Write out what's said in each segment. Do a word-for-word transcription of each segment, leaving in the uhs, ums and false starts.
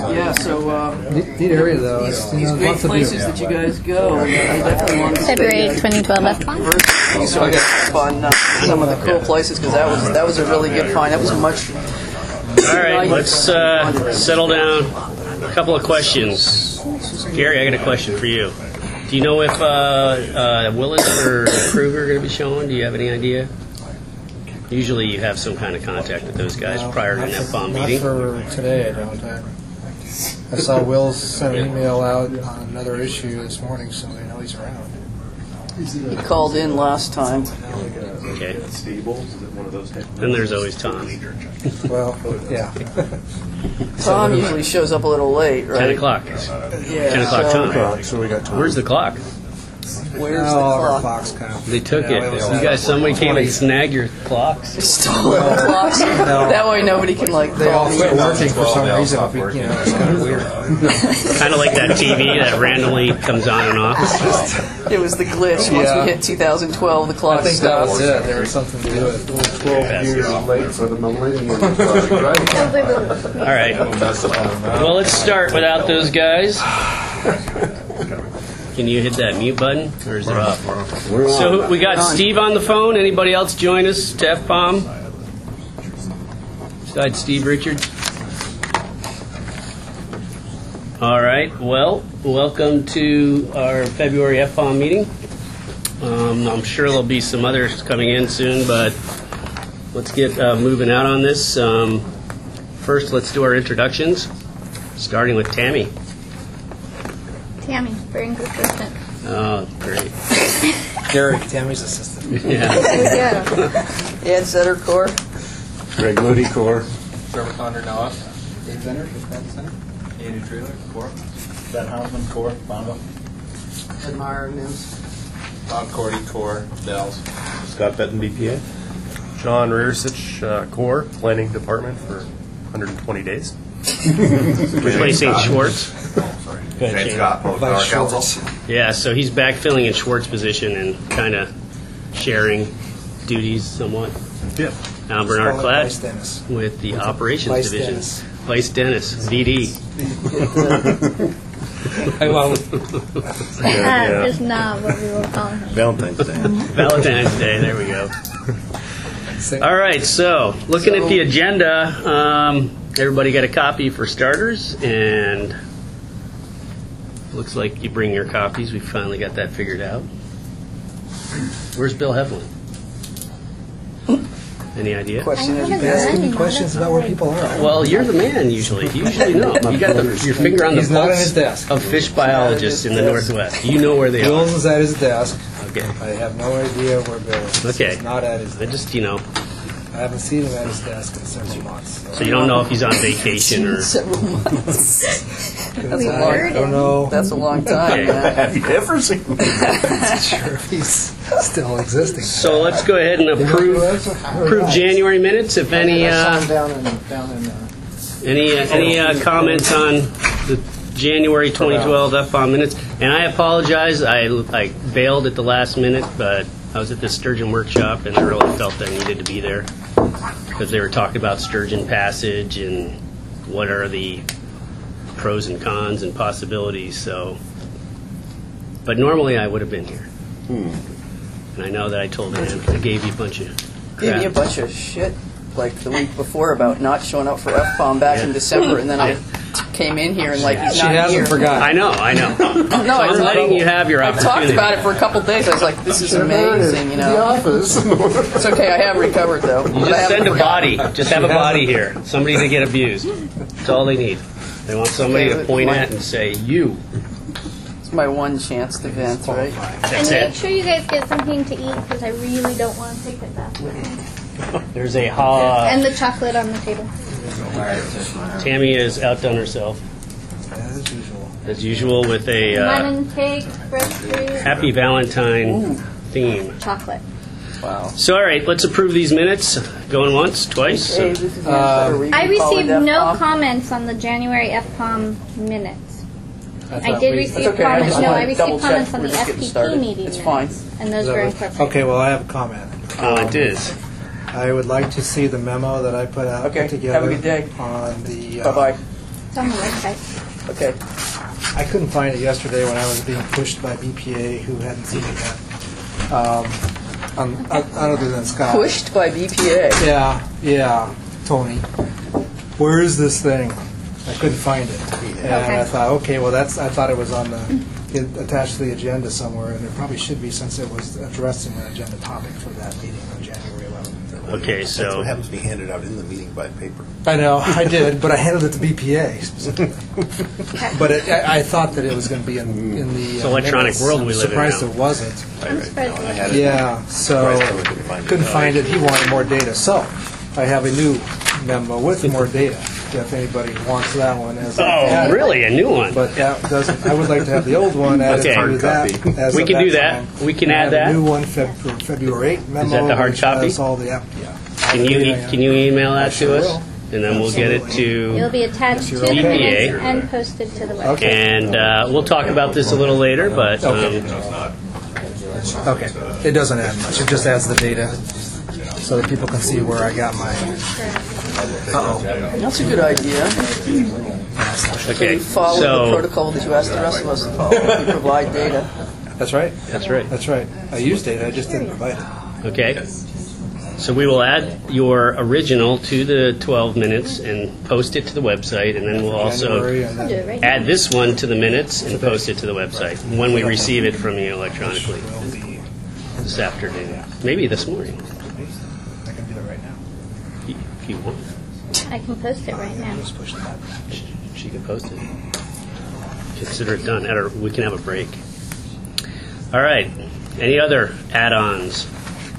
Yeah, so uh, Neat, neat area though. these, It's, these you know, great lots to do. places that you guys go, I definitely want to February stay, uh, twenty twelve F POM. first, so I got fun uh, some of the cool places because that was that was a really good find. That was a much. All right, let's uh, settle down. A couple of questions. Gary, I got a question for you. Do you know if uh, uh, Willis or Kruger are going to be showing? Do you have any idea? Usually you have some kind of contact with those guys No, prior to not an for- F POM not meeting. for today, I don't. I, I saw Will send an email out on another issue this morning, so I know he's around. He called in last time. Okay. Then there's always Tom. Well, yeah. Tom usually shows up a little late, right? Ten o'clock. Yeah. Ten o'clock so Tom. So we got time. Where's the clock? Where's the All of our clock? clocks kind of. They took Yeah, it. we You was- guys, somebody came and snagged your clocks. Stole the clocks. That way nobody can like They all call me. quit working for some reason. We, you know, it's kind of weird. Kind of like that T V that randomly comes on and off. It was the glitch. Once Yeah. we hit two thousand twelve, the clock I think that was stopped. it. There was something to do with it. twelve years late for the millennium project, right? All right. Well, let's start without those guys. Can you hit that mute button, or is it off? So we got Steve on the phone. Anybody else join us to F POM? Besides Steve Richards. All right. Well, welcome to our February F POM meeting. Um, I'm sure there'll be some others coming in soon, but let's get uh, moving out on this. Um, first, let's do our introductions, starting with Tammy. Tammy, Brains assistant. Oh, great. Derek, Tammy's assistant. Yeah. There we go. Ed Setter Core. Greg Moody Core. Trevor Condor Noah. Dave Center, Hispanic Center. Andy Trailer, Core. Ben Hausman, Core, Bondo. Ed Meyer, Mims. Bob Cordy, Core, Dells. Scott Benton, B P A. John Rearsich, uh, Core, Planning Department for one hundred twenty days. Replacing Schwartz. Good, James Shane. Scott, both our Vice council. Schwartz. Yeah, so he's backfilling in Schwartz's position and kind of sharing duties somewhat. Yeah. Now Bernard Call it Vice Klatt Dennis. with the operations Vice division. Dennis. Vice Dennis, V D. I love That is not what we will call him. Valentine's Day. Valentine's Day, there we go. it. All right, so looking at the agenda, um, everybody got a copy for starters, and looks like you bring your copies. We finally got that figured out. Where's Bill Heflin? Any idea? Question is, Asking me questions about where people are. Well, you're the man usually. You usually know. You got the, your finger on the He's not at pulse his desk. of fish biologists in the Northwest. You know where they are. Bill's is at his desk. Okay. I have no idea where Bill is. Okay. He's not at his I desk. just, you know, I haven't seen him at his desk in several months. so you don't know if he's on vacation or. several months. We I heard don't him. know. That's a long time. Okay. Man. Have you ever seen I'm not sure if he's still existing. So let's go ahead and approve approve January minutes. If any uh, Down in, down in, uh, any uh, any uh, comments on the January twenty twelve F POM minutes. And I apologize, I, I bailed at the last minute, but I was at the Sturgeon workshop and I really felt that I needed to be there because they were talking about Sturgeon passage and what are the pros and cons and possibilities. So, but normally I would have been here. And I know that I told Ann, I gave you a bunch of Gave me a crap. bunch of shit like the week before about not showing up for F POM back in December, and then I came in here and like he's She not hasn't here. forgotten. I know, I know. No, So I I'm letting you have your I opportunity. talked about it for a couple days. I was like, "This is amazing," you know. office? It's okay. I have recovered though. You But I just haven't send a forgotten. body. Just have a body here. Somebody to get abused. That's all they need. They want somebody to point at and say, you. It's my one chance to vent, right? That's And make it. sure you guys get something to eat because I really don't want to take it back with me. There's a ha. And the chocolate on the table. Tammy has outdone herself, As usual. as usual, with a uh, Lemon cake, fresh fruit, Happy Valentine theme. chocolate. Wow. So, all right, let's approve these minutes. Going once, twice. Hey, this is Uh, Ann Sutter. I We call it received F no POM. comments on the January F POM minutes. I thought did we- receive That's okay, I comments. just No, wanted I to double received check. comments on We're the just F getting P P started. meeting It's minutes, and those Is that were what- incorporated. Okay, well, I have a comment. Oh, it is. I would like to see the memo that I put out Okay, put together have a good day. on the uh, Bye bye. It's on the website. Okay. I couldn't find it yesterday when I was being pushed by B P A, who hadn't seen it yet. Um, um, o- Other than Scott. Pushed by B P A. Yeah, yeah, Tony. Where is this thing? I couldn't find it. And I thought, okay, well, that's, I thought it was on the, it- attached to the agenda somewhere, and it probably should be since it was addressing an agenda topic for that meeting on January eleventh. Okay, That's so what happens to be handed out in the meeting by paper. I know, I did, but I handed it to B P A specifically. But it, I, I thought that it was going to be in, in the. It's electronic minutes. world we I'm live in Surprised now. it wasn't. I'm surprised. I had it. Yeah, so Surprised I couldn't find it. couldn't find it. He wanted more data, so I have a new memo with more data. If anybody wants that one as. oh, added. really a new one? But that doesn't. I would like to have the old one added Okay. to that. Hard as We of can do time. that. We can And I add have that. A new one Feb- for February eighth memo. that the hard which copy? has all the app. Yeah. Can you e- can you email that sure to us, will. and then we'll get it It'll to. be attached to Yes, the you're okay. minutes B P A. and posted to the website. Okay. And uh, we'll talk about this a little later, but um, Okay. It doesn't add much. It just adds the data so that people can see where I got my. Uh-oh. That's a good idea. okay. You follow the So protocol that you asked the rest of us to follow. You provide data. That's right. that's right. That's right. I used data. I just didn't provide it. Okay. So we will add your original to the twelve minutes and post it to the website, and then we'll also January and I'll do then it right now. add this one to the minutes and post it to the website when we receive it from you electronically will be. this afternoon, maybe this morning, I can do it right now. if you want. I can post it right now. Just push the button. She could post it. Consider it done. At our, we can have a break. All right. Any other add-ons?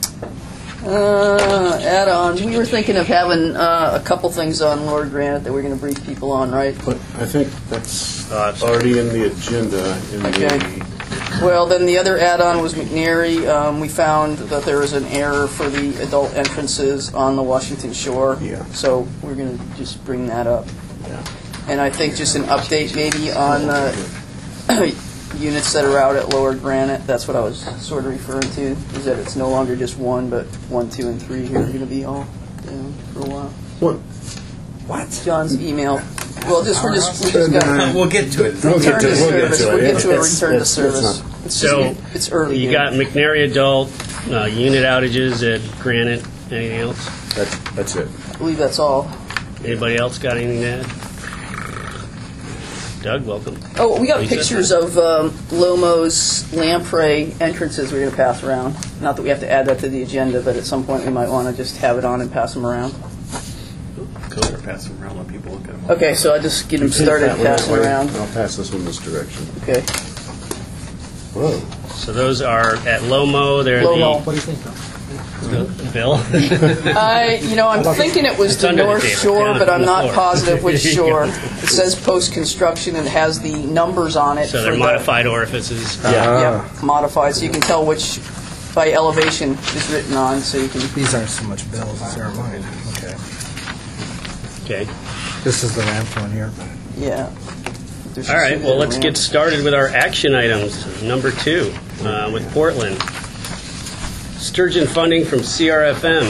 Uh, add-ons. We were thinking of having uh, a couple things on Lord Granite that we're going to brief people on, right? But I think that's Uh, it's- already in the agenda. In Okay. the, Well, then the other add-on was McNary. Um, we found that there was an error for the adult entrances on the Washington shore. Yeah. So we're going to just bring that up. yeah. And I think just an update maybe on the units that are out at Lower Granite. That's what I was sort of referring to, is that it's no longer just one, but one, two, and three here are going to be all down for a while. What? What? John's email. Well, just we're just we just got We'll get to it. We'll return get to to it. We'll get service. to it. We'll get to a It's- return to it's- it's service. not- It's So just- it's early. You here. got McNary Adult, uh, unit outages at Granite. Anything else? That's, that's it. I believe that's all. Anybody else got anything to add? Doug, welcome. Oh, we got Lisa? pictures of um, Lomo's lamprey entrances we're going to pass around. Not that we have to add that to the agenda, but at some point we might want to just have it on and pass them around. Or pass them around when people look at them. Okay, so I'll just get them started That one this passing way. around. I'll pass this one this direction. Okay. Whoa. So those are at Lomo. They're Lomo. What do you think, Bill? the Bill. I, you know, I'm thinking it was It's the under the North table, Shore, down but on I'm the not floor. positive which shore. It says post-construction and it has the numbers on it. So for they're the- modified orifices. Yeah, modified, so you can tell which by elevation is written on, so you can. These aren't so much bills as they're mine. Okay. Okay. This is the ramp one here. Yeah. There's All right. some Well, let's ramp. get started with our action items. Number two, uh, with Portland. Sturgeon funding from C R F M.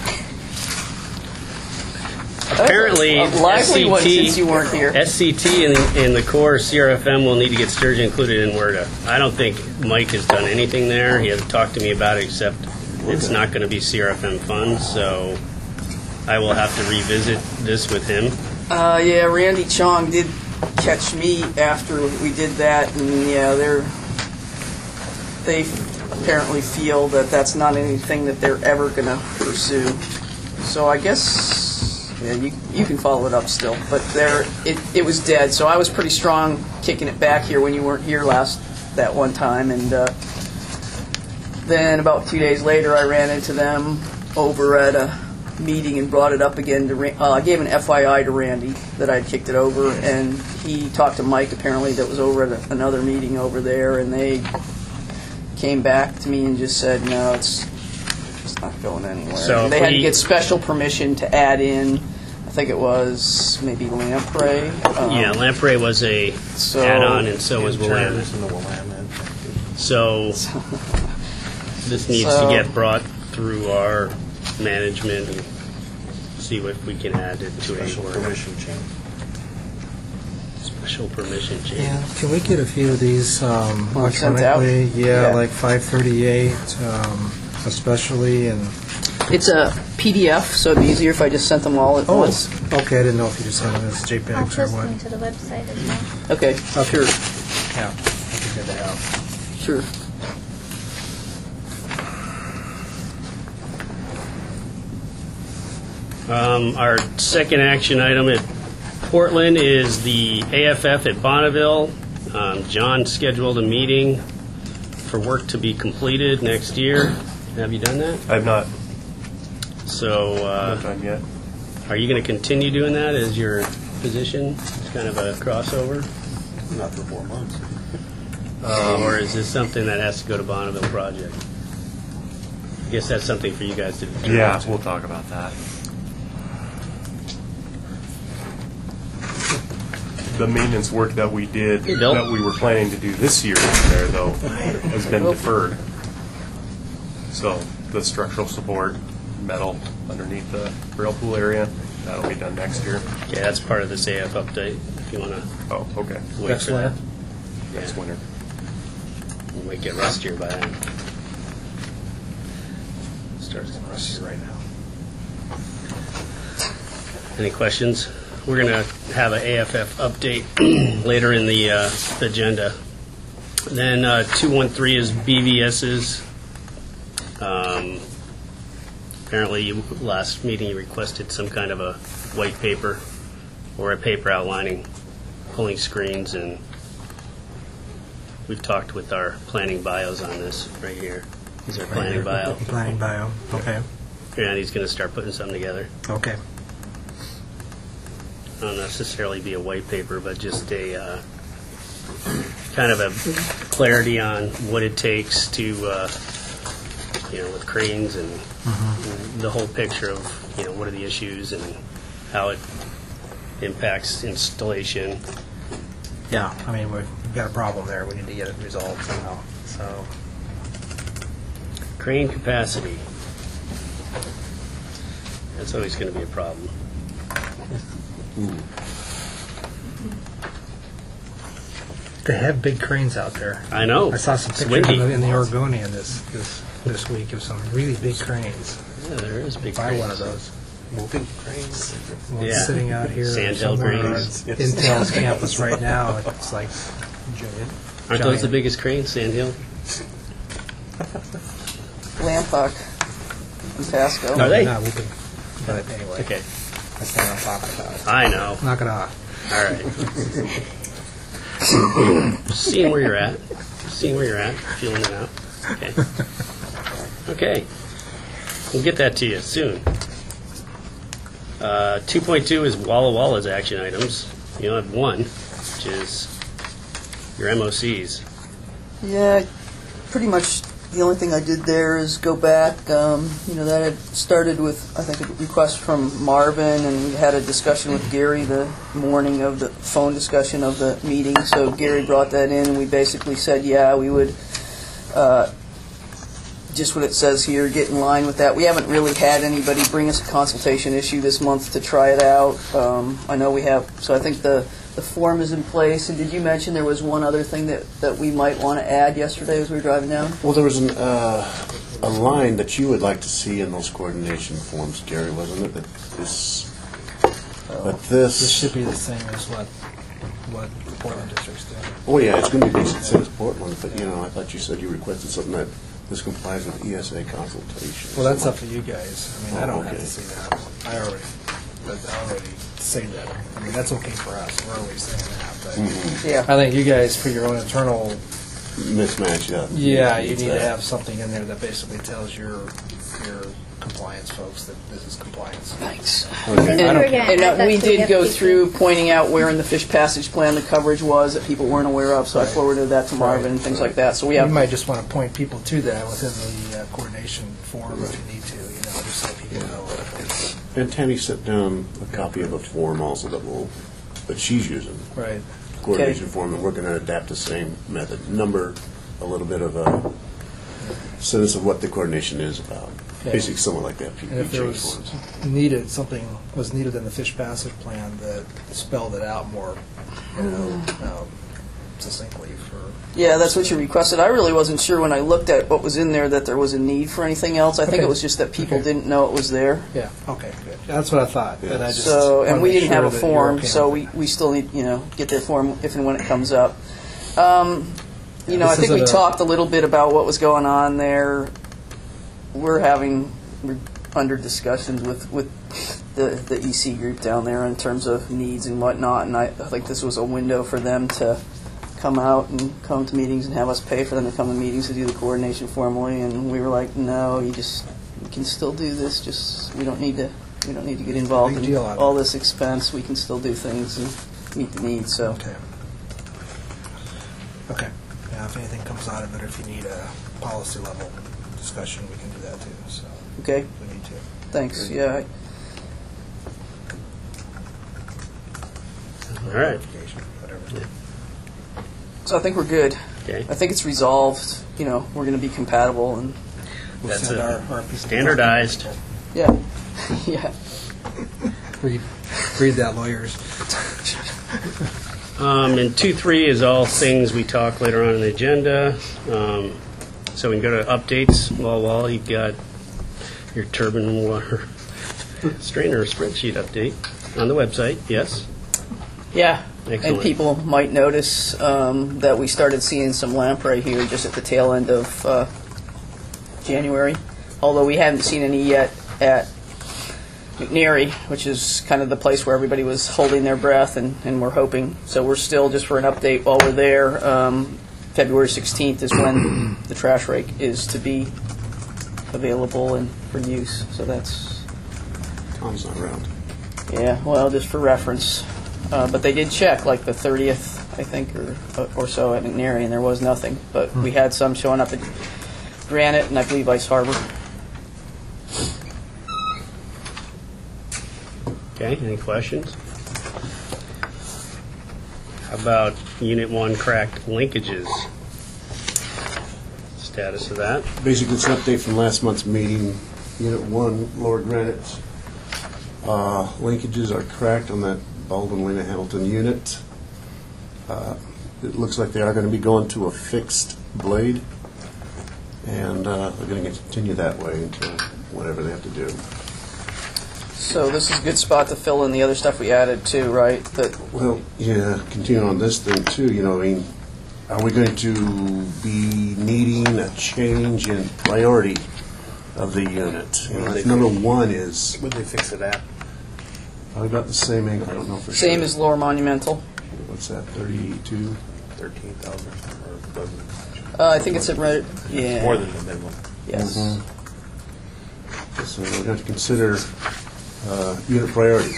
Apparently, a lively one since you weren't here. S C T and, and the core C R F M will need to get sturgeon included in WERDA. I don't think Mike has done anything there. He hasn't talked to me about it, except it's not going to be C R F M funds, so I will have to revisit this with him. Uh, yeah, Randy Chong did catch me after we did that, and yeah, they're they apparently feel that that's not anything that they're ever going to pursue. So I guess yeah, you you can follow it up still, but there it it was dead. So I was pretty strong kicking it back here when you weren't here last that one time, and uh, then about two days later I ran into them over at a meeting and brought it up again to Ra- uh, I gave an F Y I to Randy that I'd kicked it over, and he talked to Mike apparently that was over at a, another meeting over there, and they came back to me and just said no, it's it's not going anywhere. So And they had to we- get special permission to add in, I think it was maybe lamprey. Um, Yeah, Lamprey was a So- add-on, and so was Willamette. Listen to Willamette. So this needs So- to get brought through our management and see if we can add it to a Special WERDA. permission change. Special permission change. Yeah, can we get a few of these um, Want it sent out? electronically? Yeah, Yeah. like five thirty-eight um, especially, and... It's a P D F, so it'd be easier if I just sent them all at Oh, once. okay, I didn't know if you just had them as I'll JPEGs or post what. them to the website as well. Okay, sure, Yeah, that'd be good to have. sure. Um, Our second action item at Portland is the A F F at Bonneville. Um, John scheduled a meeting for work to be completed next year. Have you done that? I've not, So, not uh, done yet. are you going to continue doing that as your position? It's kind of a crossover? Not for four months. Uh, Or is this something that has to go to Bonneville Project? I guess that's something for you guys to determine. Yeah, we'll talk about that. The maintenance work that we did, Hey, Bill. that we were planning to do this year there, though, has been deferred. So the structural support, metal underneath the rail pool area, that'll be done next year. Okay, that's part of this A F update, if you want to Oh, okay. wait Next for that. winter? Next winter. We might get rustier by then. Starts Rusty right now. Any questions? We're going to have an A F F update later in the uh, agenda. Then uh, two one three is B V S's. Um, Apparently, you- last meeting you requested some kind of a white paper or a paper outlining pulling screens, and we've talked with our planning bios on this right here. These are planning bio. Planning bio, okay, And he's going to start putting something together. okay. Not necessarily be a white paper, but just a uh, kind of a clarity on what it takes to, uh, you know, with cranes and the whole picture of, you know, what are the issues and how it impacts installation. Yeah, I mean, we've we've got a problem there, we need to get it resolved somehow, so... Crane capacity. That's always going to be a problem. They have big cranes out there. I know. I saw some It's pictures in windy. the, in the Oregonian this, this, this week of some really big cranes. Yeah, there is big Buy cranes. one of those. Moving cranes. One Yeah. sitting out here Sandhill somewhere on cranes. Intel's campus right now. It's like giant. Aren't those the giant. biggest cranes, Sandhill? Lampock and Pasco. Are they? Not moving. But anyway, Okay. that's not what I'm talking about. I know. Knock it off. All right. Seeing where you're at. Seeing where you're at. Feeling it out. Okay. Okay. We'll get that to you soon. Uh, two point two is Walla Walla's action items. You only have one, which is your M O Cs. Yeah, pretty much the only thing I did there is go back. Um, you know, that had started with, I think, a request from Marvin, and we had a discussion with Gary the morning of the phone discussion of the meeting. So Gary brought that in, and we basically said, yeah, we would, uh, just what it says here, get in line with that. We haven't really had anybody bring us a consultation issue this month to try it out. Um, I know we have, so I think the The form is in place, and did you mention there was one other thing that, that we might want to add yesterday as we were driving down? Well, there was an, uh, a line that you would like to see in those coordination forms, Gary, wasn't it? That this, but This this, should be the same as what, what Portland districts do. oh yeah, it's going to be basically the same as Portland, but you know, I thought you said you requested something that this complies with E S A consultation. Well, that's up to you guys. I mean, I don't have Okay. to see that. I already, I already say that. I mean, that's okay for us. We're always saying that. But Yeah. I think you guys, for your own internal, Mismatch, yeah. yeah, you Needs need to that. have something in there that basically tells your your compliance folks that this is compliance. Thanks. Okay. Then And, we're gonna and, add uh, that we to the did go F P P. through pointing out where in the fish passage plan the coverage was that people weren't aware of, so I forwarded that to Marvin and things like that. So we You have, might just want to point people to that within the uh, coordination form if you need to, you know, just so people know what it is. And Tammy sent down a copy of a form also that will, that she's using, Right. coordination form, and we're going to adapt the same method. Number, a little bit of a sense of what the coordination is about. Yeah. Basically, somewhere like that. P- And if there change was forms. needed, something was needed in the fish passage plan that spelled it out more, you know, um, succinctly for. Yeah, that's what you requested. I really wasn't sure when I looked at what was in there that there was a need for anything else. I think Okay. it was just that people Okay. didn't know it was there. Yeah. Okay. Good. That's what I thought. Yeah. And I just So, and wanted we to make didn't have sure a that you're form, okay so with we, it. we still need, you know, get their form if and when it comes up. Um, you know, This I think we isn't a- talked a little bit about what was going on there. We're having, we're under discussions with, with the, the E C group down there in terms of needs and whatnot, and I, I think this was a window for them to come out and come to meetings and have us pay for them to come to meetings to do the coordination formally, and we were like, no, you just, you can still do this, just, we don't need to, we don't need to get involved Big in deal out of all it. this expense, we can still do things and meet the needs, so. Okay. Okay. Yeah, if anything comes out of it, if you need a policy level discussion, we can do that too. So Okay, if we need to. thanks, yeah. All right. Verification, whatever. So I think we're good. Okay. I think it's resolved, you know, we're going to be compatible, and, We'll That's send it. our, our piece of Standardized. yeah, yeah. Read, read that, lawyers. Um, and two three is all things we talk later on in the agenda. Um, so we can go to updates. Well, well, you've got your turbine water strainer spreadsheet update on the website. Yes. Yeah, and Excellent. people might notice um, that we started seeing some lamprey here just at the tail end of uh, January, although we haven't seen any yet at McNary, which is kind of the place where everybody was holding their breath, and, and we're hoping. So we're still, just for an update while we're there, um, February sixteenth is when the trash rake is to be available and for use. So that's, Tom's not around. yeah, well, just for reference. Uh, but they did check, like the thirtieth, I think, or or so at McNary, and there was nothing. But we had some showing up at Granite and I believe Ice Harbor. Okay. Any questions? How about Unit One cracked linkages? Status of that. Basically, it's an update from last month's meeting. Unit one, Lower Granite. Uh, linkages are cracked on that Baldwin Lena Hamilton unit. Uh, it looks like they are going to be going to a fixed blade, and uh, they're going to continue that way until whatever they have to do. So this is a good spot to fill in the other stuff we added too, right? That Well, yeah, continue on this thing too, you know, I mean, are we going to be needing a change in priority of the unit? You know, that's number one is Would they fix it at? probably about the same angle, I don't know for sure. same as Lower Monumental. What's that, thirty-two? Thirteen thousand, or doesn't it? Uh, I think it's at right. Yeah. More than the minimum. Yes. Mhm. So we're going to consider uh, unit priority.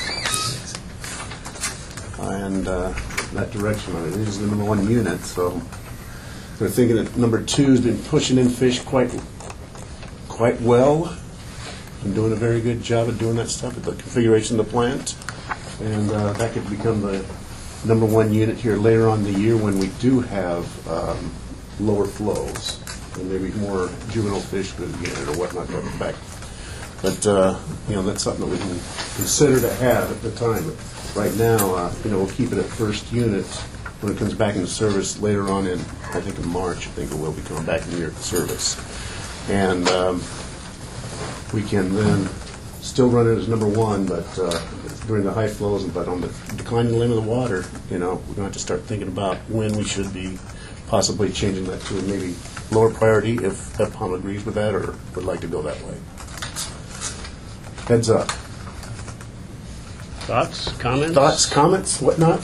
And uh, that direction, I mean, it is the number one unit, so they're thinking that number two's been pushing in fish quite, quite well, and doing a very good job of doing that stuff with the configuration of the plant. And uh, that could become the number one unit here later on in the year when we do have um, lower flows, and maybe more juvenile fish could get it or whatnot coming back. But, uh, you know, that's something that we can consider to have at the time. But right now, uh, you know, we'll keep it at first unit when it comes back into service later on in, I think in March, I think it will be coming back into service. And um, we can then still run it as number one, but uh, during the high flows, but on the declining limit of the water, you know, we're going to have to start thinking about when we should be possibly changing that to maybe lower priority if F P O M agrees with that or would like to go that way. Heads up. Thoughts? Comments? Thoughts, comments, whatnot?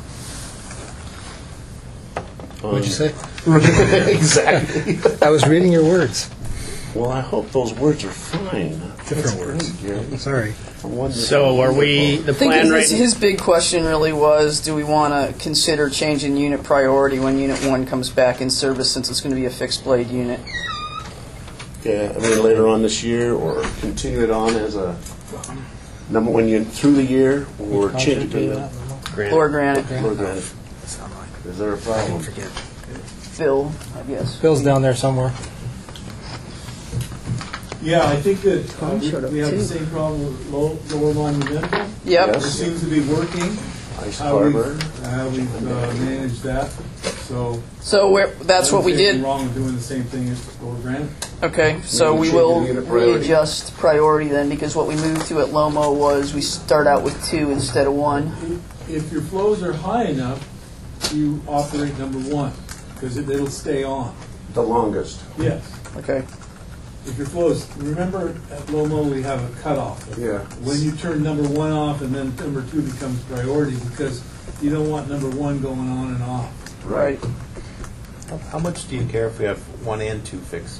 What'd you say? Exactly. I was reading your words. Well, I hope those words are fine. Different words. Gary. Sorry. I'm wondering- So are we, the I think plan right his, his big question really was, do we want to consider changing unit priority when Unit one comes back in service, since it's going to be a fixed blade unit? Yeah, I mean, later on this year, or continue it on as a number one unit through the year, or change it to the Grant? Lower Granite, Lower Granite. Is there a problem? Phil, I guess. Phil's down there somewhere. Yeah, I think that uh, Tom showed up we, we have too. the same problem with low, lower monumental. Yep. It seems to be working. Ice How we've, Harbor. how we've uh, managed that. So So we're, that's I what don't we see anything did. wrong with doing the same thing as Lower Granite. Okay, so Maybe we change will the unit priority. readjust priority then, because what we moved to at Lomo was we start out with two instead of one. If your flows are high enough, you operate number one because it, it'll stay on. The longest. Yes. Okay. If your flows, remember at Lomo we have a cutoff. Yeah. When you turn number one off and then number two becomes priority because you don't want number one going on and off. Right. How- How much do you care if we have one and two fixed?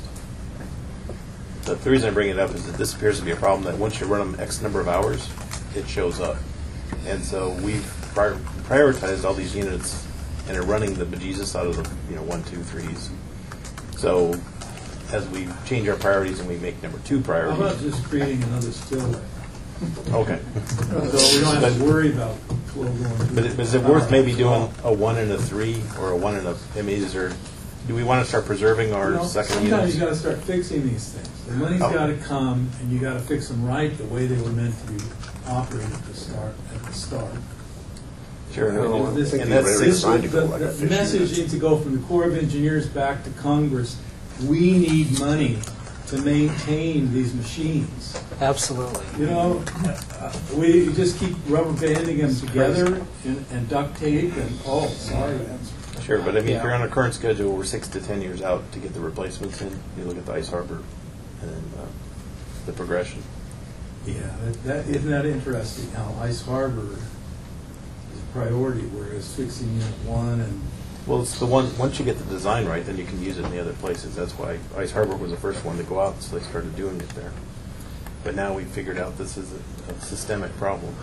The the reason I bring it up is that this appears to be a problem that once you run them X number of hours, it shows up. And so we've prior- prioritized all these units and are running the bejesus out of the, you know, one, two, threes. So as we change our priorities and we make number two How about priority. just creating another spillway? Okay. So we don't have to worry about flow going through. But it- is it worth maybe doing a one and a three or a one and a, I mean, is there, do we want to start preserving You our know, second sometimes units? you got to start fixing these things. The money's Oh. got to come, and you got to fix them right the way they were meant to be operated at the start. At the start. Sure. And and- if this- think and they're that's- very this- designed to the, go like a the fishing message net. needs to go from the Corps of Engineers back to Congress. We need money to maintain these machines. Absolutely. You know, uh, we just keep rubber banding them together and, and duct tape and, oh, sorry. Sure, but I mean, if Yeah. you're on a current schedule, we're six to ten years out to get the replacements in. You look at the Ice Harbor and uh, the progression. Yeah, that, that, isn't that interesting how Ice Harbor is a priority, whereas fixing unit one and, Well, it's the one, once you get the design right, then you can use it in the other places. That's why Ice Harbor was the first one to go out, so they started doing it there. But now we figured out this is a, a systemic problem.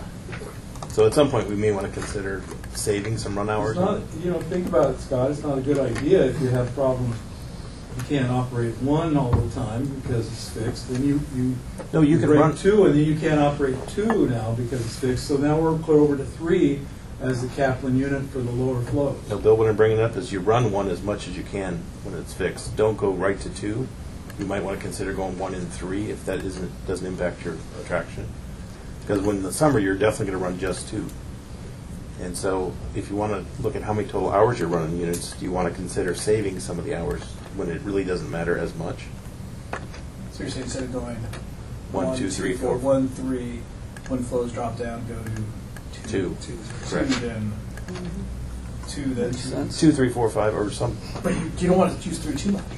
So at some point, we may want to consider saving some run hours. it's not, you know, think about it, Scott, it's not a good idea if you have problems, you can't operate one all the time because it's fixed, then you, you No, you can break run. two, and then you can't operate two now because it's fixed, so now we're clear over to three as the Kaplan unit for the lower flows. No, Bill, what I'm bringing up is you run one as much as you can when it's fixed. Don't go right to two. You might want to consider going one and three if that isn't doesn't impact your attraction. Because when in the summer, you're definitely going to run just two. And so if you want to look at how many total hours you're running units, do you want to consider saving some of the hours when it really doesn't matter as much? So you're saying instead of going One, two, three, go four. one, three, when flows drop down, go to two, Two. two, Correct. two, then two, then Makes two. sense. Two, three, four, five, or some. But you, you don't want to choose three too much.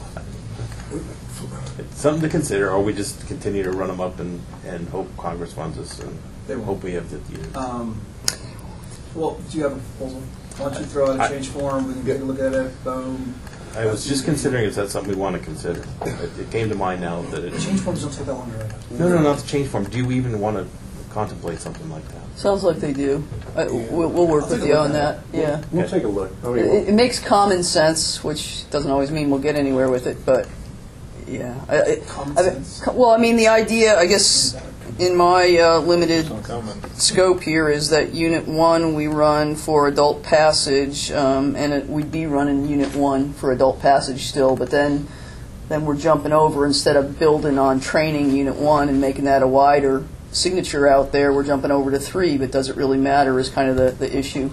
It's something to consider, or we just continue to run them up and, and hope Congress funds us and They will. hope we have the units. Um, well, do you have a proposal? Why don't you throw out a change form? We can take a look at it. Boom. I was just considering if that's something we want to consider. It, it came to mind now that it. Change forms don't take that long to write. No, no, not the change form. Do you even want to contemplate something like that? Sounds like they do. I, we'll, we'll work I'll with take a you look on at that. Yeah. We'll take a look. I mean, It, it makes common sense, which doesn't always mean we'll get anywhere with it, but yeah. I, I, Common I, sense? Well, I mean, the idea, I guess, in my uh, limited scope here is that Unit one we run for adult passage, um, and it, we'd be running Unit one for adult passage still, but then then we're jumping over, instead of building on training Unit one and making that a wider signature out there, we're jumping over to three, but does it really matter is kind of the, the issue.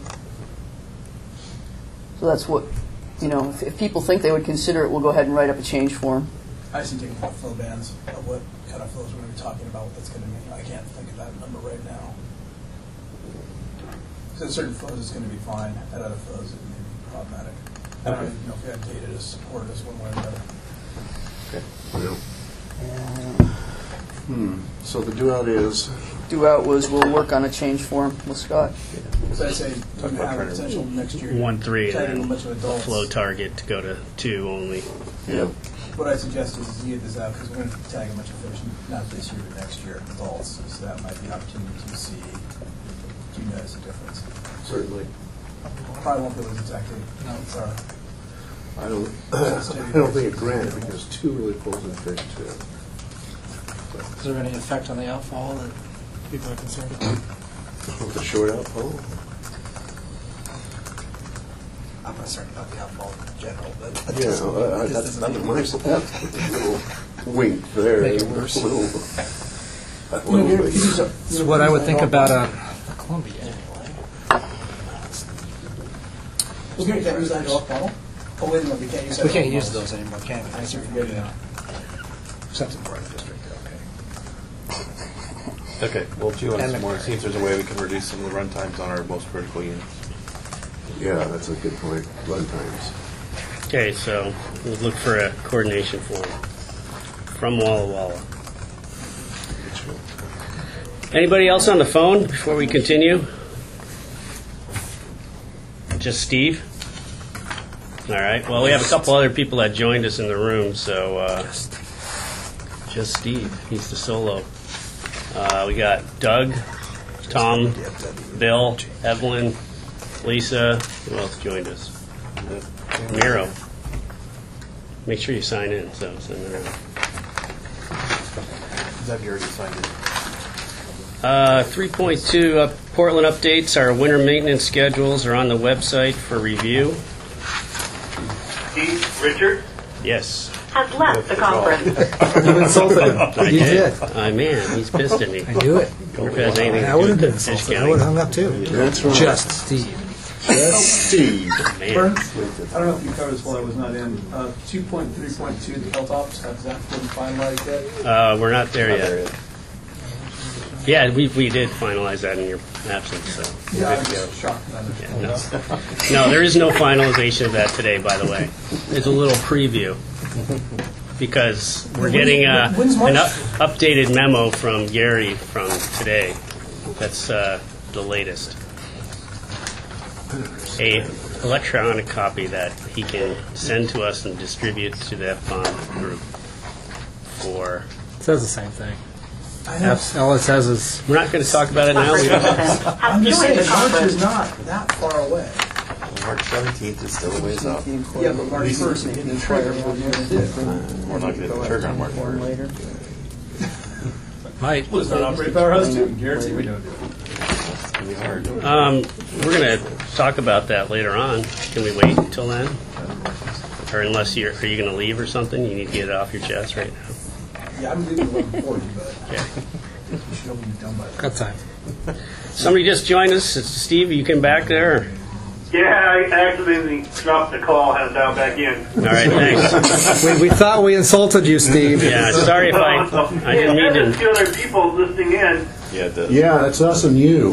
So that's what, you know, if, if people think they would consider it, we'll go ahead and write up a change form. I just need to take flow bands of what kind of flows we're going to be talking about, what that's going to mean. I can't think of that number right now. So at certain flows it's going to be fine, at other flows it may be problematic. I don't even know if we have data to support us one way or the other. hmm. So the do-out is, Due out was we'll work on a change form with Scott. So I'd say you about have trying to- potential next year. One, three, Try to and do a bunch of then adults. flow target to go to two only. yeah. What I suggest is you get this out because we're going to tag a bunch of fish, not this year, but next year, adults. So that might be an opportunity to see, do you notice a difference? Certainly. Probably won't be able to exactly, no, sorry. I don't, I don't think it granted because two really pulls in fish too. Is there any effect on the outfall that people are concerned about? With the short outfall? I'm concerned about the outfall in general, but. Yeah, uh, that's, that was my, that little Wink there. Make it worse. A little- a You know, little this is a- bit. this is what I would think about a Columbia. We can't use that off panel? Oh, wait a minute, we can't use that. We can't off use panel. those anymore, can we? I see what you're getting at. Except in part of the district, okay. Okay, we'll chew on And some the- more, see if there's a way we can reduce some of the run times on our most critical units. Yeah, that's a good point. Run times. Okay, so we'll look for a coordination form from Walla Walla. Anybody else on the phone before we continue? Just Steve? All right. Well, we have a couple other people that joined us in the room, so uh, just Steve. He's the solo. Uh, we got Doug, Tom, Bill, Evelyn, Lisa. Who else joined us? Miro. Make sure you sign in. So send it around. Have you already signed it? Uh, three point two, uh, Portland updates. Our winter maintenance schedules are on the website for review. Steve, Richard Yes. has left the conference. You insulted him. I You did. I man, he's pissed at me. I knew it. Wonder if it has anything to I do would have with been the fish insulted. I would have counting. hung up too. That's right. Just Steve. Just Steve. Man. Burns, I don't know if you covered this while I was not in. Uh, two point three point two, the health ops, has that been finalized yet? Uh, we're not there Not yet. there yet. Yeah, we we did finalize that in your absence. So. Yeah, I was shocked by that. Yeah, no. no, there is no finalization of that today, by the way. It's a little preview because we're getting uh, When's March? an up, updated memo from Gary from today. That's uh, the latest. A electronic copy that he can send to us and distribute to the F BOM group for. It says the same thing. I know. F- All it says is, We're not going to talk about it now. We don't- Has I'm just saying, joined the March conference. is not that far away. March seventeenth is still a ways off. Yeah, but March first, it didn't trigger. We're not going to trigger on March first. might. Well, it's not operating powerhouse too, guarantee we don't do it. It's going to be hard. Um, we're going to talk about that later on. Can we wait until then? Or unless you're, are you going to leave or something? You need to get it off your chest right now. Yeah, I'm leaving eleven forty, but Okay. we should all be done by then. Got time. Somebody just joined us. It's Steve, you came back there? Yeah, I accidentally dropped the call, had to dial back in. All right, thanks. We, we thought we insulted you, Steve. Yeah, sorry if I, I didn't mean There's a to. few other people listening in. Yeah, it does. Yeah, that's us and you,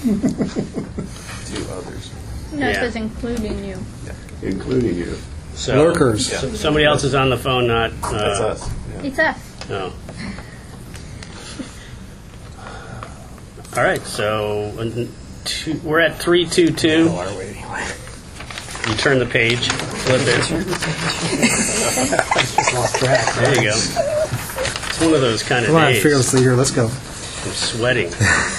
Two others. No, it Yeah. says including you. including you. So, Lurkers. so- somebody else is on the phone, not. Uh, That's us. Yeah. It's us. No. All right, so uh, two, we're at three two two. You turn the page, flip it. Lost track. There you go. It's one of those kind of Come on, days. fearless leader, let's go. I'm sweating.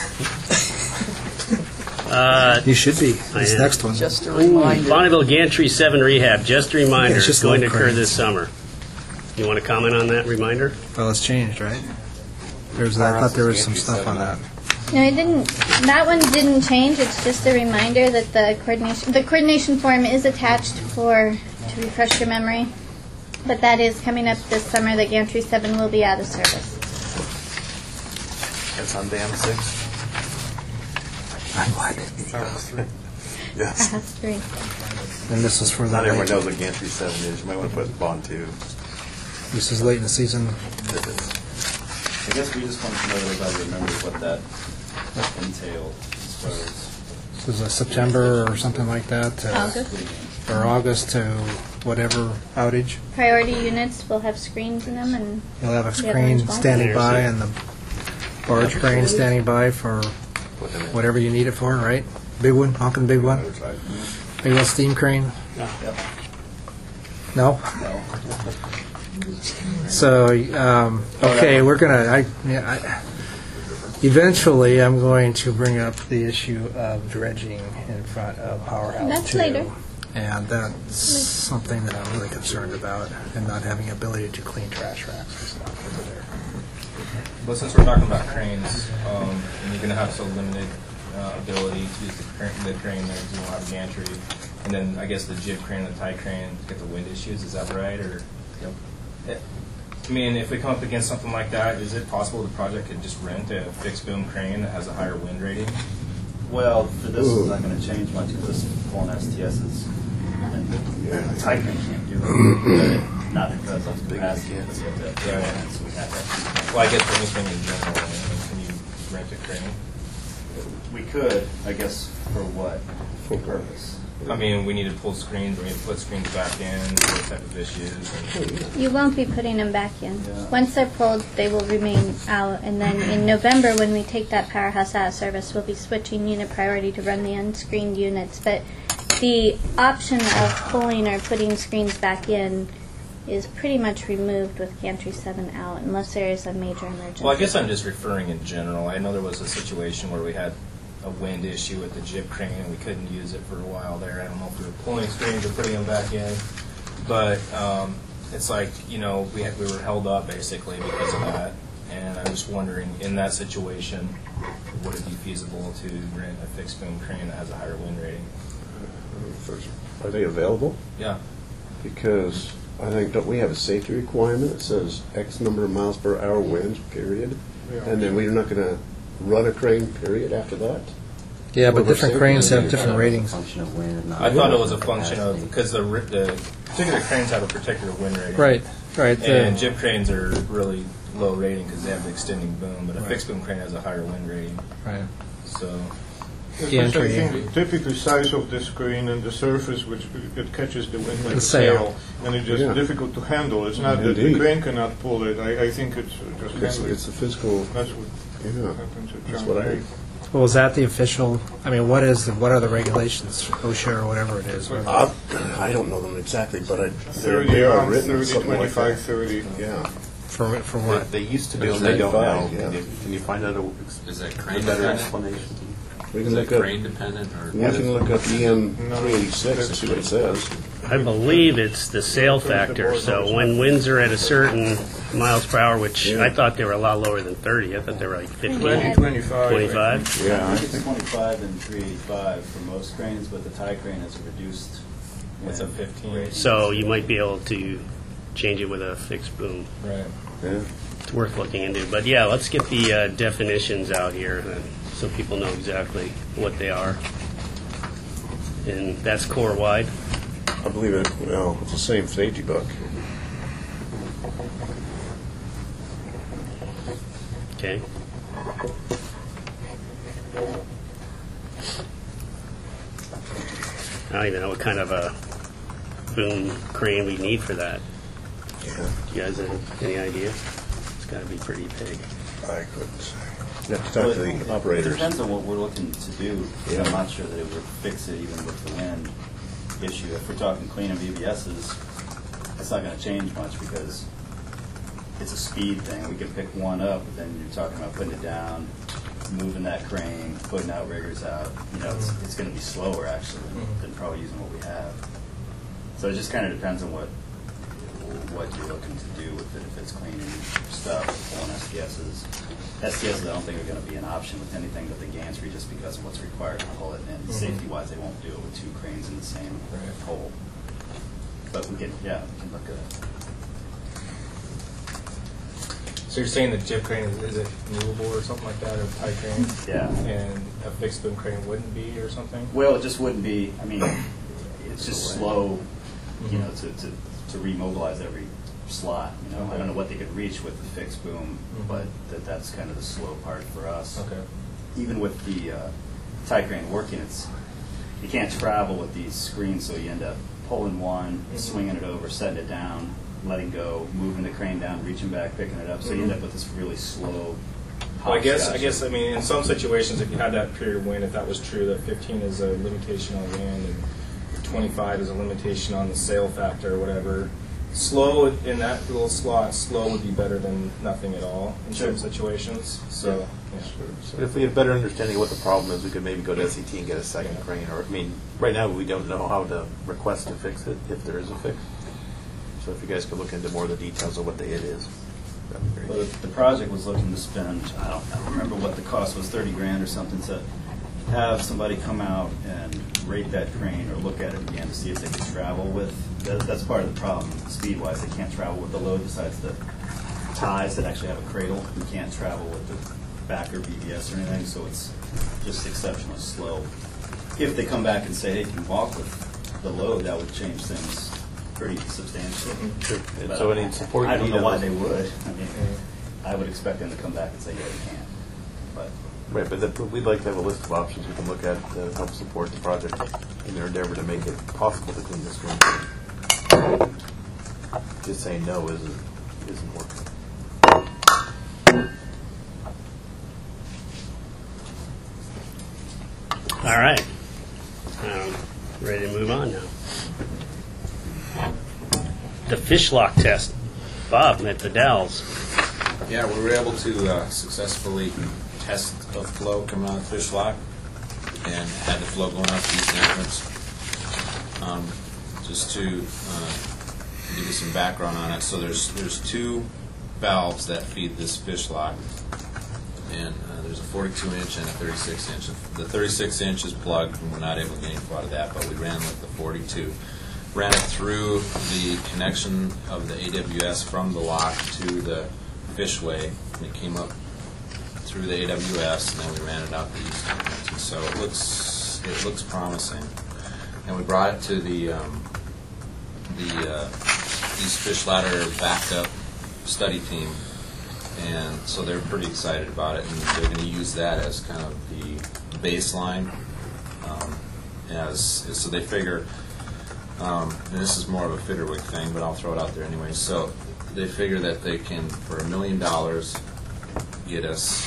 Uh, You should be. I This am. next one. Just a reminder. Bonneville Gantry seven rehab, just a reminder, It's it's just going to love occur cranes. this summer. You want to comment on that reminder? Well, it's changed, right? There's, I thought there was some stuff on that. No, it didn't. That one didn't change. It's just a reminder that the coordination the coordination form is attached for to refresh your memory. But that is coming up this summer. The Gantry seven will be out of service. It's on Dam six. Yes. That's three. And this is for the Not everyone late, knows what Gantry seven is. You might want to put bond two. this is late in the season. This is- I guess we just want to know that everybody remembers what that entailed as far as This is a September or something like that, to- August. or August to whatever outage. Priority units will have screens in them, and You'll have a Yeah, screen there's one. standing by and the barge crane standing by for put them in. whatever you need it for, right? Big one, honking big one? Big old steam crane? No? So, um, okay, we're gonna, I, yeah, I, eventually I'm going to bring up the issue of dredging in front of Powerhouse That's two. later. And that's something that I'm really concerned about, and not having ability to clean trash racks and stuff over there. But since we're talking about cranes, um, and you're going to have so limited uh, ability to use the, cr- the crane there, because you don't have a gantry, and then I guess the jib crane and the tie crane get the wind issues, is that right? Or yep. I mean, if we come up against something like that, is it possible the project could just rent a fixed boom crane that has a higher wind rating? Well, for this, it's not going to change much because this pulling S T S is, a tight crane can't do it. Not because of capacity, because of the, Right. so we have that. Well, I guess for anything in general, I mean, can you rent a crane? We could, I guess, for what? For purpose. I mean, we need to pull screens, we need to put screens back in, those type of issues. And You won't be putting them back in. Yeah. Once they're pulled, they will remain out, and then in November, when we take that powerhouse out of service, we'll be switching unit priority to run the unscreened units. But the option of pulling or putting screens back in is pretty much removed with Gantry seven out, unless there is a major emergency. Well, I guess I'm just referring in general. I know there was a situation where we had a wind issue with the jib crane and we couldn't use it for a while there. I don't know if we were pulling screens or putting them back in, but um, it's like, you know, we had, we were held up basically because of that. And I'm just wondering, in that situation, would it be feasible to rent a fixed boom crane that has a higher wind rating? Are they available? Yeah. Because I think, don't we have a safety requirement that says X number of miles per hour winds, period? And then we're not going to run a crane, period, after that? Yeah, but Well, we're different saying- cranes have different ratings. Function of wind, not I thought it was a function of, because the, ri- the particular cranes have a particular wind rating. Right, right. the- And jib cranes are really low rating because they have the extending boom, but a Right. fixed boom crane has a higher wind rating. Right. So, Gantry, I yeah. think typically size of the screen and the surface which it catches the wind like The a sail. sail, and it's just Yeah. difficult to handle. It's not that the Indeed. crane cannot pull it. I, I think it's uh, just It's, handling. it's the physical, That's what yeah, happens at that's John what I, Day. Well, is that the official, I mean, what is, the what are the regulations, OSHA or whatever it is? uh, I don't know them exactly, but I, they're, thirty, they are around written, thirty, something like twenty-five, that. thirty. Yeah. For, for They, what? they used to do There's them, they don't now. ninety-five, yeah. Can you, can you find out a, Is that a crane better dependent? explanation? We Is can that look up, crane dependent or? we can look up E M three eighty-six and see what it says. I believe it's the sail factor. So when winds are at a certain miles per hour, which Yeah. I thought they were a lot lower than thirty. I thought they were like fifteen, twenty, twenty-five. twenty-five. Yeah. I think it's twenty-five and three eighty-five for most cranes, but the tie crane has a reduced. It's a wind fifteen. rating. So you might be able to change it with a fixed boom. right. Yeah. It's worth looking into. But yeah, let's get the uh, definitions out here uh, so people know exactly what they are. And that's core wide. I believe it, well, it's the same safety book. Okay. I don't even know what kind of a boom crane we need for that. Yeah. You guys have any idea? It's got to be pretty big. I couldn't. You have to talk to Well, the It operators. depends on what we're looking to do. Yeah. I'm not sure that it would fix it even with the wind issue. If we're talking clean and V B Ss, it's not going to change much because it's a speed thing. We can pick one up, but then you're talking about putting it down, moving that crane, putting outriggers out. You know, it's, it's going to be slower actually than probably using what we have. So it just kind of depends on what what you're looking to do with it. If it's cleaning stuff, pulling S T Ss. S T Ss I don't think are going to be an option with anything but the gantry just because of what's required to pull it. And safety-wise, they won't do it with two cranes in the same hole. But we can, yeah, we can look at it. So you're saying the jib crane, is, is it movable or something like that, or a tie crane? Yeah. And a fixed boom crane wouldn't be or something? Well, it just wouldn't be, I mean, it's just slow, you know, to, to, to remobilize every slot. You know, I don't know what they could reach with the fixed boom, but that, that's kind of the slow part for us. Okay. Even with the uh, tie crane working, it's you can't travel with these screens, so you end up pulling one, swinging it over, setting it down, letting go, moving the crane down, reaching back, picking it up. So you end up with this really slow. Well, I guess, I hopscotch. guess, I mean, in some situations, if you had that period of wind, if that was true, that fifteen is a limitation on wind and twenty-five is a limitation on the sail factor or whatever, slow in that little slot, slow would be better than nothing at all in Sure. some situations. So, yeah. But if we had a better understanding of what the problem is, we could maybe go to S E T and get a second crane. Or, I mean, right now we don't know how to request to fix it, if there is a fix. So if you guys could look into more of the details of what the it is, that'd be great. Well, the, the project was looking to spend, I don't, I don't remember what the cost was, thirty grand or something, to have somebody come out and rate that crane or look at it again to see if they could travel with, that, that's part of the problem, speed-wise, they can't travel with the load besides the ties that actually have a cradle. You can't travel with the backer B B S or anything, so it's just exceptionally slow. If they come back and say, hey, can you walk with the load, that would change things pretty substantially. Mm-hmm. But So any support I you don't need know on why those- they would. I mean, I would expect them to come back and say, yeah, you can. But Right, but that- we'd like to have a list of options we can look at to help support the project in their endeavor to make it possible to clean this one. Just saying no isn't, isn't working. All right. Um, ready to move on now. The fish lock test. Bob at the Dalles. Yeah, we were able to uh, successfully test the flow coming out of the fish lock and had the flow going out the east entrance. Um, just to uh, give you some background on it, so there's there's two valves that feed this fish lock, and uh, there's a forty-two inch and a thirty-six inch. The thirty-six inch is plugged, and we're not able to get any flow out of that, but we ran with the forty-two. Ran it through the connection of the A W S from the lock to the fishway, and it came up through the A W S, and then we ran it out the east entrance. And so it looks it looks promising. And we brought it to the um, the uh, East Fish Ladder backup study team, and so they're pretty excited about it, and they're going to use that as kind of the baseline. Um, as so they figure. Um, and this is more of a Fitterwick thing, but I'll throw it out there anyway. So they figure that they can, for a million dollars, get us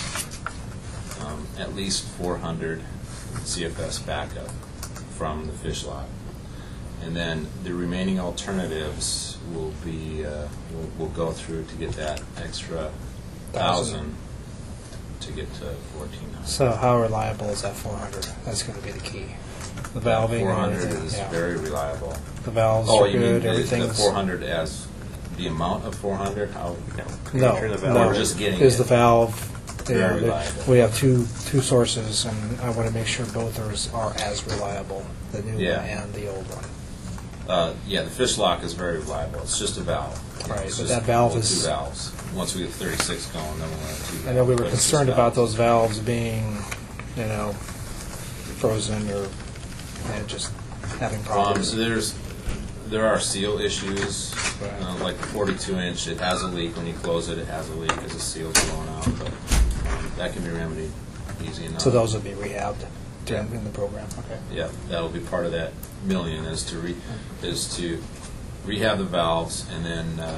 um, at least four hundred C F S backup from the fish lot. And then the remaining alternatives will be, uh, will we'll go through to get that extra thousand to get to fourteen hundred. So how reliable is that four hundred? That's going to be the key. The valving four and hundred everything. is yeah. very reliable. The valves oh, are you good. mean the, the Everything's four hundred as the amount of four hundred? How? no, Turn the valve. no. We're just getting is it. the valve. Very Yeah, the- reliable. we have two two sources, and I want to make sure both are, are as reliable, the new Yeah. one and the old one. Uh, yeah, the fish lock is very reliable. It's just a valve. Right, It's but just that valve two is- valves. Once we get thirty-six going, then we'll have two valves. I know we were but it's just concerned about valves. those valves being, you know, frozen or and just having Um, problems. so there's there are seal issues, Right. uh, like the forty-two inch. It has a leak when you close it. It has a leak as the seal's blowing out, but um, that can be remedied easy enough. So those would be rehabbed in in the program. Okay. Yeah, that'll be part of that million is to re, is to rehab the valves and then uh,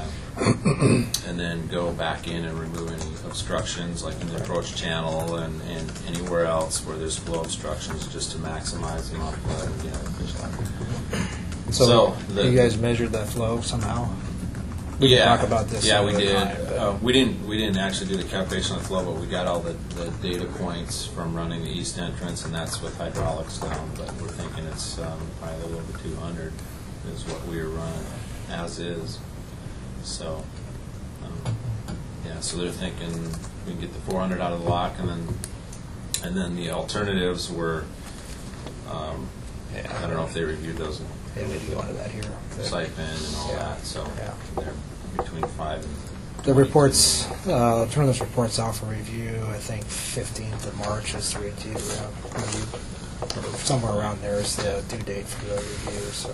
and then go back in and remove any obstructions like in the approach channel and, and anywhere else where there's flow obstructions just to maximize the amount of flow and get out of the fish line. So, So, the- you guys measured that flow somehow? We can yeah, talk about this Yeah, we another did. time, but- uh, we didn't. We didn't actually do the calculation of the flow, but we got all the, the data points from running the east entrance, and that's with hydraulics down. But we're thinking it's um, probably a little over two hundred is what we were running as is. So, um, yeah. So they're thinking we can get the four hundred out of the lock, and then and then the alternatives were. Um, Yeah. I don't know if they reviewed those. Yeah, we didn't go into that here. Stipend and all Yeah. that. So Yeah. they're between five and. The reports, uh, turn those reports out for review, I think fifteenth of March is the review, uh, review. Or somewhere around there is the due date for the review, so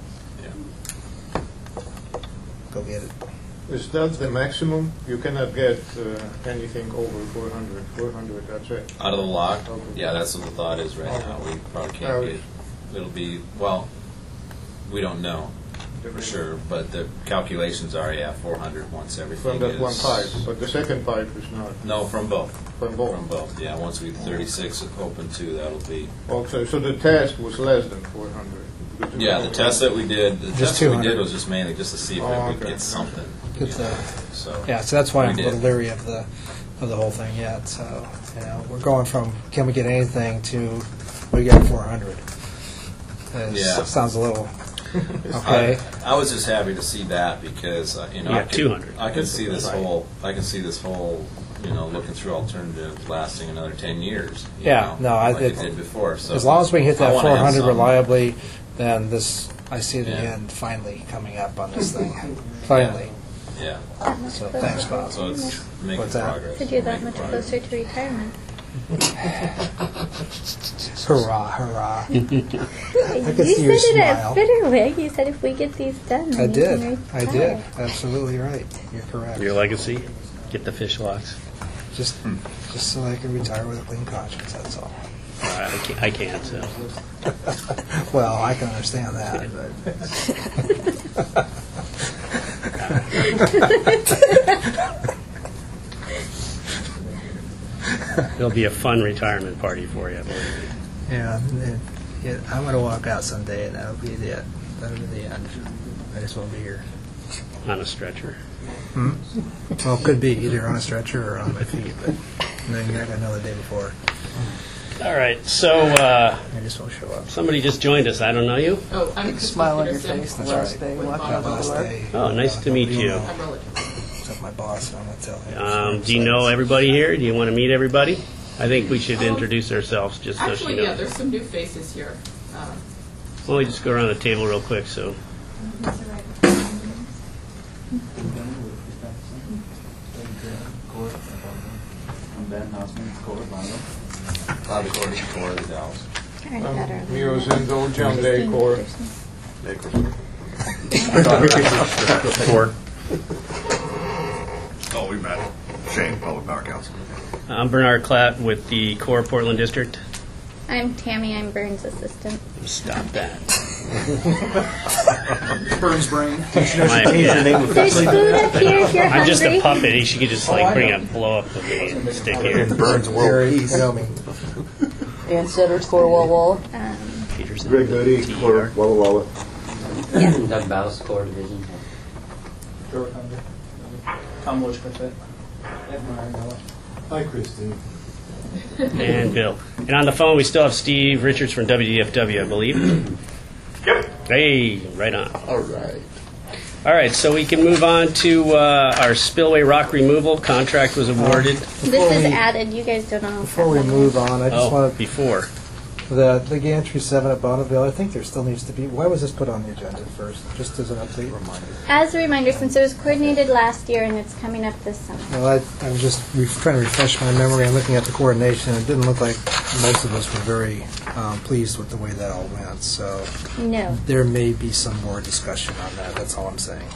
Yeah. go get it. Is that the maximum? You cannot get uh, anything over four hundred. four hundred, that's it. Out of the lock? Okay. Yeah, that's what the thought is right now. We probably can't Yeah, get, it'll be, well, we don't know for sure, but the calculations are, yeah, four hundred once everything From that is. one pipe, but the second pipe is not. No, from both. From both. From both, yeah. Once we thirty-six open too, that'll be. Okay, so the test was less than four hundred. Yeah, the test that we did, the Just test that we did two hundred. was just mainly just to see if Oh, we could okay. get something. Get you the- know, So. Yeah, so that's why we I'm a did. little leery of the, of the whole thing yet, so, you know, we're going from, can we get anything, to, we got four hundred. It Yeah. sounds a little, okay. I, I was just happy to see that because uh, you know You I got could, two hundred. I can see this Right. whole I can see this whole you know looking through alternatives lasting another ten years. you Yeah, know, no, I like did- it did before. So As long as we can hit I that wanna have four hundred some- reliably, then this, I see the Yeah. end finally coming up on this thing. Finally. Yeah. That much So closer. thanks, Bob. So it's making What's that? progress. Said you're that Making much progress. closer to retirement. Hurrah, hurrah. I You could said see your it at smile. Bitterwig. You said if we get these done, then I you did. can I retire. did. Absolutely right. You're correct. Your legacy? Get the fish locks. Just, just so I can retire with a clean conscience. That's all. Uh, I can't, I can't so. Well, I can understand that. It'll be a fun retirement party for you. believe me. Yeah, and- yeah, I'm going to walk out someday, and that'll be it. That'll be the end. I just won't be here. On a stretcher. Hmm? Well, it could be either on a stretcher or on my feet, but then you're not going to know the day before. All right, so uh, I just won't show up. somebody just joined us. I don't know you. Oh, I'm smile on your face the That's last right. day, walking My out the last door. day. Oh, nice to meet you. Except my boss, I'm going to tell him. Um, do you know everybody here? Do you want to meet everybody? I think we should introduce ourselves just so she Actually, knows. yeah, there's some new faces here. Uh, Why don't we just go around the table real quick? So, I'm Ben Hausman, Core Bondo. Bobby Cordy, Core of the Dalles. Um, Muse and Old John Day Core. Four. Oh, we met. Shane, Public Power Council. I'm Bernard Klatt with the Core Portland District. I'm Tammy. I'm Burns' assistant. Stop that. Burns brain. My- yeah. There's food up here if you're I'm just a hungry. puppet. She could just like bring a blow up with me and stick here. Burns World Gary, Peace. you know me. Ann Setters, Core Wall Wall. Um, Peterson. Greg Moody, Core Walla Walla. Doug Baus, Core Division. Door Thunder. Tom Wishcliff. Ed Meyer. Hi, Christine. And Bill. And on the phone, we still have Steve Richards from W D F W, I believe. Yep. Hey, right on. All right. All right, so we can move on to uh, our spillway rock removal contract was awarded. this is added. You guys don't know. Before we move on, I just Oh, want to, before. the, the gantry seven at Bonneville, I think there still needs to be, why was this put on the agenda first? Just as an update reminder. As a reminder, since it was coordinated last year and it's coming up this summer. Well, I, I'm just re- trying to refresh my memory. I'm looking at the coordination. It didn't look like most of us were very um, pleased with the way that all went. So No. there may be some more discussion on that. That's all I'm saying.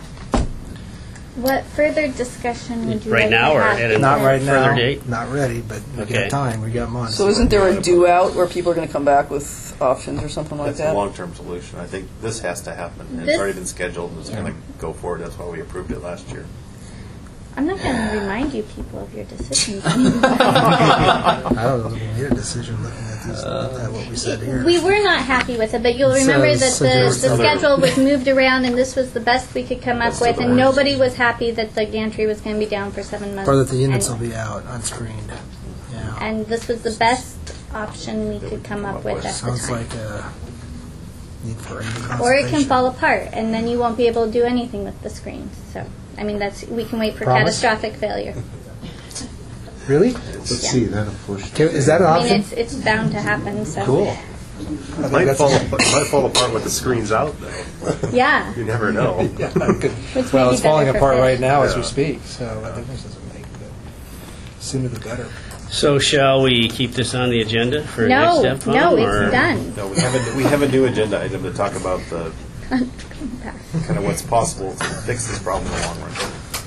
What further discussion would you Right like now to or have? at a Not right now. further date? Not ready, but we Okay. got time. We got months. So isn't there a due out where people are going to come back with options or something like That's a that? long-term solution. I think this has to happen. And This- It's already been scheduled and it's going to go forward. That's why we approved it last year. I'm not going to remind you people of your decisions. I don't know if we made a decision looking at, these, at what we said here. We were not happy with it, but you'll It remember that says the, the suggest other- schedule was moved around and this was the best we could come up That's with, the and worst. nobody was happy that the gantry was going to be down for seven months. Or that the units will and, be out unscreened. Yeah. and this was the best option we could come up with at the Sounds time. like a need for any Or it can consultation. fall apart, and then you won't be able to do anything with the screens. So, I mean, that's we can wait for Promise? catastrophic failure. Really? Let's Yeah. see, that'll push. Can, is that an I mean, option? it's it's bound to happen. So, Cool. I It think might that's fall, a- it might fall apart with the screens out, though. yeah. You never know. Yeah, it could- Which well, may be it's falling better for apart fish. right now as we Yeah. speak, so I think this doesn't make it. Sooner the better. So shall we keep this on the agenda for No, next step? no, on, it's or- done. No, we have a, we have a new agenda item to talk about the, kind of what's possible to fix this problem in the long run.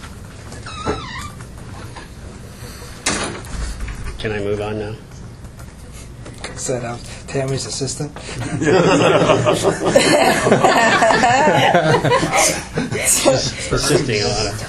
Can I move on now? Set out Tammy's assistant. Assisting on it.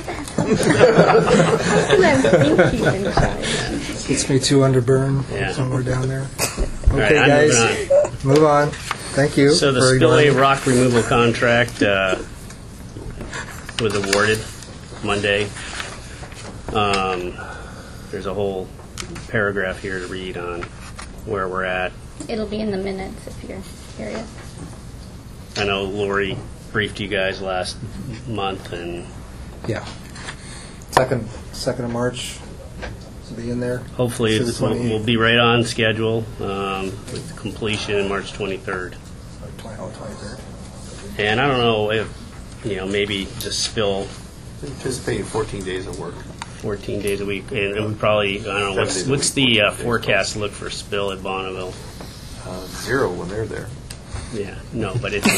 Yeah. Gets me two under burn Yeah. somewhere down there. All right, Okay, I'm guys, moving move on. Thank you. So the for spillway ignoring me. rock removal contract uh, was awarded Monday. Um, there's a whole paragraph here to read on where we're at. It'll be in the minutes if you're curious. I know Lori briefed you guys last month, and Yeah. Second, second of March. Be in there. hopefully To the it's, we'll, twenty-eighth. we'll be right on schedule um, with completion March twenty-third. twenty, oh, twenty-third. And I don't know if, you know, maybe the spill Anticipating fourteen days of work. fourteen days a week, and, and we probably, I don't know, what's, Seven days a what's week, the uh, fourteen days. forecast look for spill at Bonneville? Uh, zero when they're there. Yeah, no, but it's,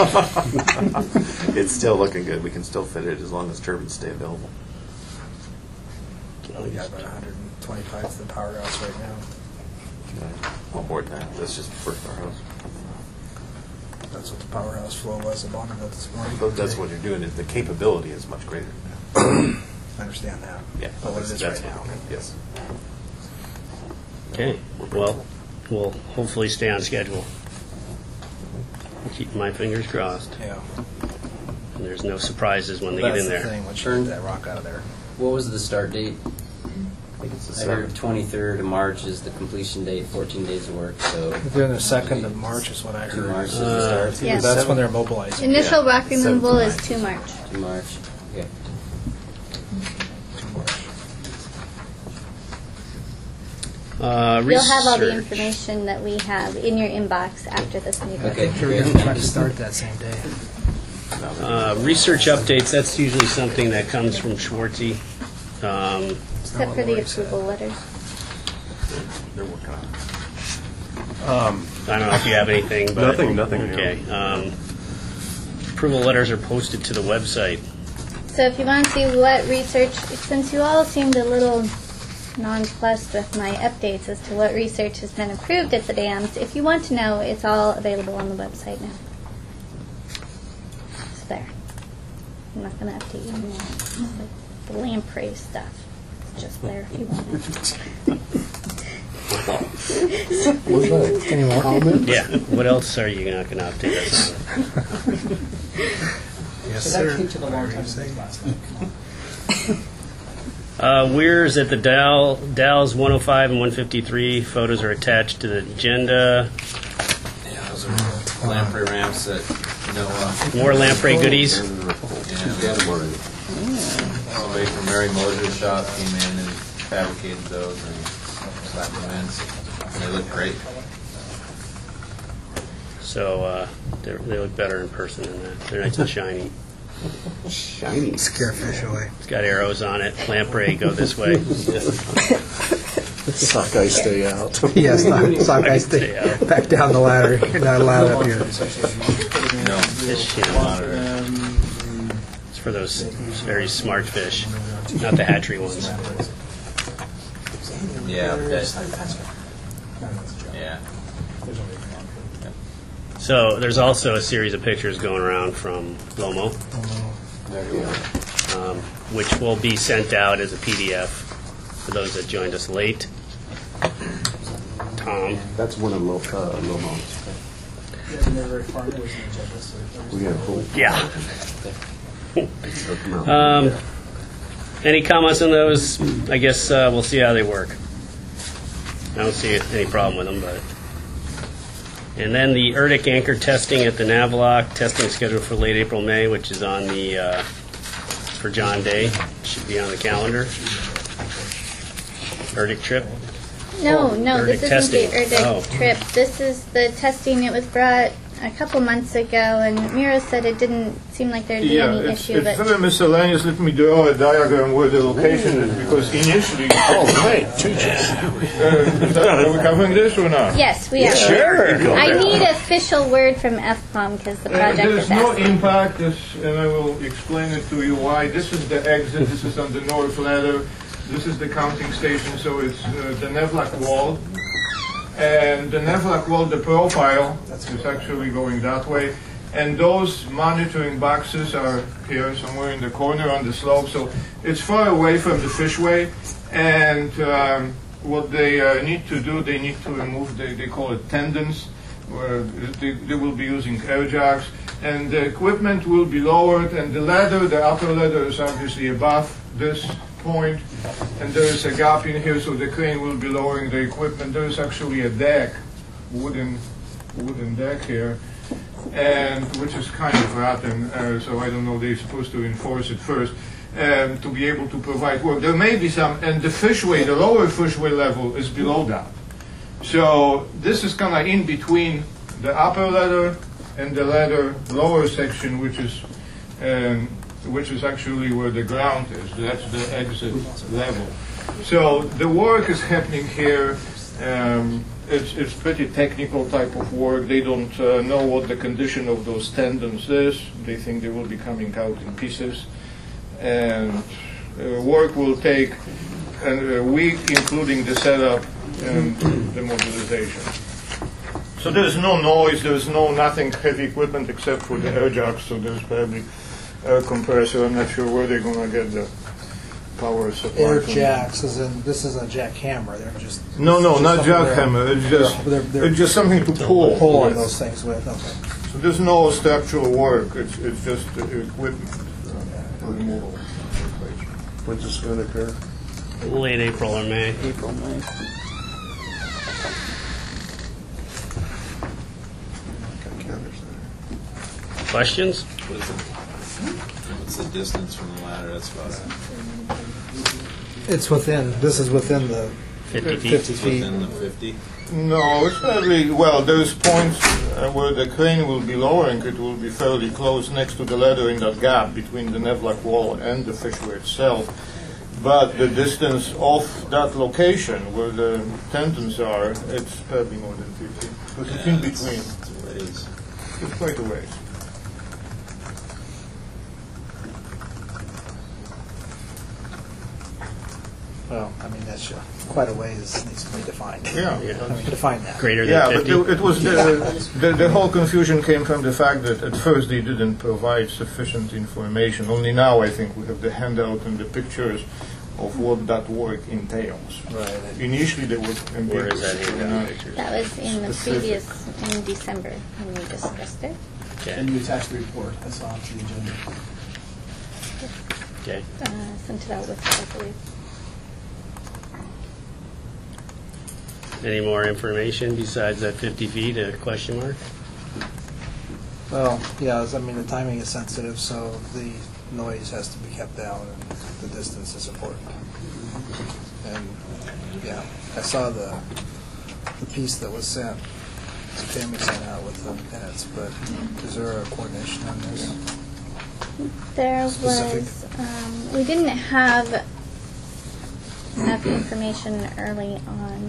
It's still looking good. We can still fit it as long as turbines stay available. We got about one hundred twenty-five to the powerhouse right now. Uh, On board that. That's just for our house. That's what the powerhouse flow was at Bonneville this morning. But that's what you're doing. Is the capability is much greater. I understand that. Yeah, But what it is that's right now. what- Yes. okay, well, we'll hopefully stay on schedule. Keep my fingers crossed. Yeah. And there's no surprises when they That's get in the there. thing, once you get that rock out of there. What was the start date? I think it's the I heard seventh. twenty-third of March is the completion date, fourteen days of work, so. Then the second of March is what I Two heard. March is Uh, the start. Yeah. That's when they're mobilizing. Initial Yeah. rock removal Seventh is two March. Two March, okay. Two March. Uh, You'll have all the research. information that we have in your inbox after this meeting. Okay. Sure, we're going to try to start that same day. Uh, research updates, that's usually something that comes from Schwartzy. Um, Except for the approval letters. They're working on it. Um, I don't know if you have anything, but. Nothing, nothing new. Okay. Um, approval letters are posted to the website. So if you want to see what research, since you all seemed a little nonplussed with my updates as to what research has been approved at the dams, if you want to know, it's all available on the website now. It's there. I'm not going to update you anymore. The, the lamprey stuff. It's just there if you want it. What's that? Any more? Comment? Yeah. What else are you not going to update us on? Yes, So that sir. came to the long time thing last night. Uh, Weirs at the Dow, Dow's one oh five and one fifty-three. Photos are attached to the agenda. Yeah, those are lamprey ramps that, you know, uh, More lamprey goodies. yeah, Got them already. somebody from Mary Moser's shop came in and fabricated those and slapped them in. And they look great. So uh, they're- they look better in person than that. They're nice and shiny. Shiny. Scare fish away. It's got arrows on it. Lamprey, go this way. Sockeye stay out. Yes, sockeye Sockeye stay stay out. back down the ladder. You're not allowed up here. No, Fish, you know, it's for those very smart fish, not the hatchery ones. yeah, that, yeah. So there's also a series of pictures going around from Lomo, um, which will be sent out as a P D F for those that joined us late. Tom. That's one of Lo, uh, Lomo's. Yeah, and they're very far. There was an agenda, so there's- We got a whole. Yeah. Hook 'em out. Um, any comments on those? I guess uh, we'll see how they work. I don't see any problem with them, but. And then the ERDIC anchor testing at the Navlock, testing scheduled for late April, May, which is on the, uh, for John Day, should be on the calendar. ERDIC trip. No, no, ERDIC this isn't testing. the ERDIC Oh. trip. This is the testing. It was brought a couple months ago, and Miro said it didn't seem like there'd be Yeah, any it's, issue, it's but very miscellaneous. Let me draw a diagram where the location is, because initially. Oh, right, two Uh, are we covering this or not? yes, we are. Sure. I need official word from F POM because the Uh, project There is is no asking. impact, this- and I will explain it to you why. This is the exit, this is on the north ladder, this is the counting station, so it's uh, the Nevlak wall. And the Nevlak wall, the profile, is actually going that way. And those monitoring boxes are here somewhere in the corner on the slope, so it's far away from the fishway. And um, what they uh, need to do, they need to remove, they, they call it tendons, where they, they will be using air jacks. And the equipment will be lowered, and the ladder, the upper ladder is obviously above this point. And there is a gap in here, so the crane will be lowering the equipment. There is actually a deck, wooden, wooden deck here, and which is kind of rotten, uh, so I don't know, they're supposed to enforce it first. Um, to be able to provide work. There may be some, and the fishway, the lower fishway level is below that. So this is kind of in between the upper ladder and the ladder lower section, which is um, which is actually where the ground is. That's the exit level. So the work is happening here. Um, it's, it's pretty technical type of work. They don't uh, know what the condition of those tendons is. They think they will be coming out in pieces. And uh, work will take a week, including the setup and the mobilization. So there's no noise, there's no nothing heavy equipment except for the air jacks, so there's probably air compressor. I'm not sure where they're going to get the power supply. Air from. jacks, as in, this is a jackhammer, they're just... No, no, just not something they're- jackhammer, it's just, they're- they're- it's just something to pull. Pull on with. those things with, okay. So there's no structural work, it's, it's just uh, equipment uh, removal. When's this going to occur? Late April or May. April, May. Questions? What is it? What's the distance from the ladder? That's about it. It's within, this is within the fifty feet. fifty It's feet. within the fifty. No, it's fairly, well, there's points uh, where the crane will be lowering, it will be fairly close next to the ladder in that gap between the Nevlak wall and the fissure itself. But the distance off that location where the tendons are, it's probably more than fifty. Because it's in Yeah, between. It's a ways. It's quite a ways. Well, I mean, that's uh, quite a ways, needs to be defined. Yeah. I mean, define that. Greater Yeah, than but fifty? it, it was the, the the whole confusion came from the fact that at first they didn't provide sufficient information. Only now I think we have the handout and the pictures of what that work entails. Right. Initially they were Where is that ambiguous. in They were the not pictures? That was in the Specific. previous, in December, when we discussed it. Okay. And you attach the report, I saw it to the agenda. Okay. Uh, Sent it out with it, I believe. Any more information besides that fifty feet, a question mark? Well, yeah, I mean, the timing is sensitive, so the noise has to be kept down, and the distance is important. And, yeah, I saw the, the piece that was sent, Tammy sent out with the minutes, but is there a coordination on this? There Specific. was, um, we didn't have enough information early on.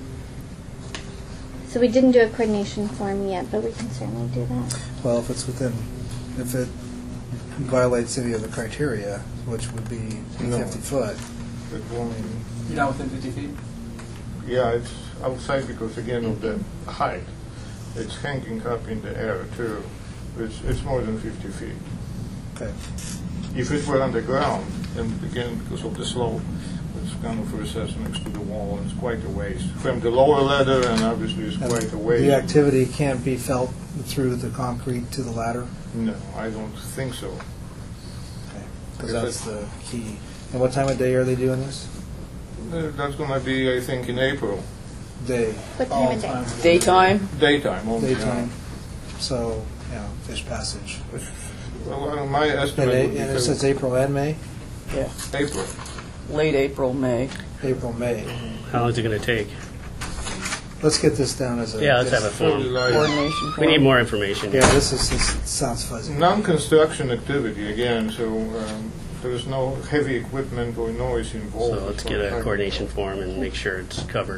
So we didn't do a coordination form yet, but we can certainly do that. Well, if it's within, if it violates any of the criteria, which would be No. fifty foot, It won't- You're not within fifty feet? Yeah, it's outside because again of the height. It's hanging up in the air too. It's, it's more than fifty feet. okay. If it were on the ground, and again because of the slope, it's kind of recessed next to the wall, and it's quite a ways. From the lower ladder, and obviously it's And quite a ways. the activity can't be felt through the concrete to the ladder? No, I don't think so. Because that's the key. And what time of day are they doing this? Uh, That's going to be, I think, in April. Day. What time of day? Daytime? Daytime, only. Daytime. So, you know, fish passage. Well, uh, my And estimate would it be and it Feb- says April and May? Yeah, April. late April, May. April, May. How long is it going to take? Let's get this down as a... Yeah, let's have a form. Coordination We form. need more information. Yeah, this is, this sounds fuzzy. Non-construction activity, again, so um, there's no heavy equipment or noise involved. So let's get a coordination form and make sure it's covered.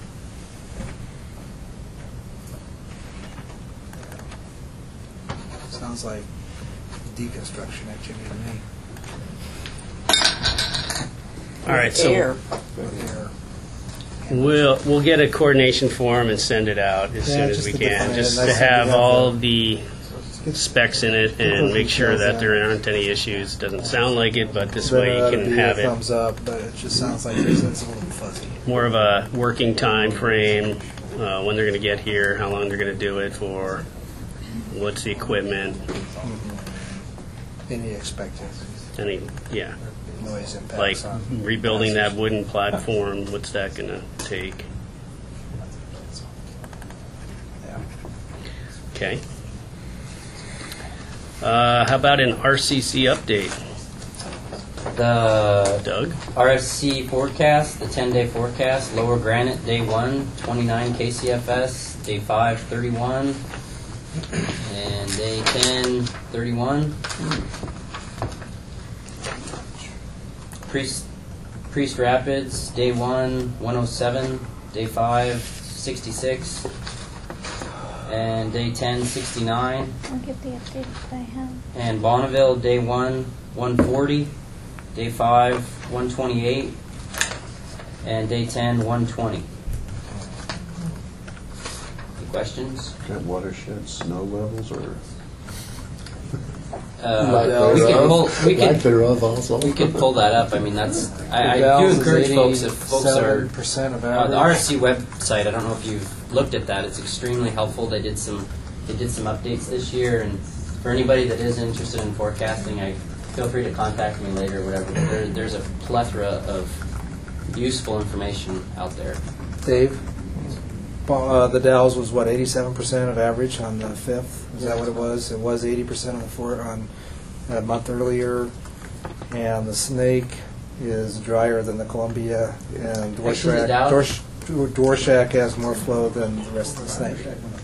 Sounds like deconstruction activity to me. All right, so Air. Air. we'll we'll get a coordination form and send it out as Yeah, soon as just we to can, define it, just nice to and have have all the- the specs in it and make sure that there aren't any issues. Doesn't sound like it, but this way Then you that'd can be a have it thumbs up, but it just sounds like it's it's a little fuzzy. more of a working time frame, uh, when they're going to get here, how long they're going to do it for, what's the equipment, Any expected any, yeah. noise impacts Like on... rebuilding that wooden platform, what's that going to take? Yeah. Okay. Uh, how about an R C C update? The Doug? R F C forecast, the ten-day forecast, Lower Granite, day one, twenty-nine K C F S, day five, thirty-one, and day ten, thirty-one. Priest, Priest Rapids, day one, one oh seven, day five, sixty-six, and day ten, sixty-nine. I'll get the update that I have. And Bonneville, day one, one forty, day five, one twenty-eight, and day ten, one twenty. Any questions? Got watershed snow levels or? Uh, we can pull. We Lack can. thereof also. We could pull that up. I mean, that's. I, I do Dalles is encourage folks if folks are. eighty-seven percent of Uh, average. the R F C website. I don't know if you've looked at that. It's extremely helpful. They did some. They did some updates this year, and for anybody that is interested in forecasting, I feel free to contact me later or whatever. But there, there's a plethora of useful information out there. Dave, uh, the Dalles was what, eighty-seven percent of average on the fifth? Is that what it was? It was eighty percent on the four, on a month earlier. And the Snake is drier than the Columbia, and Actually, the Dvorak Dow- Dvorsh- Dvorak has more flow than the rest of the Snake.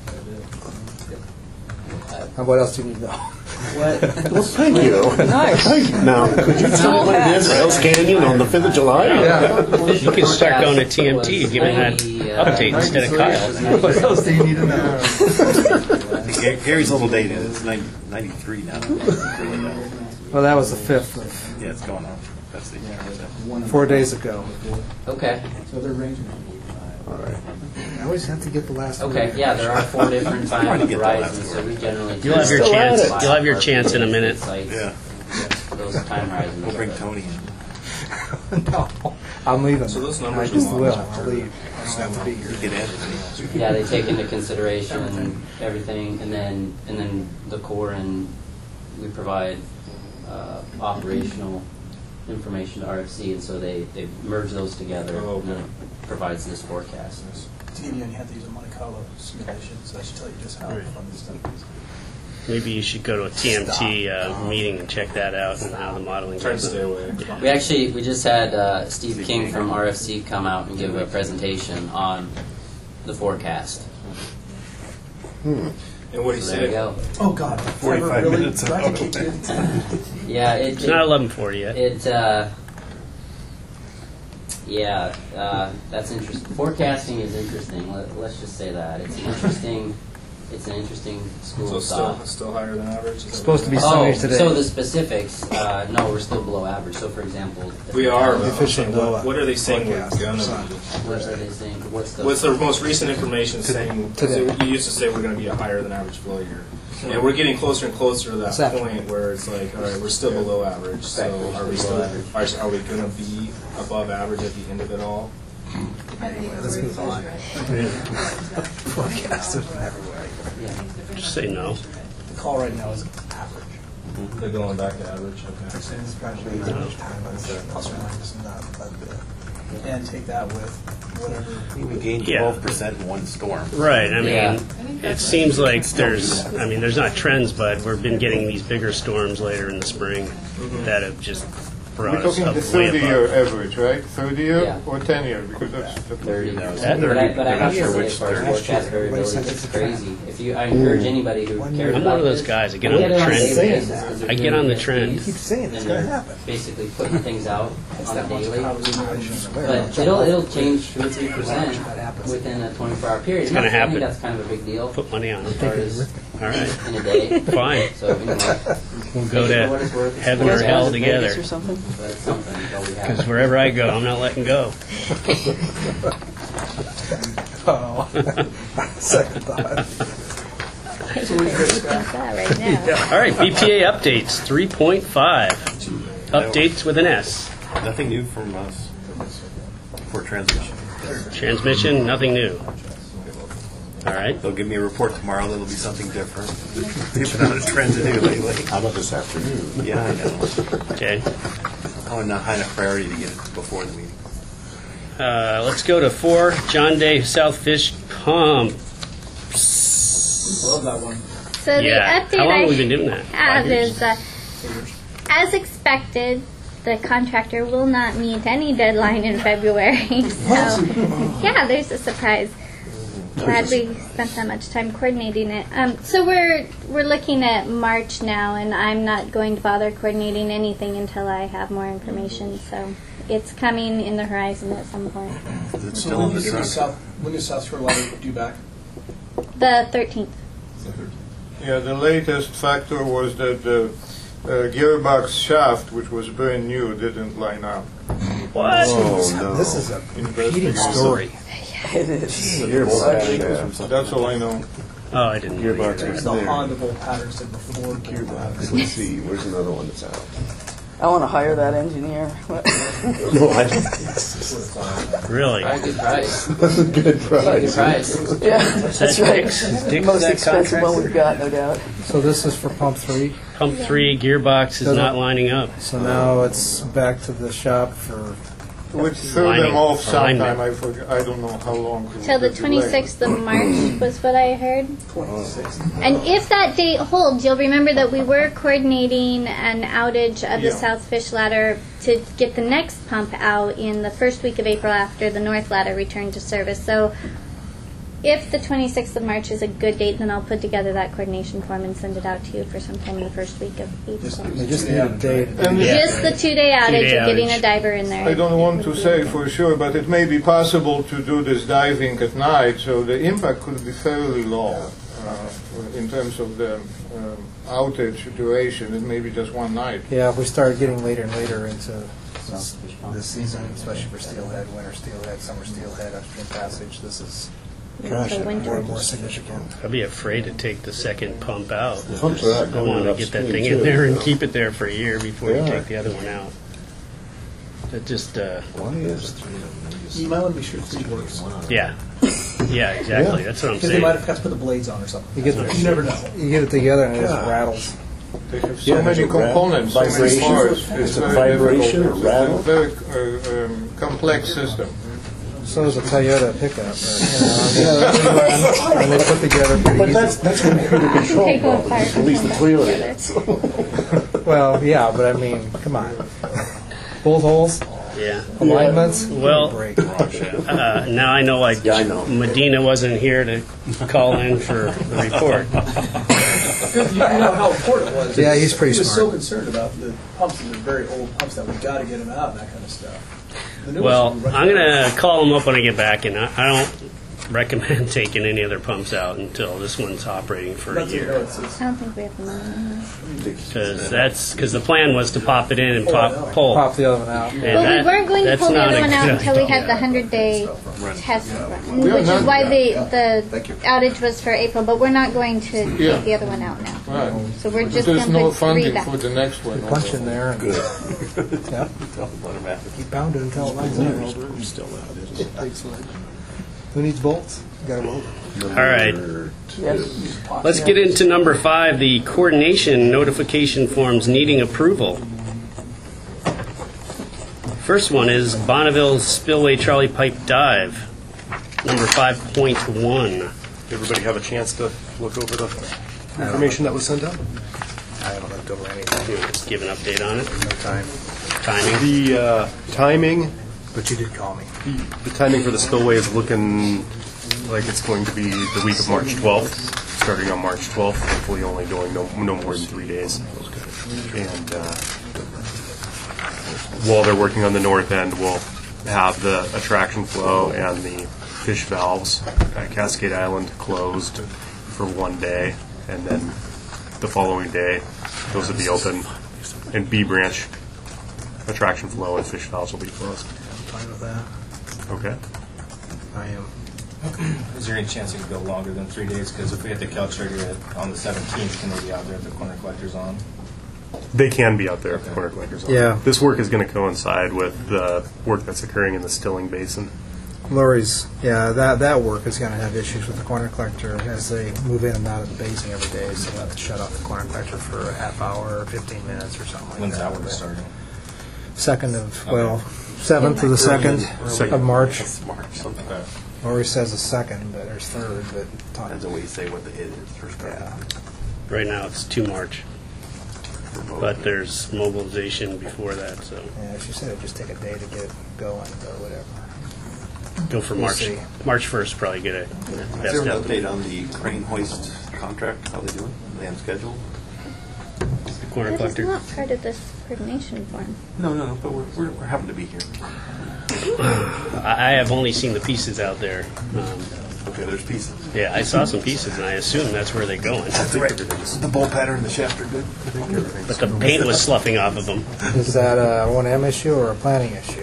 And what else do you need to know? What? Well, thank you. Nice. Thank you. Now, could you tell me what it is, Hell's Canyon on the fifth of July? Yeah. You can start going to T M T and giving that update instead of Kyle. What else do you need to know? Gary's a little dated. It's ninety-three now. Well, that was the fifth of Yeah, it's going on. That's the four days ago. Okay. So they're ranging. All right. I always have to get the last Okay. week. Yeah, there are four different Trying time to get that horizons, so we generally. You'll have your Still at chance. it. You'll have your chance in a minute. Sites, Yeah. Those time horizons. We'll bring but- Tony in. No, I'm leaving. So those I numbers just will- will. I'll leave. I just have to be here. Get Anthony. Yeah, they take into consideration everything, and then and then the core, and we provide uh, operational information to R F C, and so they, they merge those together, Oh, and then it provides this forecast. To give you, you have to use a Monte Carlo simulation, so that should tell you just how fun this stuff is. Maybe you should go to a T M T uh, meeting and check that out and how the modeling Try to goes. stay away. We actually we just had uh, Steve King from R F C come out and give a presentation on the forecast. And what he So there you said, go. Oh, God. forty-five Really minutes of eradicated. Yeah, it, It's it- not eleven forty yet. It, uh, yeah, uh, that's interesting. Forecasting is interesting. Let, let's just say that it's an interesting. It's an interesting school so of still thought. still higher than average. Is that Supposed to be right? sunny Oh, today. so the specifics? Uh, no, we're still below average. So, for example, We are. The though. fishing So will, what, what are they saying we're forecast gonna sun. be? what are they saying? What's the? What's the most recent information saying? 'Cause Today. You used to say we're going to be a higher than average flow year, and we're getting closer and closer to that This afternoon. point where it's like, all right, we're still below average. So are we still? Are, are we going to be above average at the end of it all? Let's move on. Forecasters everywhere. Just say no. The call right now is average. They're going back to average. Okay. It's probably average time, but it's plus or minus and that. But, uh, and take that with whatever. We gained Yeah. twelve percent in one storm. Right. I mean, Yeah. it seems like there's. I mean, there's not trends, but we've been getting these bigger storms later in the spring that have just brought We're us talking up the way thirty-year above. average, right? thirty-year Yeah. or ten-year, because that's the thirty. That But I, thirty. but I They're not have to sure say, which as far as they're- forecast variability, it's crazy. If you, I encourage anybody who One cares year. I'm about one of those this, guys that get look on at the it a daily trend. basis, 'cause they're I get doing on the it trend. You keep saying it's and going to they're happen. basically putting things out on a daily. But But it'll it'll change two or three percent within a twenty-four hour period. It's And gonna that's- I think happen. that's kind of a big deal Put money on as it. far as All right. in a day. Fine. So anyway, We'll go take it for what it's to worth. It's heaven still or hell Vegas together. Or something. But it's something. That's all we have. Because wherever I go, I'm not letting go. Oh, second thought. So we think that right now. All right, B P A updates three point five. Updates with an S. Nothing new from us for transmission. Transmission, nothing new. All right. They'll give me a report tomorrow. That'll be something different. They've been on a trend to do lately. How about this afternoon? Yeah, I know. Okay. I want a high enough priority to get it before the meeting. Uh, let's go to four. John Day South Fish Pump. Love that one. So the Yeah. update How long I have we been doing that? have Five years? is, uh, as expected, the contractor will not meet any deadline in February. So, yeah, there's a surprise. glad we spent that much time coordinating it. Um, so we're we're looking at March now, and I'm not going to bother coordinating anything until I have more information. So it's coming in the horizon at some point. So when does the South, when does South Shore Water due back? The thirteenth. Yeah, the latest factor was that the uh, gearbox shaft, which was brand new, didn't line up. What? Oh, no. This is a repeating story. It is. That's all I know. Oh, I didn't know. Gearbox And was the there. Honda Volt pattern said before gearbox. Let's see, where's another one that's out? I want to hire that engineer. No, I don't. Really? Good price. That's a good price. Good price. Yeah, that's right. Dick's Most that expensive contract? one we've got, no doubt. So this is for pump three. Pump three gearbox is Doesn't- not lining up. So now it's back to the shop for. Which threw Lining. them off sometime. Alignment. I forget. I don't know how long. Till the delay. twenty-sixth of March was what I heard. twenty-sixth. And if that date holds, you'll remember that we were coordinating an outage of the Yeah. South Fish Ladder to get the next pump out in the first week of April after the North Ladder returned to service. So if the twenty-sixth of March is a good date, then I'll put together that coordination form and send it out to you for sometime in the first week of April. They just need a date. And Just the two-day outage Two-day of getting outage. a diver in there. I don't want to say for sure, but it may be possible to do this diving at night, so the impact could be fairly low uh, in terms of the um, outage duration. It may be just one night. Yeah, if we start getting later and later into this, this season, especially for steelhead, winter steelhead, summer steelhead, upstream passage, this is Gosh, for winter. more and more significant. I'd be afraid to take the second pump out. Pumps are out I going want to upstream, get that thing too, in there and so. keep it there for a year before you Yeah. take the other one out. It just, uh, Why is You might want to be sure three works. yeah. Yeah, exactly. Yeah. That's what I'm Because they might saying. have got to put the blades on or something. You get the, You never know. You get it together and it just God. rattles. They have so Yeah, many it's a ra- components, so many vibration. parts. It's a very vibration, difficult. a rattle. It's a very uh, um, complex system. So is a Toyota pickup. You know, and they put together pretty But easy. that's, that's computer control Take them problem, apart at least the and Toyota. Well, yeah, but I mean, come on. Both holes, Yeah. alignments. Well, break. uh, now I know, like, Yeah, I know. Medina wasn't here to call in for the report. Good, you know how important it was. Yeah, he's pretty He was smart. so concerned about the pumps, and the very old pumps, that we got to get them out and that kind of stuff. The new Well, ones, we run- I'm going to call them up when I get back, and I, I don't recommend taking any other pumps out until this one's operating for a That's it, no, year. it's- it's- I don't think we have the money. Because that's because the plan was to pop it in and pop pull. Pop the other one out. And Well, that- we weren't going to that's pull the not other a one out good until we idea. had the hundred-day test run, We are which is not- why the, the outage was for April, but we're not going to Yeah. take the other one out now. Right. So we're But just there's going no to put three funding back. for the next one. Punch in there and Good. yeah, keep pounding until it lines up. I'm still out. Who needs bolts? You got a weld. All right. Yes. Let's get into number five, the coordination notification forms needing approval. First one is Bonneville Spillway Trolley Pipe Dive, number five point one. Did everybody have a chance to look over the information that was sent out? I haven't looked over anything. Just give an update on it. No time. Timing. The uh, timing, But you did call me. the timing for the spillway is looking like it's going to be the week of March twelfth, starting on March twelfth, hopefully only going no, no more than three days. And uh, while they're working on the north end, we'll have the attraction flow and the fish valves at Cascade Island closed for one day, and then the following day, those will be open. And B Branch attraction flow and fish valves will be closed. I'm fine with that. Okay. I am. Is there any chance it could go longer than three days? Because if we hit the Cal trigger on the seventeenth, can they be out there if the corner collector's on? They can be out there if the corner collector's on. Yeah. This work is going to coincide with the work that's occurring in the Stilling Basin. Lori's, yeah, that that work is going to have issues with the corner collector as they move in and out of the basin every day. So they'll have to shut off the corner collector for a half hour or fifteen minutes or something like When's that. that work starting? Second of, well, seventh to the second Second. of March. Okay. Lori says the second, but there's third, but Depends on what you say what the hit is first. yeah. Right now it's two March, but there's mobilization before that, so. Yeah, she said it'd just take a day to get it going or whatever. go for We'll March. see. March first, probably get a Is best there an estimate. update on the crane hoist contract? How they doing? They on schedule? The corner That is collector. not part of this coordination form. No, no, no. But we're, we're, we're happy to be here. I I have only seen the pieces out there. Um, Okay, there's pieces. yeah, I saw some pieces, and I assume that's where they're going. The bowl pattern and the shaft are good. I think everything's. But the paint was sloughing off of them. Is that a one M issue or a planning issue?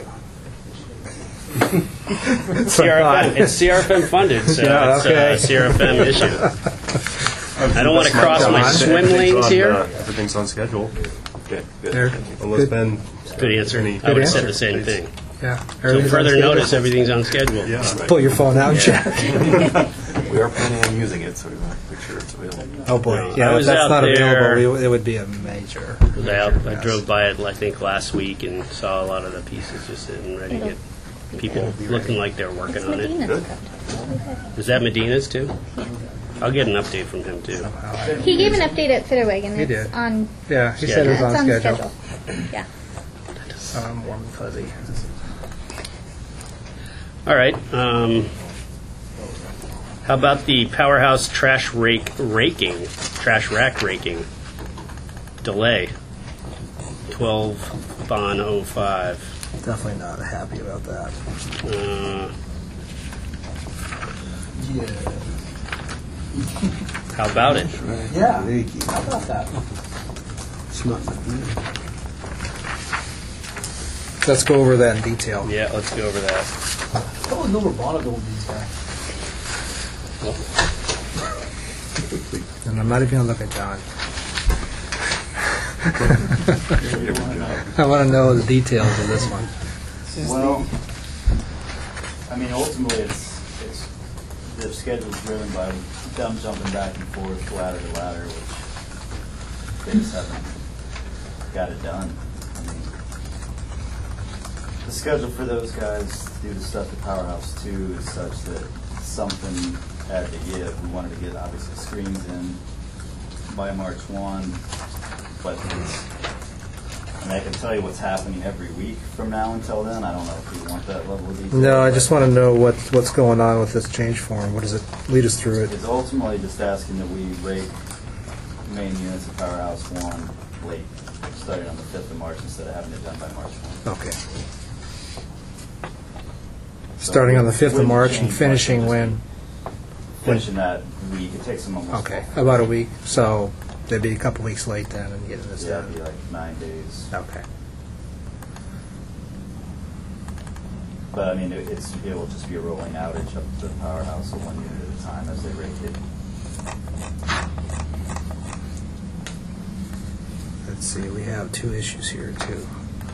C R F M. It's C R F M funded, so Yeah, it's okay. a C R F M issue. I don't want to cross my swim Everything's lanes on, here. uh, Everything's on schedule. Okay, good. There. Unless Good. Ben. Good answer. Any- I would have answer. said the same thing. Yeah. So Everything's on further schedule. notice, everything's on schedule. Yeah. Pull your phone out and check. We are planning on using it, so we want to make sure it's available. Oh boy. I Yeah, if was that's out not there- available, we- it would be a major. I, major I mess. drove by it, I think, last week and saw a lot of the pieces just sitting ready to get people looking like they're working It's on it. Medina's Good. project. Is that Medina's too? I'll get an update from him too. He gave an update at Fitterweg, and He it's did. on. Yeah, he said it was it's on schedule. Yeah. Um, warm and fuzzy. All right. Um, how about the Powerhouse trash rake raking, trash rack raking delay? twelve bond oh five. Definitely not happy about that. Uh, Yeah. how about it? Yeah. How about that? It's not Let's go over that in detail. Yeah, let's go over that. How would Noah Bonnet with these guys? And I'm not even going to look at John. I want to know the details of this one. Well, I mean, ultimately, it's, it's, the schedule's driven by them jumping back and forth, ladder to ladder, which they just haven't got it done. I mean, the schedule for those guys to do the stuff at Powerhouse two is such that something had to give. We wanted to get, obviously, screens in by March first, but it's, and I can tell you what's happening every week from now until then. I don't know if you want that level of detail. No, I just want to know what, what's going on with this change form. What does it lead us through it? It's ultimately just asking that we rate main units of Powerhouse one late, starting on the fifth of March instead of having it done by March first. Okay. Starting on the fifth of March and finishing when? Finishing that week. It takes them almost. Okay, about a week. So they'd be a couple weeks late then and getting this Yeah, done. it'd be like nine days. Okay. But I mean, it- it's, it will just be a rolling outage up to the Powerhouse, so one unit at a time as they rate it. Let's see, we have two issues here too.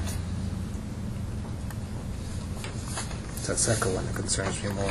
It's that second one that concerns me more.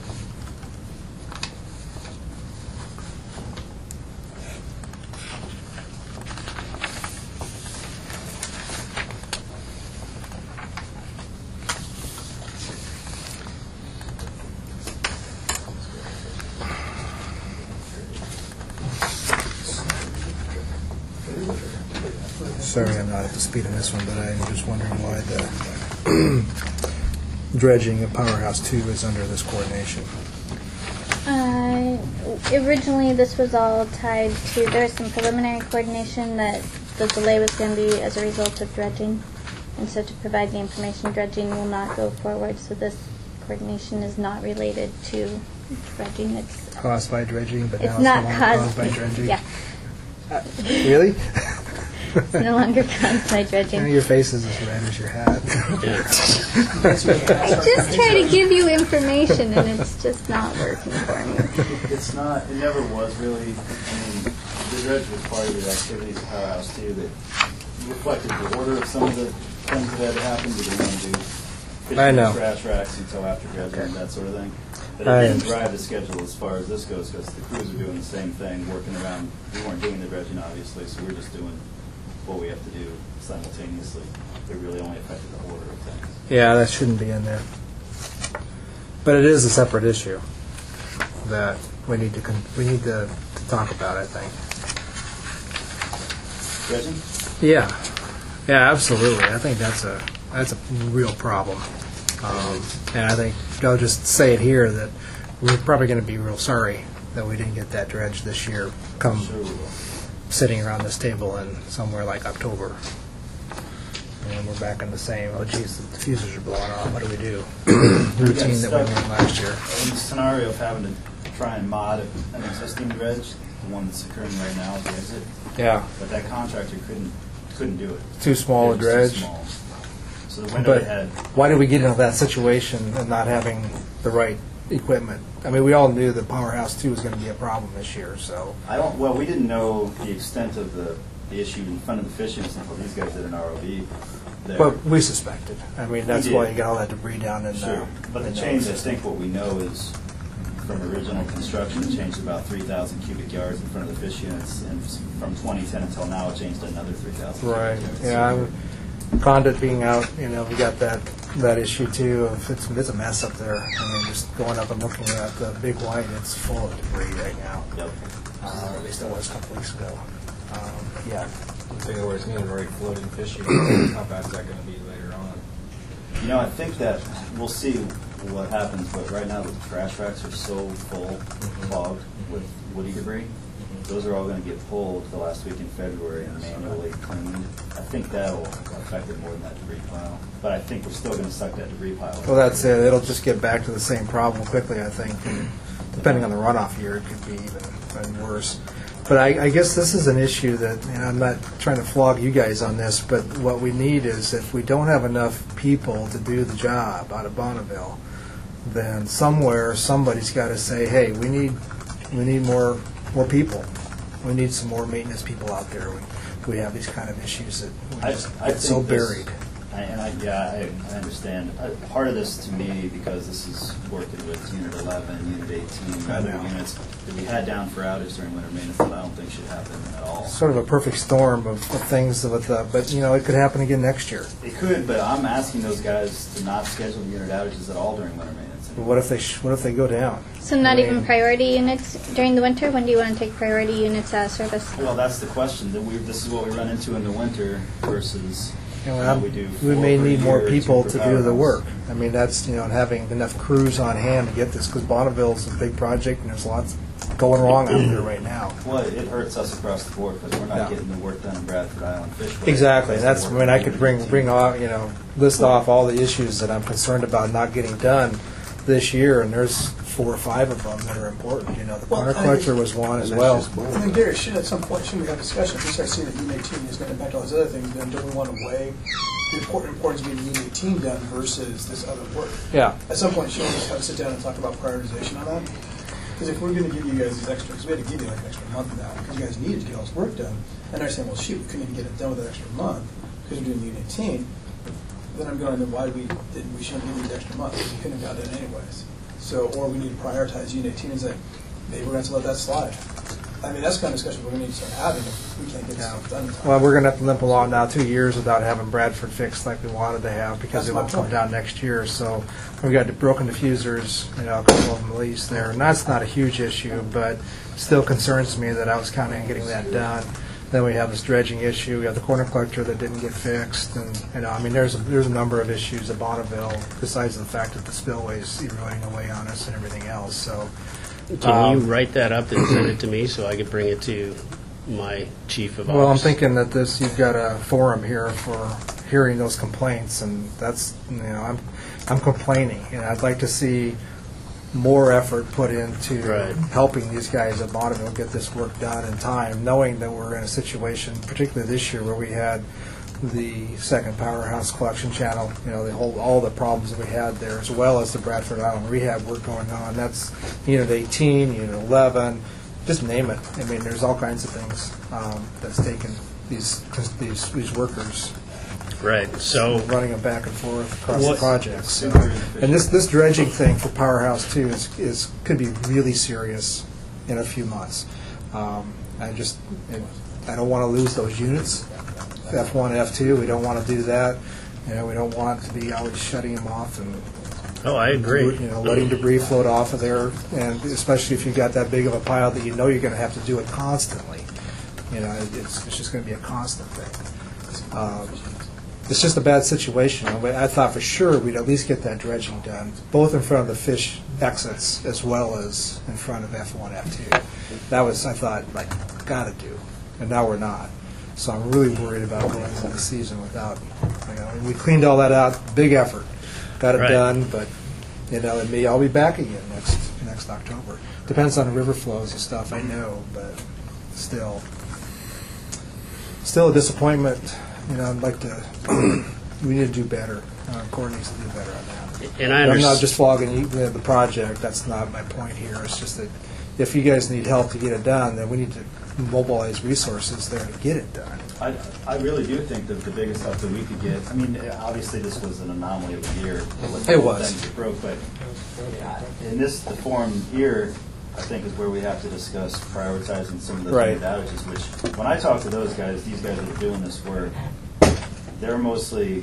Sorry, I'm not up to speed on this one, but I'm just wondering why the dredging of Powerhouse two is under this coordination. Uh, originally, this was all tied to, there was some preliminary coordination that the delay was going to be as a result of dredging. And so to provide the information, dredging will not go forward. So this coordination is not related to dredging. It's, Caused by dredging, but it's now it's not no longer caused, caused by dredging? yeah. Really? It's no longer caused by Now dredging. your face is as red as your hat. I just try to give you information and it's just not working for me. It's not, it never was really, I mean, the dredge was part of the activities of Powerhouse too that reflected the order of some of the things that had happened. We didn't want to do fishing I know. trash racks until after dredging and that sort of thing. But I it didn't understand. drive the schedule as far as this goes because the crews are doing the same thing, working around, we weren't doing the dredging obviously, so we're just doing what we have to do simultaneously. It really only affected the order of things. Yeah, that shouldn't be in there. But it is a separate issue that we need to con- we need to, to talk about, I think. Dredging? Yeah, yeah, absolutely. I think that's a that's a real problem, um, and I think I'll just say it here that we're probably going to be real sorry that we didn't get that dredge this year. Come Sure we will. sitting around this table in somewhere like October, and we're back in the same. Oh, geez, the diffusers are blowing off. What do we do? Routine that we did last year. In the scenario of having to try and mod an existing dredge, the one that's occurring right now at the exit. Yeah. But that contractor couldn't couldn't do it. Too small a It was too dredge. small. So the window But they had. why did we get into that situation and not having the right equipment? I mean, we all knew that Powerhouse two was going to be a problem this year, so. I don't. Well, we didn't know the extent of the, the issue in front of the fishing until these guys did an R O V. there. But we suspected. I mean, that's We why did. you got all that debris down in Sure. there. But the change, I think, what we know is from original construction, it changed about three thousand cubic yards in front of the fish units, and from twenty ten until now, it changed another three thousand. Right, yeah, I'm- conduit being out, you know, we got that, that issue too, of it's, it's a mess up there. I mean, just going up and looking at the big white, it's full of debris right now. Yep. Uh, at least it was a couple weeks ago. Um, yeah. I'm thinking where it's going to be floating fish units. How bad is that going to be later on? You know, I think that we'll see what happens, but right now the trash racks are so full, clogged with woody debris. Those are all going to get pulled the last week in February and manually cleaned. I think that'll affect it more than that debris pile. But I think we're still going to suck that debris pile. Well, that's it. It'll just get back to the same problem quickly, I think. And depending on the runoff year, it could be even, even worse. But I, I guess this is an issue that, and I'm not trying to flog you guys on this, but what we need is if we don't have enough people to do the job out of Bonneville, then somewhere somebody's got to say, hey, we need we need more more people. We need some more maintenance people out there. We, we have these kind of issues that we I, just I get so think this- buried. I, and I, yeah, I, I understand. Uh, part of this to me, because this is working with Unit eleven, Unit eighteen, other know. units that we had down for outage during winter maintenance that I don't think should happen at all. Sort of a perfect storm of, of things, with the, but you know it could happen again next year. It could, but I'm asking those guys to not schedule unit outages at all during winter maintenance. But what if they sh- what if they go down? So not I mean- even priority units during the winter? When do you want to take priority units out of service? Well, that's the question. That we, this is what we run into in the winter versus You know, what I'm- we do. we four may per need more year, people two to per do the powerhouse. work. I mean, that's, you know, and having enough crews on hand to get this, because Bonneville's a big project and there's lots going wrong out there right now. Well, it hurts us across the board because we're not Yeah. getting the work done in Bradford Island Fishway. Exactly. Because That's the when I work could bring, bring off, you know, list off all the issues that I'm concerned about not getting done this year, and there's four or five of them that are important. You know, the Well, corner I- collector was one as And that's well. just one. I mean, Gary, should at some point, shouldn't we have a discussion, if we start seeing that Unit eighteen is going to impact all these other things, then don't we want to weigh the important importance of getting Unit eighteen done versus this other work? Yeah. At some point, shouldn't we just have to sit down and talk about prioritization on that? Because if we're going to give you guys these extra, because we had to give you like an extra month now, because you guys needed to get all this work done, and they're saying, well, shoot, we couldn't even get it done with that extra month because we're doing Unit eighteen, then I'm going, then why we didn't, we shouldn't give you the extra month, because we couldn't have got it anyways. So, or we need to prioritize Unit eighteen and say, maybe we're going to have to let that slide. I mean, that's the kind of discussion we're going to need to start having if we can't get Yeah. stuff done in time. Well, we're going to have to limp along now two years without having Bradford fixed like we wanted to have because That's it my won't come point. down next year. So we've got the broken diffusers, you know, a couple of them at least there. And that's not a huge issue, but still concerns me that I was counting on getting that done. Then we have this dredging issue. We have the corner collector that didn't get fixed. And, you know, I mean, there's a, there's a number of issues at Bonneville besides the fact that the spillway's eroding away on us and everything else. So Can you Um, write that up and send it to me so I could bring it to my chief of Well, I'm office? thinking that this, you've got a forum here for hearing those complaints, and that's, you know, I'm, I'm complaining, and I'd like to see more effort put into Right. helping these guys at Bonneville get this work done in time, knowing that we're in a situation, particularly this year, where we had the second powerhouse collection channel, you know, the whole, all the problems that we had there, as well as the Bradford Island rehab work going on. That's Unit eighteen, Unit eleven, just name it. I mean, there's all kinds of things um, that's taken these, these, these workers, Right, so, running them back and forth across the What- projects. So, and this, this dredging thing for Powerhouse Two is, is, could be really serious in a few months. Um, I just, it- I don't want to lose those units, F one, F two, we don't want to do that. You know, we don't want to be always shutting them off and, oh, I agree. you know, letting debris float off of there, and especially if you've got that big of a pile that you know you're going to have to do it constantly. You know, it's, it's just going to be a constant thing. Um, it's just a bad situation. I thought for sure we'd at least get that dredging done, both in front of the fish exits as well as in front of F one, F two. That was, I thought, like, gotta do. And now we're not. So I'm really worried about going into the season without, you know, we cleaned all that out, big effort. Got it Right. done, but, you know, and me, I'll be back again next next October. Depends on the river flows and stuff, I know, but still, still a disappointment. You know, I'd like to, we need to do better. Uh, Corps needs to do better on that. And I I'm understand. not just flogging the, the project, that's not my point here. It's just that if you guys need help to get it done, then we need to mobilize resources there to get it done. I, I really do think that the biggest help that we could get, I mean, obviously this was an anomaly of a year. It was. Things that broke, but in this, the forum here, I think is where we have to discuss prioritizing some of those Right. outages, which, when I talk to those guys, these guys that are doing this work, they're mostly,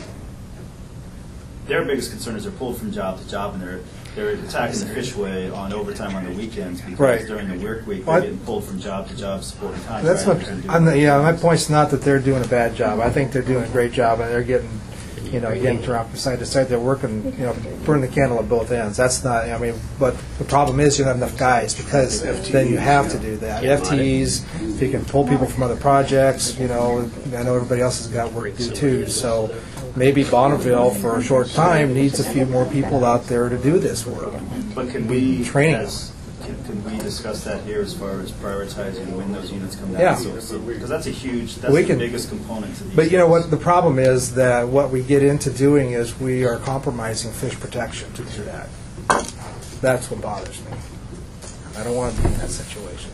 their biggest concern is they're pulled from job to job, and they're they're attacking the fishway on overtime on the weekends because Right. during the work week Well, I- they're getting pulled from job to job supporting That's contractors. what, and doing I'm, the- yeah, my point's not that they're doing a bad job. I think they're doing a great job, and they're getting, you know, getting from side to side. They're working, you know, burning the candle at both ends. That's not, I mean, but the problem is you don't have enough guys, because then you have to do that. F T Es, if you can pull people from other projects, you know, I know everybody else has got work to do too, so maybe Bonneville, for a short time, needs a few more people out there to do this work. But can we, Training. as, can, can we discuss that here as far as prioritizing when those units come down? Yeah. So, so, because that's a huge, that's We the can- biggest component to these. But you know things. what, the problem is that what we get into doing is we are compromising fish protection to do that. That's what bothers me. I don't want to be in that situation.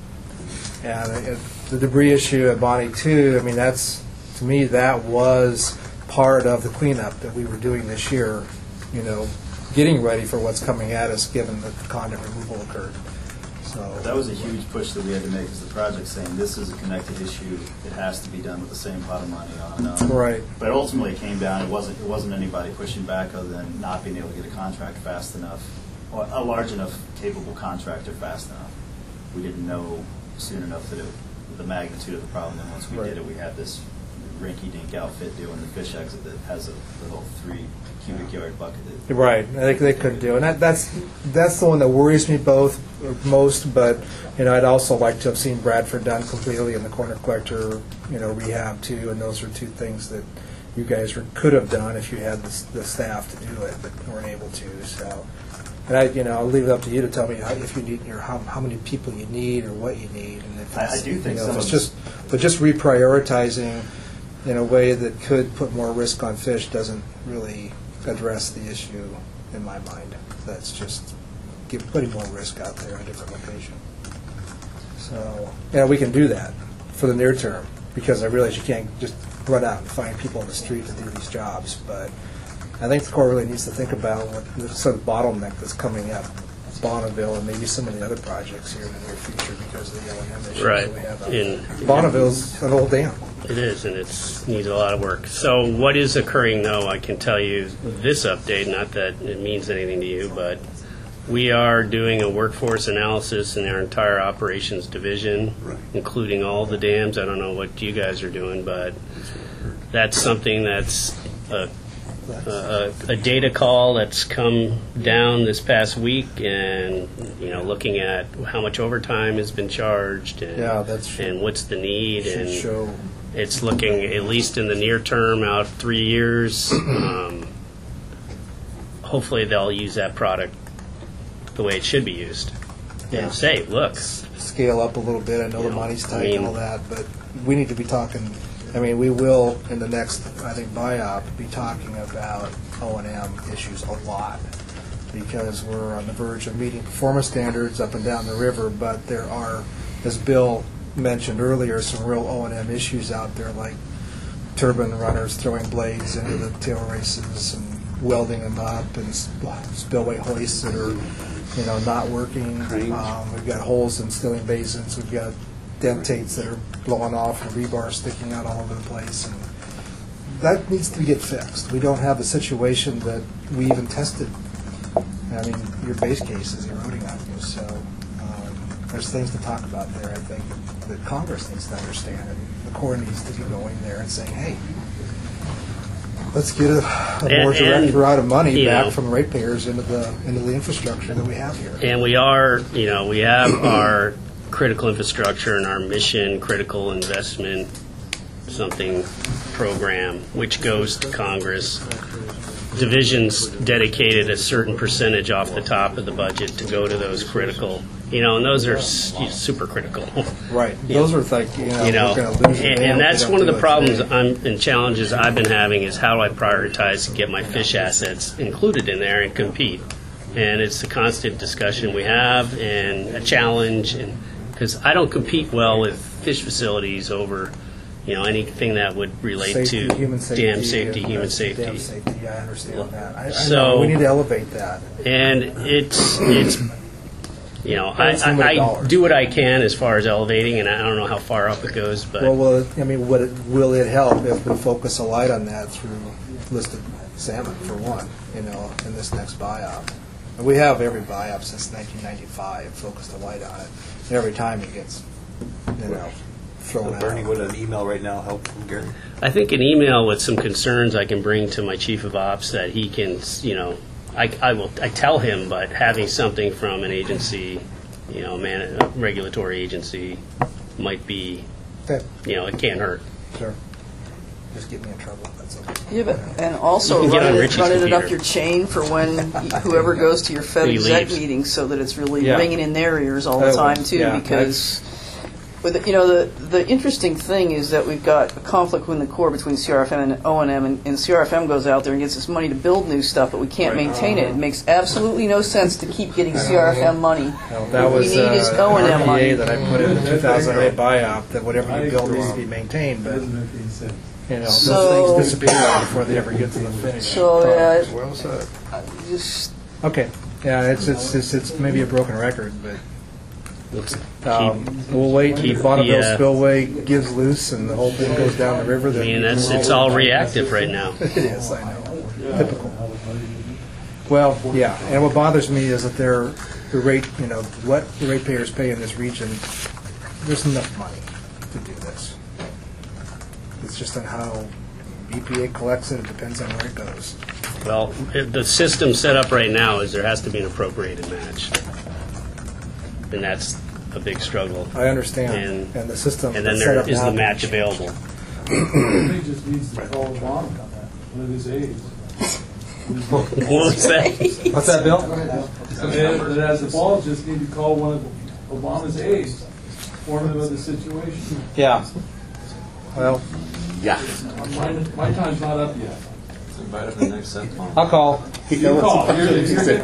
And it- the debris issue at Bonnie too, I mean, that's, to me, that was part of the cleanup that we were doing this year, you know, getting ready for what's coming at us, given that the conduit removal occurred. So That was a huge push that we had to make as the project, saying this is a connected issue. It has to be done with the same pot of money on and on. Right. But ultimately, it came down. It wasn't. It wasn't anybody pushing back other than not being able to get a contract fast enough, or a large enough, capable contractor fast enough. We didn't know soon enough that it, the magnitude of the problem. And once we Right. did it, we had this rinky-dink outfit doing the fish exit that has a little three cubic yard bucket. That, Right, they, they couldn't do, and that, that's that's the one that worries me both most. But you know, I'd also like to have seen Bradford done completely, and the corner collector, you know, rehab too. And those are two things that you guys were, could have done if you had the, the staff to do it, but weren't able to. So, and I, you know, I'll leave it up to you to tell me how, if you need, or how, how many people you need, or what you need. And if I- it's, I do think you know, some if it's of just, but just reprioritizing in a way that could put more risk on fish doesn't really address the issue in my mind. That's just give, putting more risk out there in a different location. So, yeah, we can do that for the near term, because I realize you can't just run out and find people on the street to do these jobs. But I think the Corps really needs to think about what the sort of bottleneck that's coming up, Bonneville, and maybe some of the other projects here in the near future because of the L and M issues Right. that we have out In- there. Bonneville's an old dam. It is, and it's needs a lot of work. So what is occurring, though, I can tell you this update, not that it means anything to you, but we are doing a workforce analysis in our entire operations division, including all the dams. I don't know what you guys are doing, but that's something that's a, a, a data call that's come down this past week, and you know, looking at how much overtime has been charged, and, Yeah, that's true. and what's the need, Should and show. it's looking, at least in the near term, out three years. Um, hopefully, they'll use that product the way it should be used, Yeah. and say, "Look, Scale up a little bit. I know the money's tight I mean- and all that, but we need to be talking. I mean, we will in the next, I think, B I O P be talking about O and M issues a lot, because we're on the verge of meeting performance standards up and down the river. But there are, as Bill mentioned earlier, some real O and M issues out there, like turbine runners throwing blades into the tail races and welding them up, and spillway hoists that are, you know, not working. Um, we've got holes in stilling basins. We've got dentates that are blowing off and rebar sticking out all over the place. And that needs to get fixed. We don't have the situation that we even tested. I mean, your base case is eroding on you. So um, there's things to talk about there, I think, that Congress needs to understand. And the Corps needs to be going there and saying, hey, Let's get a, a And- more direct and, route of money you back know- from ratepayers into the into the infrastructure that we have here. And we are, you know, we have our critical infrastructure and our mission critical investment something program, which goes to Congress. Divisions dedicated a certain percentage off the top of the budget to go to those critical, you know, and those are s- super critical. Right. Those are like, you know, You know, we're going to lose a and, dam if and we that's don't one of do the it problems today. I'm, and challenges I've been having is how do I prioritize to get my fish assets included in there and compete. And it's a constant discussion we have and a challenge, and because I don't compete well with fish facilities over, you know, anything that would relate Safety, to human safety, dam safety, and- human Dam safety. safety, yeah, I understand that. I, I So- know, we need to elevate that. And it's it's you know I, That's limited I, I dollars. do what I can as far as elevating, and I don't know how far up it goes, but Well, will it, I mean, would it, will it help if we focus a light on that through listed salmon, for one, you know, in this next buy-up? And we have every buy-up since nineteen ninety-five focused a light on it. And every time it gets, you know, thrown out. Bernie, would an email right now help from Gary? I think an email with some concerns I can bring to my chief of ops that he can, you know, I, I will I tell him, but having something from an agency, you know, man, a regulatory agency might be, Okay. you know, it can't hurt. Sure. Just get me in trouble, that's okay. Yeah, but, and also You can get on running it, Richie's running it up computer. your chain for when whoever goes to your Fed He exec leaves. meeting, so that it's really Yeah. ringing in their ears all the That time would- too. yeah, because, with the, you know, the the interesting thing is that we've got a conflict within the core between C R F M and O and M, and, and C R F M goes out there and gets this money to build new stuff, but we can't maintain it. It makes absolutely no sense to keep getting C R F M money. Well, that What was we need is uh, O and an M R P A money. that I put in the two thousand eight buy-up, that whatever you build needs to be maintained, but, Doesn't make any sense. you know, So- those things disappear before they ever get to the finish. So yeah, product. Well said. I just Okay, yeah, it's, it's, it's, it's maybe a broken record, but Let's um, keep, we'll wait. keep The Bonneville the, uh, spillway gives loose and the whole thing goes down the river. I then mean, that's it's all reactive right now. It is, I know. Typical. Well, yeah, and what bothers me is that they're, the rate, you know, what the ratepayers pay in this region, there's enough money to do this. It's just on how E P A collects it, it depends on where it goes. Well, it- the system set up right now is there has to be an appropriated match, and that's a big struggle. I understand, And- and the system And then that's set there up is now the can match change. available. He just needs to call Obama on that, one of his aides. What was that? What's that, Bill? That that has the ball, just need to call one of Obama's aides, inform him of the situation. Yeah. Well, Yeah. My, my time's not up yet. Invite him to the next set. I'll call. You call, you're the,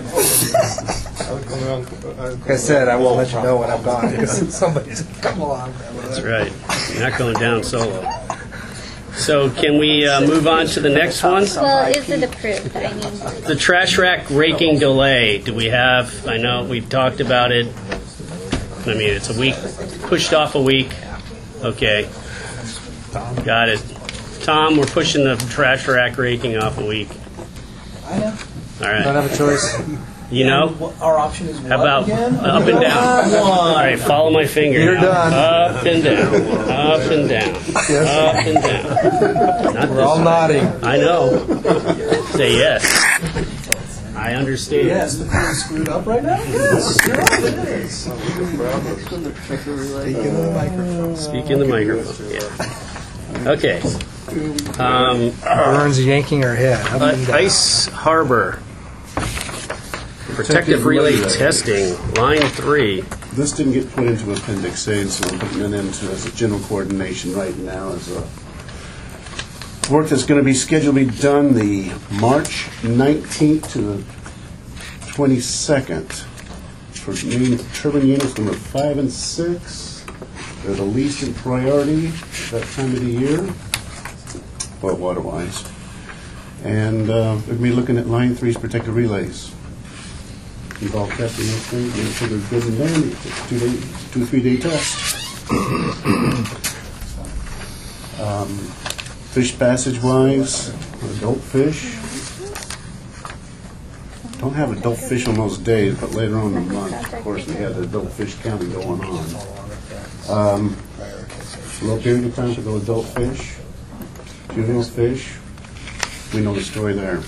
Like I said, I will let you know when I'm gone, because somebody's come along. That's right. You're not going down solo. So can we uh, move on to the next one? Well, is it approved? I mean, The trash rack raking delay. Do we have, I know we've talked about it. I mean, it's a week, pushed off a week. Okay. Got it. Tom, we're pushing the trash rack raking off a week. I know. All Don't right. have a choice. You know? What- Our option is what How about again? up and down? All right, follow my finger. You're now. done. Up and down. Up and down. Up and down. Not We're all this way. nodding. I know. Say yes. I understand. Yes, the thing is screwed up right now? Yes, you're right, it is. Speak into the microphone. Speak in the microphone. Yeah. Okay. Um, Burns yanking her head. Up and uh, down. Ice Harbor. Protective relay testing, line three. This didn't get put into Appendix A, so I'm putting it into as a general coordination right now as a work that's going to be scheduled to be done the March nineteenth to the twenty-second for main turbine units number five and six. They're the least in priority that time of the year, well, water-wise. And uh, we're going to be looking at line three's protective relays. We've all tested those things, make sure they're good and dandy. It's a two-day, two, three-day test. um, fish passage-wise, adult fish. Don't have adult fish on those days, but later on in the month, of course, we had the adult fish counting going on. Um, low period of time for the adult fish, juvenile fish. we know the story there.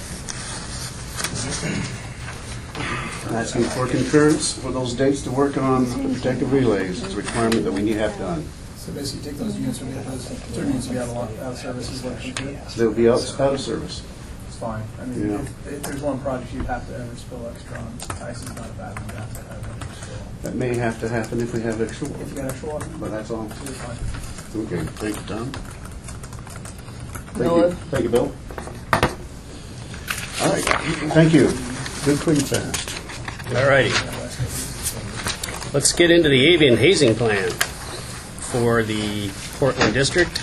Asking for concurrence for those dates to work on the protective relays. It's a requirement that we need to have done. So basically, take those units from those certain units to be out of, lo- out of services. Like So they'll be out, out of service. it's fine. I mean, Yeah. if, if there's one project you'd have to ever spill extra on, ice is not a bad thing to have to have extra spill. That may have to happen if we have extra water. If you got extra water, But that's all. it's fine. Okay, thank you, Tom. Thank No, you. Ed. Thank you, Bill. All right, thank you. Good, quick, and fast. All righty. Let's get into the avian hazing plan for the Portland district.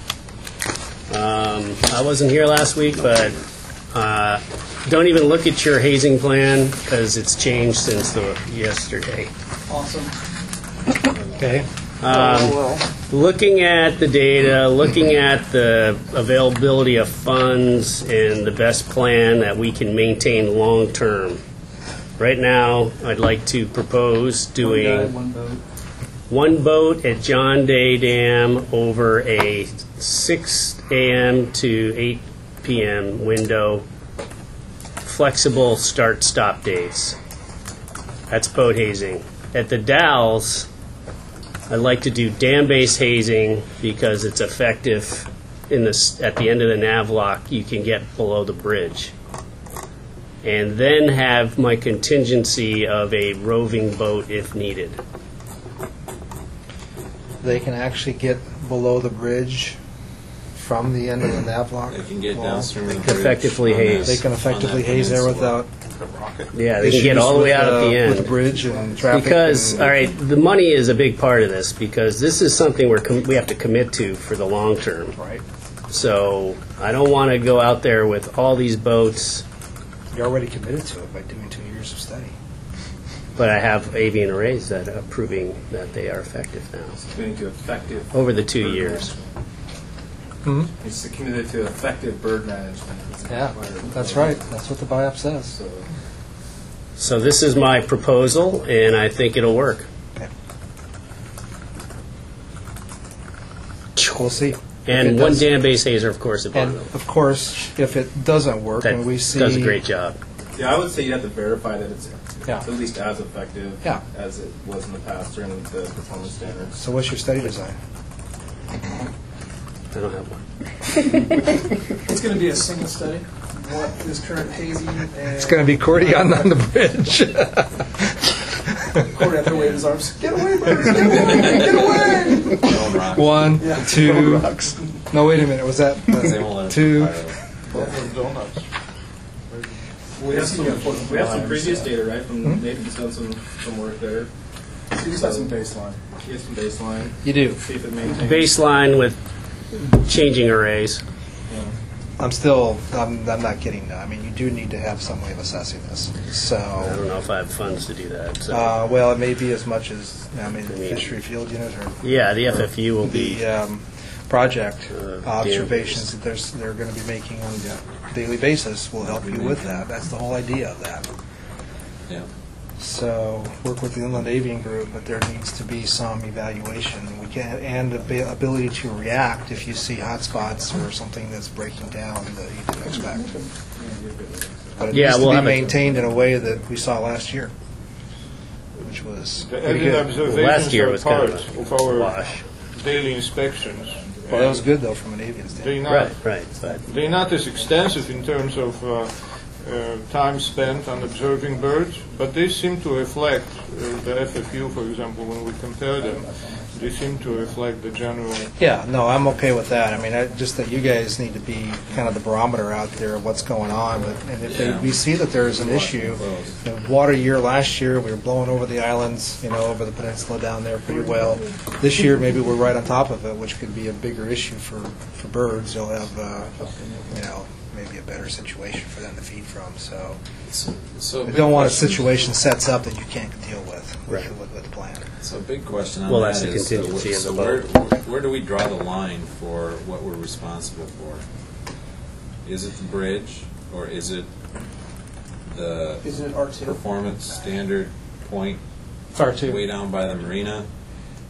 Um, I wasn't here last week, but uh, don't even look at your hazing plan because it's changed since the yesterday. Awesome. Okay. Um, looking at the data, looking at the availability of funds and the best plan that we can maintain long term. Right now, I'd like to propose doing One guy, one boat. one boat at John Day Dam over a six a.m. to eight p.m. window, flexible start-stop dates. That's boat hazing. At the Dalles, I'd like to do dam-based hazing because it's effective. In the, at the end of the nav lock, you can get below the bridge. And then have my contingency of a roving boat if needed. They can actually get below the bridge from the end of the navlock. They can get wall. downstream of the They can bridge effectively on that- haze. They can on effectively that haze there peninsula. without Yeah, they can get issues all the way with, out at the uh, end. with the bridge and traffic. Because, and- all right, the money is a big part of this because this is something we're com- we have to commit to for the long term. Right. So I don't want to go out there with all these boats, You're already committed to it by doing two years of study. but I have avian arrays that are proving that they are effective now Committed to effective. over the two bird years. management. It's committed to effective bird management. It's Yeah, required. that's right. That's what the biop says. So, So this is my proposal, and I think it'll work. Okay. We'll see. If And it one does- dam-based hazer, of course, at And Bonneville. of course, if it doesn't work, That and we see does a great job. yeah, I would say you have to verify that it's Yeah. at least as effective Yeah. as it was in the past during the performance standards. So, what's your study design? I don't have one. It's going to be a single study. What is current hazing and It's going to be Cordy on, on the bridge. Corey out there waving his arms. Get away, birds! Get away! Get away! Throwing rocks. One, Yeah. two. No, wait a minute. Was that They won't let uh, us two? fire them. Donuts. We have some, we have some previous data, right? From Hmm? Nathan's done some, some work there. So you just have some baseline. He has some baseline. You do. See if it maintains. Baseline with changing arrays. I'm still. I'm, I'm not kidding. I mean, you do need to have some way of assessing this. I So, don't know if I have funds to do that. So. uh, well, it may be as much as I mean, the I mean- fishery field unit or yeah, the F F U will be. the um, project Uh, observations that there's, they're going to be making on a daily basis will help you with that. That's the whole idea of that. Yeah. So work with the Inland Avian Group, but there needs to be some evaluation. We can and the ability to react if you see hotspots or something that's breaking down that you didn't expect. But it Yeah, needs we'll to have be a- maintained in a way that we saw last year, which was The pretty avian good. observations last year are was kind part of of a our wash. daily inspections. Well, that was good though from an avian standpoint. They not, Right, right. But They're not as extensive in terms of uh, uh, time spent on observing birds, but they seem to reflect uh, the F F U, for example, when we compare them, they seem to reflect the general. Yeah, no, I'm okay with that. I mean, I, just that you guys need to be kind of the barometer out there of what's going on. But, and if they, Yeah. we see that there's an issue, the water year last year, we were blowing over the islands, you know, over the peninsula down there pretty well. This year, maybe we're right on top of it, which could be a bigger issue for, for birds. They'll have, uh, you know, maybe a better situation for them to feed from. So So, so a we big don't want a question- situation sets up that you can't deal with with, Right. with, with the plan. So a big question on Well, that that's the is, uh, contingency of so the where, boat. where do we draw the line for what we're responsible for? Is it the bridge, or is it the Isn't it R two? performance standard point It's R two. way down by the marina?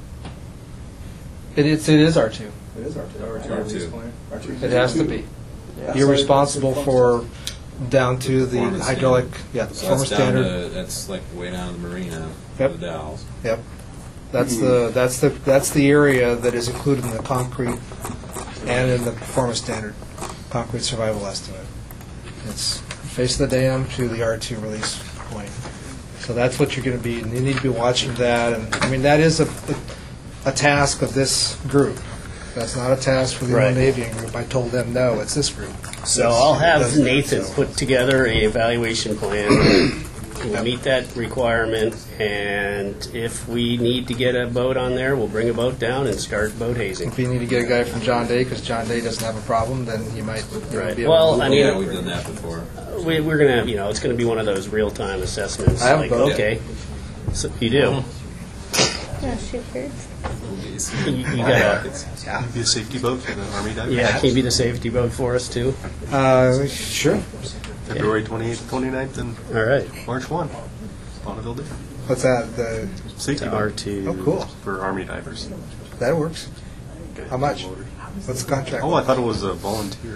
It is, it is R two. It is R two. R two. R two. It has to be. You're responsible for down to the Performance hydraulic, standard. yeah, the So performance that's down standard. to, that's like way down to the marina, Yep. the Dalles. Yep. That's the, that's the, that's the area that is included in the concrete and in the performance standard, concrete survival estimate. It's face of the dam to the R two release point. So that's what you're going to be, and you need to be watching that. And, I mean, that is a, a task of this group. That's not a task for the Right. Inland Avian group. I told them, no, it's this group. So That's- I'll have that's- Nathan so- put together a evaluation plan. We'll meet that requirement, and if we need to get a boat on there, we'll bring a boat down and start boat hazing. If you need to get a guy from John Day, because John Day doesn't have a problem, then you might you know, Right. be able Well, to I mean, Yeah, we've done that before. We, we're gonna, you know, it's gonna be one of those real-time assessments. I have a like, boat. okay, so you do. Yeah, shoot birds. You, you gotta, Yeah. Be a safety boat for the Army divers. yeah. Can you be the safety boat for us too? Uh, sure. February twenty-eighth, twenty-ninth, and All right. March first. Bonneville Day. What's that? The Safety To boat R two. oh, cool. for Army divers. That works. How much? What's the contract? Oh, I thought it was a volunteer.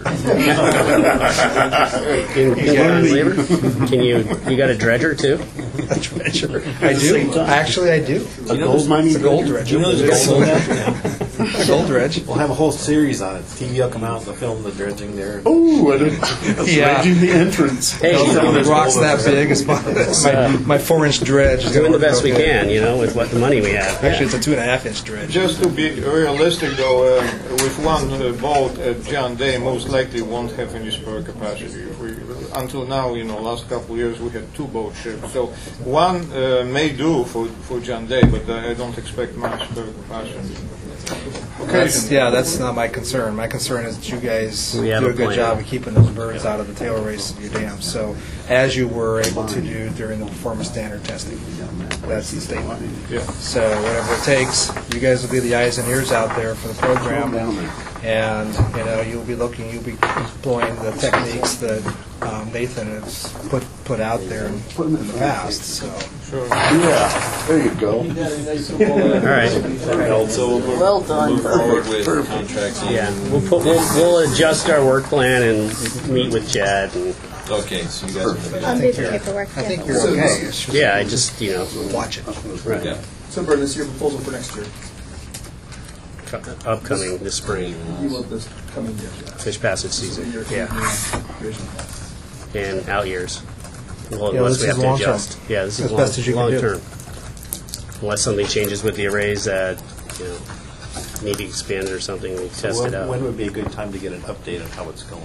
Can, can you get on labor? Can you? You got a dredger too? A dredger. I do. Actually, I do. A gold mining It's a gold dredger. You know there's a gold now? A gold dredge. We'll have a whole series on it. T V will come out and they'll film the dredging there. Ooh, I didn't. Yeah. Dredging the entrance. Hey, The rock's that big. It's my, it's my, my four-inch dredge. is doing gonna the work best we okay. can, you know, with what the money we have. Actually, it's a two and a half inch dredge. Just to be realistic, though, uh, with one uh, boat at John Day, most likely won't have any spare capacity. If we, until now, you know, last couple of years we had two boat ships. So one uh, may do for, for John Day, but uh, I don't expect much spare capacity. That's, yeah, that's not my concern. My concern is that you guys We have do a a good plan. job of keeping those birds out of the tail race of your dams. So, as you were able to do during the performance standard testing, that's the statement. Yeah. So, whatever it takes, you guys will be the eyes and ears out there for the program, and you know you'll be looking, you'll be employing the techniques that um, Nathan has put put out there in, in the past. So, Yeah, there you go. All right. So we'll Well done. move forward with contracts. Yeah, we'll put, we'll, we'll adjust our work plan and meet with Chad. And Okay, so you guys are going to I'll be do the paperwork. I yeah. think you're okay. It's just yeah, I just you know, watch it. right. Yeah. So, Bert, this is your proposal for next year. Upcoming this spring, You want this coming year. fish passage season. Your- Yeah, your vision. and out years. Well, Yeah, unless this we is have to long-term. adjust. Yeah, this is As long, best as you can long do. term. Unless something changes with the arrays that you know need to expand it or something, we test when, it out. when would be a good time to get an update on how it's going?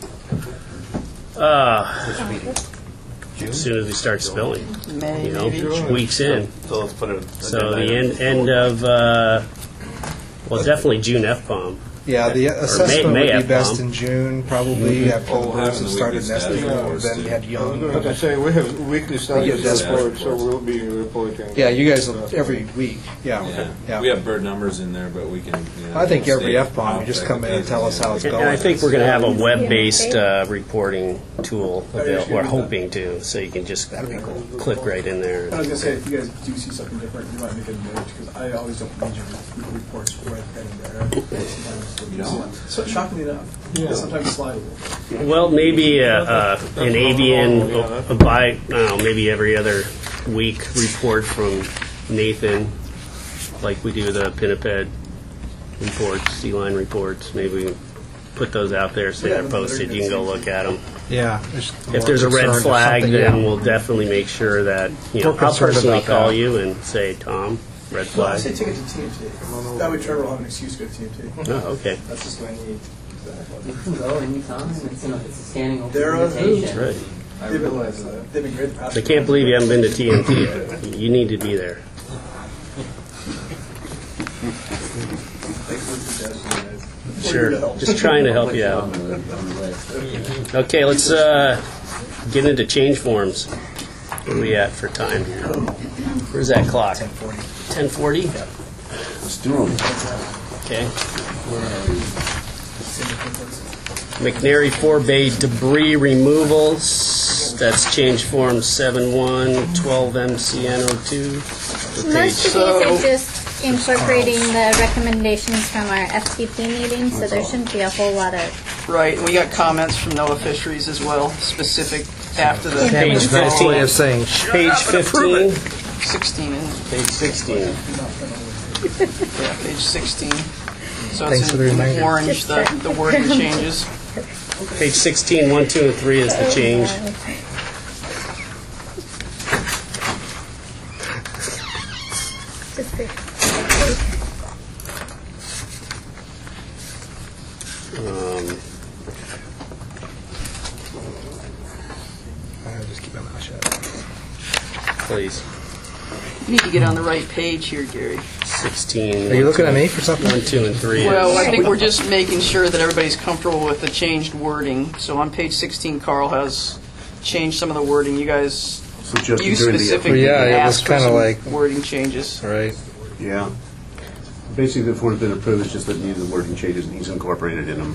Uh, as soon as we start spilling, May, you know, maybe? weeks in. So let's put it. So the end end of uh, well, definitely June F POM. Yeah, the Or May- assessment May would F be best POM. in June, probably after the Oh, birds having have the started weekly nesting. status reports, Then too. you had young. Like I say, we have weekly status desperate. reports, so we'll be reporting. Yeah, you guys will, every week. Yeah, Yeah. yeah. We have bird numbers in there, but we can. You know, I think every stay F POM, you just come in and tell us how it's And going. I think we're going to have a web-based uh, reporting tool available. We're hoping to, so you can just click right in there. I was gonna say, if you guys do see something different, you might make a note, because I always don't read your your reports right then and there. Sometimes- So shockingly enough, sometimes slide a little bit. Well, maybe uh, uh, an avian, uh, by, I don't know, maybe every other week report from Nathan, like we do the Pinniped reports, sea line reports. Maybe we can put those out there, say they're posted. You can go look at them. Yeah. If there's a red flag, then we'll definitely make sure that, you know, We're I'll concerned personally about call that. you and say, Tom, red Well, I flag. say take it to T M T. That way Trevor will have an excuse to go to T M T. Oh, okay. That's just what I need. You can go anytime. It's, you know, it's a standing open They're on invitation. Zoom. Right. I realize that. They've been great the past I can't believe you haven't been to T M T yet. You need to be there. Sure. Just trying to help you out. Okay, let's uh, get into change forms. Where are we at for time here? Where's that clock? ten forty. ten forty? Let's do them. Okay. McNary four Bay debris removals. That's change form seven one twelve M C N O two. Most of these are just incorporating the recommendations from our F T P meeting, so there shouldn't be a whole lot of Right, and we got comments from NOAA Fisheries as well, specific after the... Page Cameron's nice way of saying, Page fifteen. sixteen, isn't it? Page sixteen. Yeah, page sixteen. So Thanks it's for the in reminder. orange, the, the wording changes. Page sixteen, one, two, and three is the change. Um, I'll just keep my mouth shut. Please. You need to get on the right page here, Gary. sixteen. Are you looking at me for something? One, two, and three. Well, is- I think we're just making sure that everybody's comfortable with the changed wording. So on page sixteen, Carl has changed some of the wording. You guys, Suggested you during the- specifically Yeah, it was asked for kinda some like- wording changes. Right. Yeah. Basically, the form's been approved, it's just that needed the wording changes, and he's incorporated in them.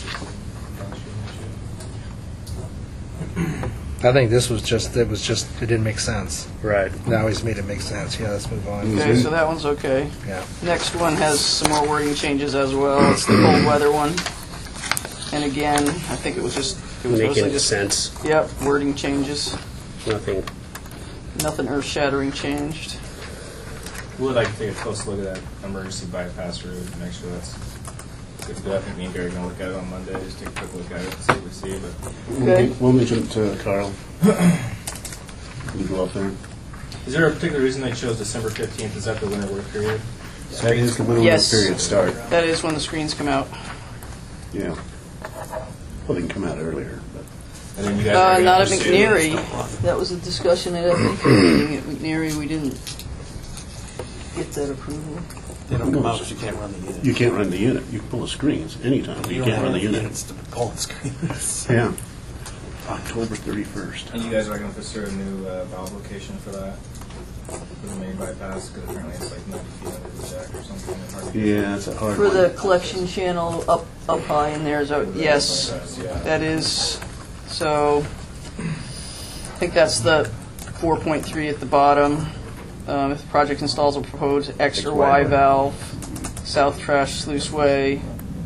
I think this was just, it was just, it didn't make sense. Right. Now he's made it make sense. Yeah, let's move on. Okay, so that one's okay. Yeah. Next one has some more wording changes as well. It's the cold weather one. And again, I think it was just, it was mostly Making just... sense. Yep, wording changes. Nothing. Nothing earth-shattering changed. We would like to take a close look at that emergency bypass route and make sure that's good to go. I think me and Gary are going to look at it on Monday, just take a quick look at it and see what we see. But Okay. We'll mention it to Carl. You go up there. is there a particular reason they chose December fifteenth? Is that the winter work period? That is the middle Yes. of the period start. That is when the screens come out. Yeah. Well, they can come out earlier, but. And then you guys Uh, are gonna not at pursue- McNary. That was a discussion at F A Q meeting at McNary. We didn't get that approval. They don't come out because you can't run the unit. You can't run the unit. You can pull the screens anytime, but you can't run the unit. Units to pull the screens. Yeah. October thirty-first. And you guys are going to pursue a new uh, valve location for that, for the main bypass, because apparently it's like ninety feet under the deck or something. and hard to get Yeah, it's a hard For one. the collection channel up up high in there, so yes, Yeah. that is. So I think that's the four point three at the bottom. Um, if the project installs a proposed X or Y valve, south trash sluice way,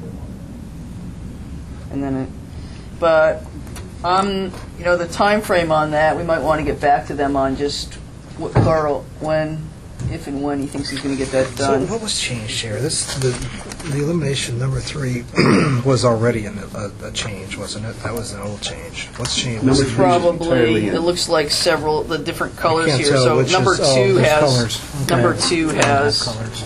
and then it. But um, you know, the time frame on that, we might want to get back to them on just what Carl, when, if and when he thinks he's going to get that So done. what was changed here? This, the, the elimination number three was already an, a, a change, wasn't it? That was an old change. What's changed? Number three is entirely Probably, in. it looks like several, the different colors can't here. tell So which number is- oh, two there's has, colors. Okay. number two has, Colors.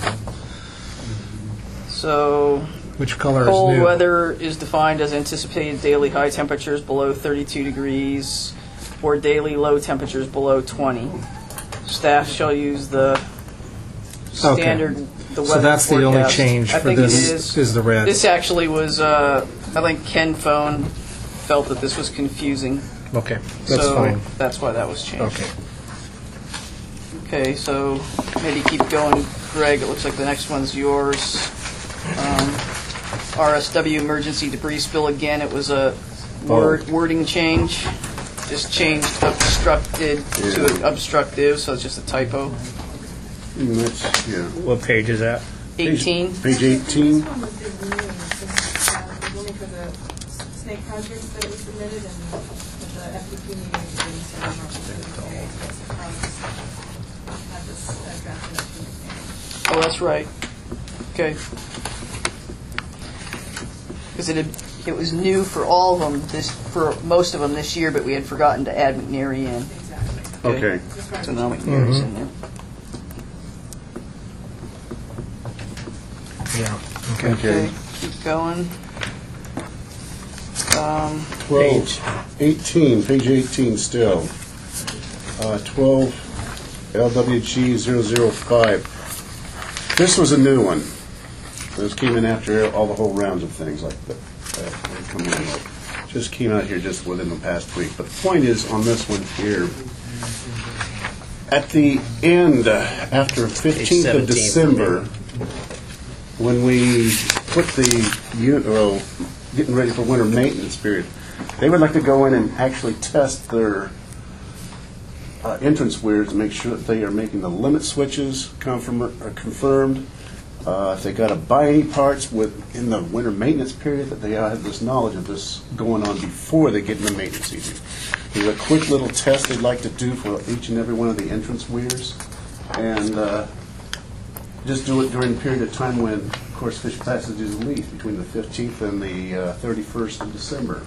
so Which color is cold new? weather is defined as anticipated daily high temperatures below thirty-two degrees or daily low temperatures below twenty. Staff shall use the Okay. standard, the weather So that's the only forecast. change I for think it this is. is the red. This actually was, uh, I think Ken Phone felt that this was confusing. Okay, that's so fine. That's why that was changed. Okay. Okay, so maybe keep going, Greg. It looks like the next one's yours. Um, R S W emergency debris spill again. It was a word wording change. Just changed obstructed to obstructive, so it's just a typo. Mm, that's, yeah. What page is that? eighteen. Page eighteen. This one was the new one, because, uh, only for the snake projects that we submitted, and at the F D P meeting, we didn't send them out to the various projects. Have this uh, drafted up to the Oh, that's right. Okay. Because it had, it was new for all of them this for most of them this year, but we had forgotten to add McNary in. Exactly. Okay. So now McNary's in there. Yeah. Okay. Okay, keep going. Um, twelve, eighteen, page eighteen still. Uh, twelve, L W G zero zero five. This was a new one. This came in after all the whole rounds of things like that. that come in. Just came out here just within the past week. But the point is, on this one here, at the end, uh, after fifteenth of December, when we put the unit, well, getting ready for winter maintenance period, they would like to go in and actually test their uh, entrance weirs to make sure that they are making the limit switches confirm, uh, confirmed, Uh, if they got to buy any parts with in the winter maintenance period, that they have this knowledge of this going on before they get in the maintenance season. There's a quick little test they'd like to do for each and every one of the entrance weirs, and uh, just do it during a period of time when, of course, fish passage is least, between the fifteenth and the uh, thirty-first of December.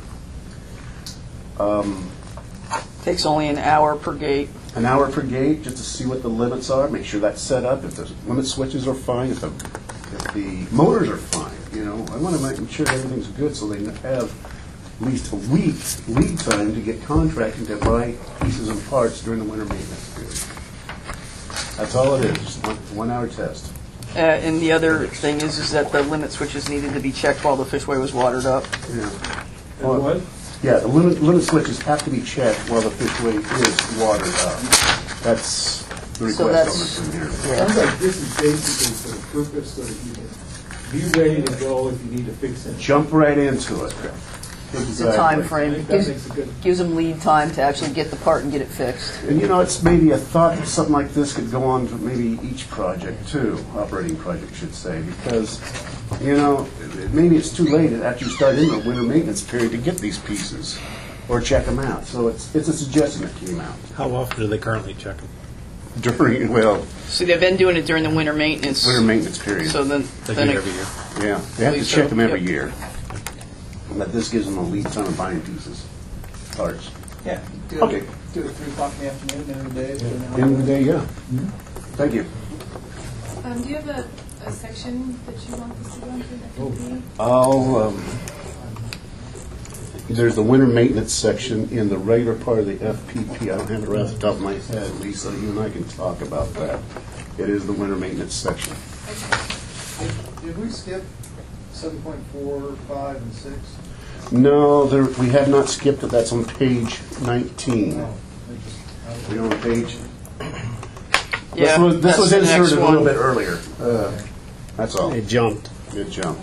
Um, Takes only an hour per gate. An hour per gate, just to see what the limits are, make sure that's set up, if the limit switches are fine, if the, if the motors are fine, you know. I want to make sure everything's good so they have at least a week lead time to get contracting to buy pieces and parts during the winter maintenance period. That's all it is, just one, one hour test. Uh, and the other thing is, is that the limit switches needed to be checked while the fishway was watered up. Yeah. And what? Yeah, the limit, limit switches have to be checked while the fishway is watered up. That's the So request that's- on this in here. Sounds like this is basically for the purpose so that you can be ready to go if you need to fix it. Jump right into it. It's a time frame. I think that Gives, makes a good- gives them lead time to actually get the part and get it fixed. And you know, it's maybe a thought that something like this could go on to maybe each project too, operating project should say, because, you know, maybe it's too late after you start in the winter maintenance period to get these pieces or check them out. So it's it's a suggestion that came out. How often do they currently check them? During, well, See, they've been doing it during the winter maintenance. winter maintenance period. So then, They then do it it- every year. Yeah, they have to Believe check so, them every yep. year. But this gives them a lead time of buying pieces, parts. Yeah. Do it, Okay. Do it at three o'clock in the afternoon, end of the day. do an hour. End of the day, yeah. Thank you. Um, do you have a, a section that you want this to go into? I'll, um, there's the winter maintenance section in the regular part of the F P P. I don't have it right off the top of my head, Lisa. You and I can talk about that. It is the winter maintenance section. Did we skip seven point four, five, and six? No, there, we have not skipped it. That's on page nineteen. We're on page. Yeah, This was, this that's was the next inserted a little one. bit earlier. Uh, That's all. It jumped. It jumped.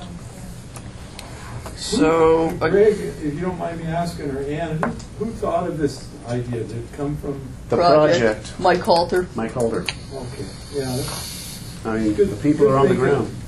So, uh, Greg, if you don't mind me asking, or Ann, who, who thought of this idea? Did it come from? The project. Mike Halter. Mike Halter. Okay, yeah. I mean, Good- the people good are on the thinking. ground.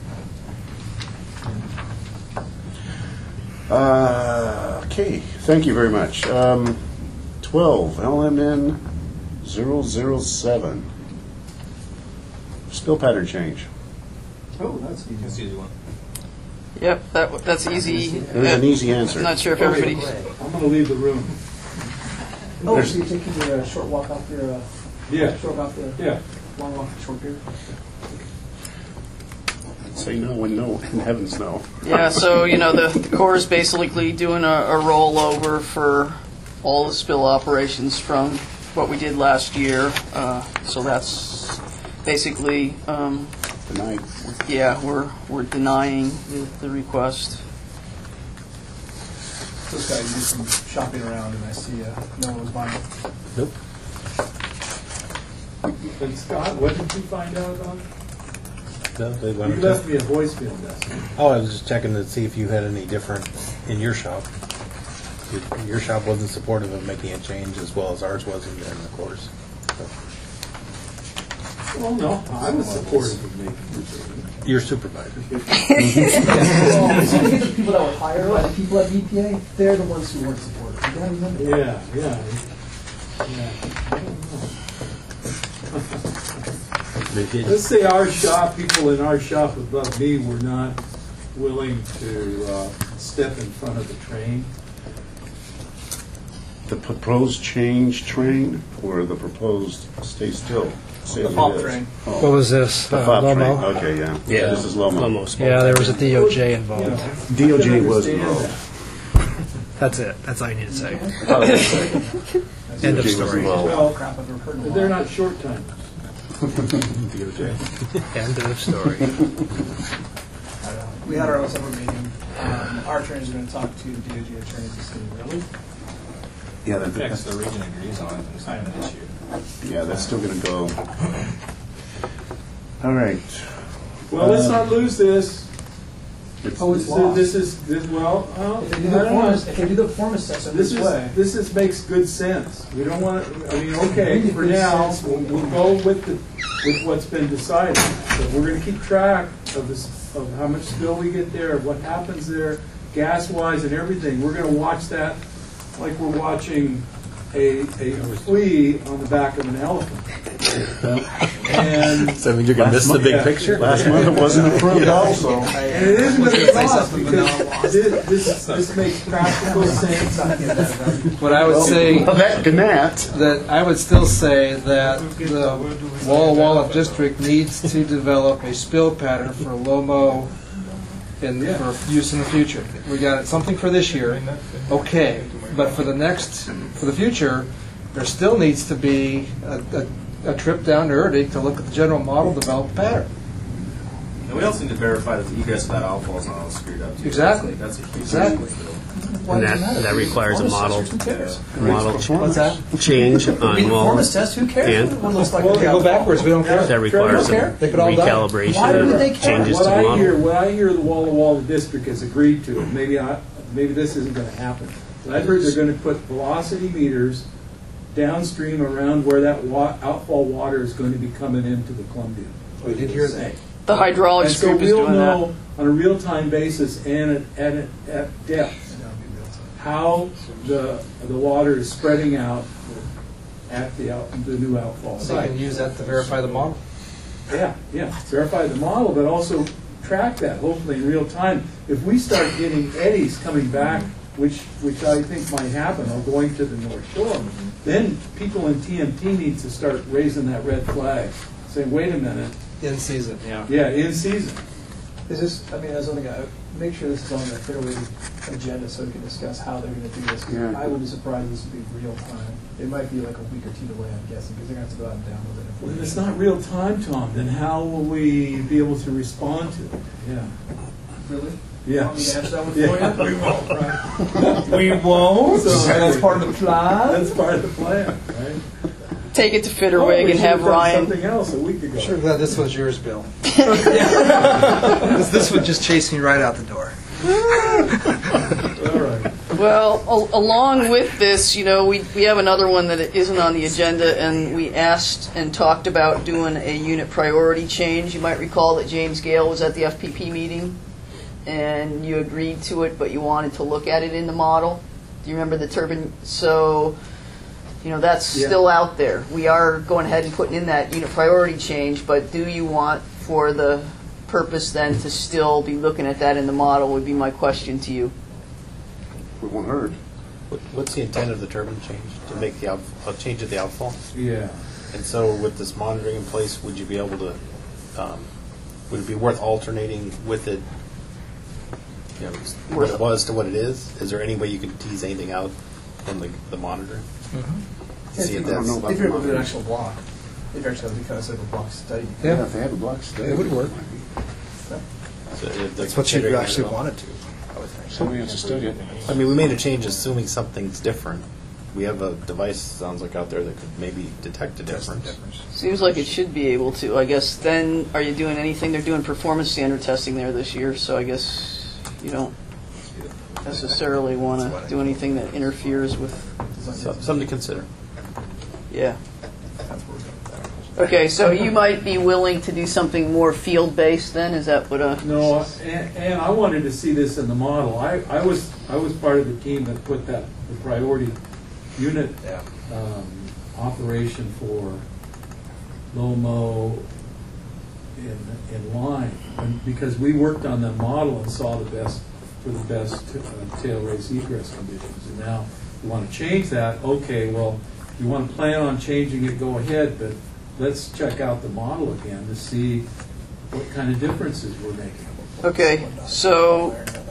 Uh, okay, thank you very much. Um, twelve, L M N zero zero seven. Spill pattern change. Oh, that's easy. That's the easy one. Yep, that, that's easy. There's an easy answer. I'm not sure if everybody. I'm going to leave the room. Oh, There's- so you're taking your uh, short walk off your, uh, Yeah. short walk the Yeah. long walk the short beer? Say no when no, in heavens no. Yeah, so, you know, the Corps is basically doing a, a rollover for all the spill operations from what we did last year. Uh, so that's basically, um, Tonight. yeah, we're, we're denying the, the request. This guy did some shopping around and I see uh, no one was buying it. Nope. And Scott, what did you find out about it? No, they You wanted left to. me a voicemail message. Oh, I was just checking to see if you had any different in your shop. Your- Your shop wasn't supportive of making a change as well as ours wasn't during the course. Well, no, I was supportive of making the change. Your supervisor. Well, so you get the people that were hired by the people at B P A, they're the ones who weren't supportive. You gotta remember that. Yeah, yeah. Yeah. I don't know. They did. Let's say our shop, people in our shop above me were not willing to uh, step in front of the train. The proposed change train or the proposed stay still? Stay The as it FOB is? train. Oh. What was this? The Uh, FOB train. Lomo? Okay, yeah. Yeah. This is Lomo. Lomo. Yeah, there was a D O J involved. Yeah. D O J I was can understand involved. That's it. That's all you need to say. Oh, that's right. End of D O J was story. involved. Well, Crap I've ever heard in a that. while. They're not short timers. D O J. End of story. We had our own separate meeting. Um, our attorney's going to talk to the D O G attorney to see really. Yeah, that, Next, that's, the region agrees on it, it's not an issue. yeah, that's still going to go. All right. Well, let's Uh, not lose this. It's- Oh, it's This is, lost. this is, this, well, uh, If they do I the don't form, know. if they do the form assessment This this is, way, this is, makes good sense. We don't want to, I mean, okay, Really for good now, sense. we'll, we'll go with the, with what's been decided. So we're going to keep track of this, of how much spill we get there, what happens there, gas-wise and everything. We're going to watch that like we're watching a, a flea on the back of an elephant. And So that means you're going to miss the big yeah. picture? Last month it wasn't approved also. And it isn't going to cost because this, this, this makes practical sense. What I would say, That Gannat. that I would still say that the Walla Walla district needs to develop a spill pattern for Lomo in, for use in the future. We got something for this year, okay, but for the next, for the future, there still needs to be a, a, a trip down to Erddig to look at the general model, develop a pattern. And we also need to verify that the egress of that outfall is not all screwed up too. Exactly. That's a huge Exactly. issue. And that, that requires a model, model What's that? change on I mean, Walla. performance test, who cares? And One looks like Well, a they go backwards, we don't care. that requires They don't care. some They could all die. recalibration Why would they or care? changes What to the I hear, model. what I hear the Walla Walla district has agreed to, and maybe I, maybe this isn't going to happen. But I've heard they're going to put velocity meters downstream around where that wa- outfall water is going to be coming into the Columbia. We did hear that. The hydraulics And so group is we'll doing that. know on a real-time basis and at, at, at depth how the the water is spreading out at the out, the new outfall So you site. can use that to verify the model. Yeah, yeah, verify the model, but also track that, hopefully in real time. If we start getting eddies coming back, which which I think might happen, or going to the North Shore, then people in T M T need to start raising that red flag, saying, wait a minute, In season, yeah. yeah, in season. Is this, I mean, as something, I make sure this is on the Fairway agenda so we can discuss how they're going to do this. 'Cause Yeah. I would be surprised this would be real time. It might be like a week or two delay, I'm guessing, because they're going to have to go out and download it. Well, if it's not real time, Tom, then how will we be able to respond to it? Yeah. Really? Yeah. Want me to answer that one for Yeah. you? We won't, right? We won't. So that's part of the plan? That's part of the plan, right? Take it to Oh, Fitterwig we and should have done Ryan. something else a week ago. Sure glad this was yours, Bill. this, this would just chase me right out the door. All right. Well, al- along with this, you know, we, we have another one that isn't on the agenda, and we asked and talked about doing a unit priority change. You might recall that James Gale was at the F P P meeting, and you agreed to it, but you wanted to look at it in the model. Do you remember the turbine? So, you know, that's Yeah. still out there. We are going ahead and putting in that unit priority change, but do you want, for the purpose then, to still be looking at that in the model, would be my question to you. We won't hurt. What- What's the intent of the turbine change? To make the out, uh, change at the outfall? Yeah. And so with this monitoring in place, would you be able to, um, would it be worth alternating with it, you know, what it was to what it is? Is there any way you could tease anything out from the, the monitoring? Mm-hmm. See if I don't that's, know about If you're able to do an monitoring. actual block, if you're actually able to kind of set up a block study. Yeah. Yeah, if they have a block study. It would work. so if That's the what you configuring it actually at all. wanted to. Somebody has to study it. I mean, we made a change assuming something's different. We have a device, sounds like, out there that could maybe detect a difference. Seems like it should be able to. I guess then, are you doing anything? They're doing performance standard testing there this year, so I guess you don't necessarily want to do anything that interferes with. So, something to consider. Yeah. Okay, so you might be willing to do something more field-based then? Is that what a... No, and, and I wanted to see this in the model. I, I was I was part of the team that put that the priority unit um, operation for Lomo in in line, and because we worked on the model and saw the best for the best uh, tail race egress conditions. And now you want to change that. Okay, well, if you want to plan on changing it, go ahead, but let's check out the model again to see what kind of differences we're making. Okay, so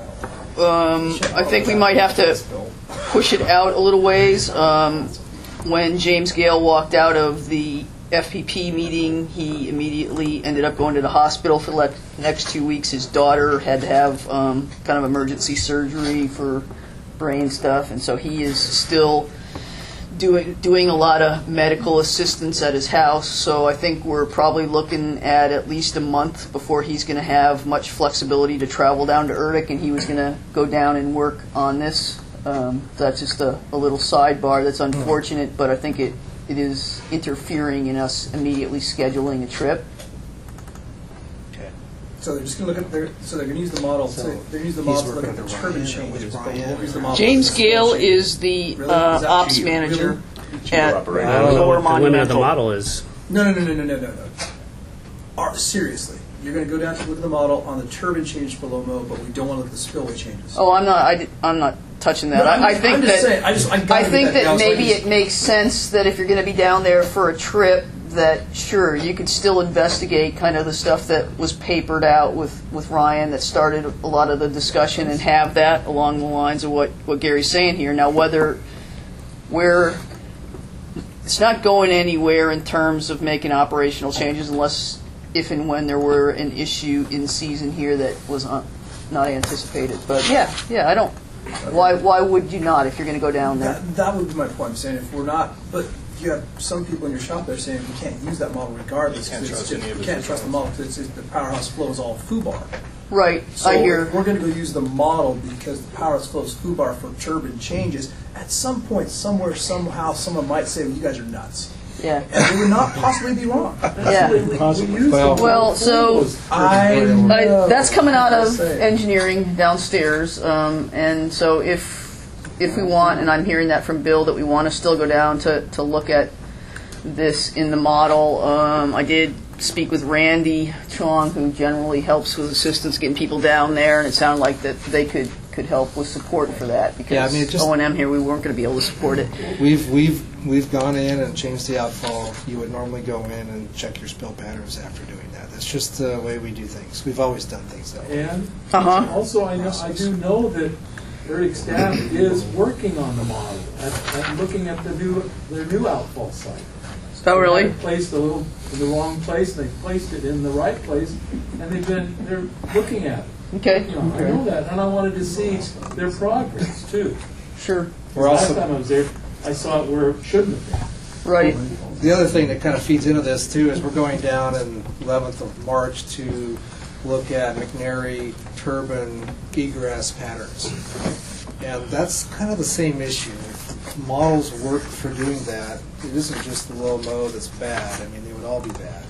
um, I think we might have to push it out a little ways. Um, when James Gale walked out of the F P P meeting, he immediately ended up going to the hospital for the next two weeks. His daughter had to have um, kind of emergency surgery for brain stuff, and so he is still doing doing a lot of medical assistance at his house. So I think we're probably looking at at least a month before he's going to have much flexibility to travel down to Erddig, and he was going to go down and work on this. Um, that's just a, a little sidebar that's unfortunate, but I think it, it is interfering in us immediately scheduling a trip. So they're just going to look at their, so they're going to use the model, to, they're going to use the he's model to look working at the with turbine Ryan, changes, with but Ryan. won't use the model. James for the Gale spill changes. is the Really? uh, Is that ops cheap? manager Really? at operator. I don't know Lower what the limit of the Monumental. model is. No, no, no, no, no, no, no, no. Are, seriously, you're going to go down to look at the model on the turbine change for low mo, but we don't want to look at the spillway changes. Oh, I'm not. I, di- I'm not touching that. No, I'm I, I just- think I'm that. just saying, I just- I gotta I get think that that down, so I maybe just- it makes sense that if you're going to be down there for a trip, that sure you could still investigate kind of the stuff that was papered out with, with Ryan that started a lot of the discussion and have that along the lines of what, what Gary's saying here. Now whether where it's not going anywhere in terms of making operational changes unless if and when there were an issue in season here that was un, not anticipated. But yeah, yeah, I don't. Why why would you not if you're going to go down there? That, that would be my point. I'm saying if we're not, but you have some people in your shop that are saying we can't use that model regardless. You can't 'cause it's trust just- any of you his can't trust the model because it's, the powerhouse flow is all foobar. Right, So I hear. if we're going to go use the model because the powerhouse flow is foobar for turbine changes. At some point, somewhere, somehow, someone might say, well, "You guys are nuts." Yeah. And they would not possibly be wrong. Yeah. We, we, we use Well- the Well, so I I, know. that's coming out of Just saying. engineering downstairs, um, and so if if we want, and I'm hearing that from Bill, that we want to still go down to, to look at this in the model. Um, I did speak with Randy Chong, who generally helps with assistance getting people down there, and it sounded like that they could, could help with support for that because Yeah, I mean, it just- O and M here we weren't going to be able to support it. We've we've we've gone in and changed the outfall. You would normally go in and check your spill patterns after doing that. That's just the way we do things. We've always done things that way. And Uh-huh. also, I know, I do know that Eric staff is working on the model and, and looking at the new, their new outfall site. Oh, really? They placed a little in the wrong place, and they placed it in the right place, and they've been, they're looking at it. Okay. You know, I know that, and I wanted to see their progress, too. Sure. We're Last also- time I was there, I saw it where it shouldn't have been. Right. The other thing that kind of feeds into this too is we're going down on eleventh of March to look at McNary turbine egress patterns. And that's kind of the same issue. If models work for doing that, it isn't just the low mo that's bad. I mean, they would all be bad.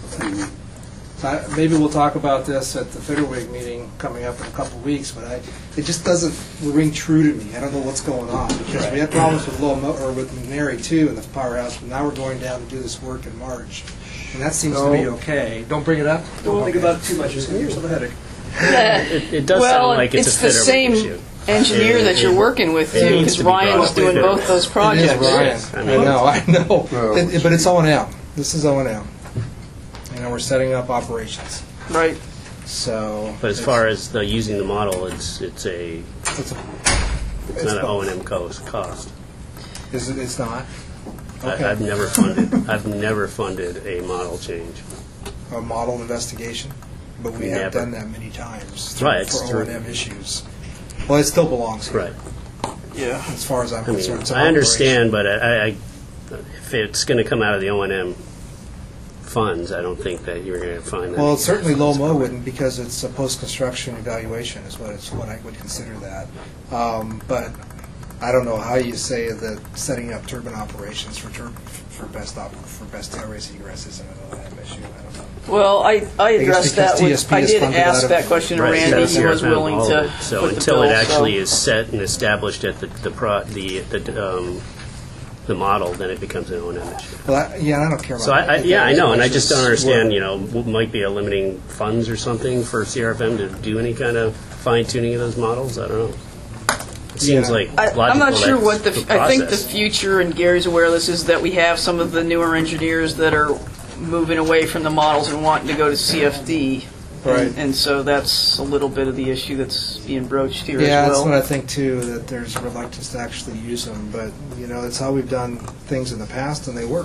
So I, maybe we'll talk about this at the Fitterwig meeting coming up in a couple of weeks, but I, it just doesn't ring true to me. I don't know what's going on because we had problems with low mo, or with McNary too in the powerhouse, but now we're going down to do this work in March, and that seems to be okay. Don't bring it up. Don't think about it too much. It's going to give yourself a headache. It, it does well, sound like it's, it's a the fit same issue. engineer It- that you're it- working with it too, needs because to be Ryan brought was up doing later. both those It projects. is Ryan. I I mean- know, I know. Well- It- but it's O and M. This is O and M. You know, we're setting up operations. Right. So. But as far as the using the model, it's it's a It's, a, it's not an O and M cost. cost. is it, it's not? I, Okay. I've never funded I've never funded a model change. A model investigation, but we have Never. done that many times Right, it's for true. O and M issues. Well, it still belongs here. Right. Yeah. As far as I'm I mean, concerned. It's an I understand, operation. but I, I if it's going to come out of the O and M funds, I don't think that you're going to find that. Well, it's certainly low mo wouldn't because it's a post-construction evaluation is what it's what I would consider that. Um, but I don't know how you say that setting up turbine operations for tur- for best op- for best tail race egress isn't an O and M issue. I don't know. Well, I, I I guess addressed because that T S with, P I is did funded ask out of- that question to Right, Randy. so He was C R F M, willing all to of it. So foot the until bill, it actually so- is set and established at the the pro, the the um, the model, then it becomes an O and M issue. Well, I, yeah, I don't care about So I, I, that. yeah, I know, and I just don't Well, understand. You know, what might be a limiting funds or something for C R F M to do any kind of fine tuning of those models. I don't know. It seems Yeah. like I, logical. I'm not sure that's what the, the I think the process. future, and Gary's aware of this, is that we have some of the newer engineers that are moving away from the models and wanting to go to C F D. Right. And, and so that's a little bit of the issue that's being broached here Yeah, as that's well. what I think too. That there's a reluctance to actually use them, but you know, that's how we've done things in the past, and they work.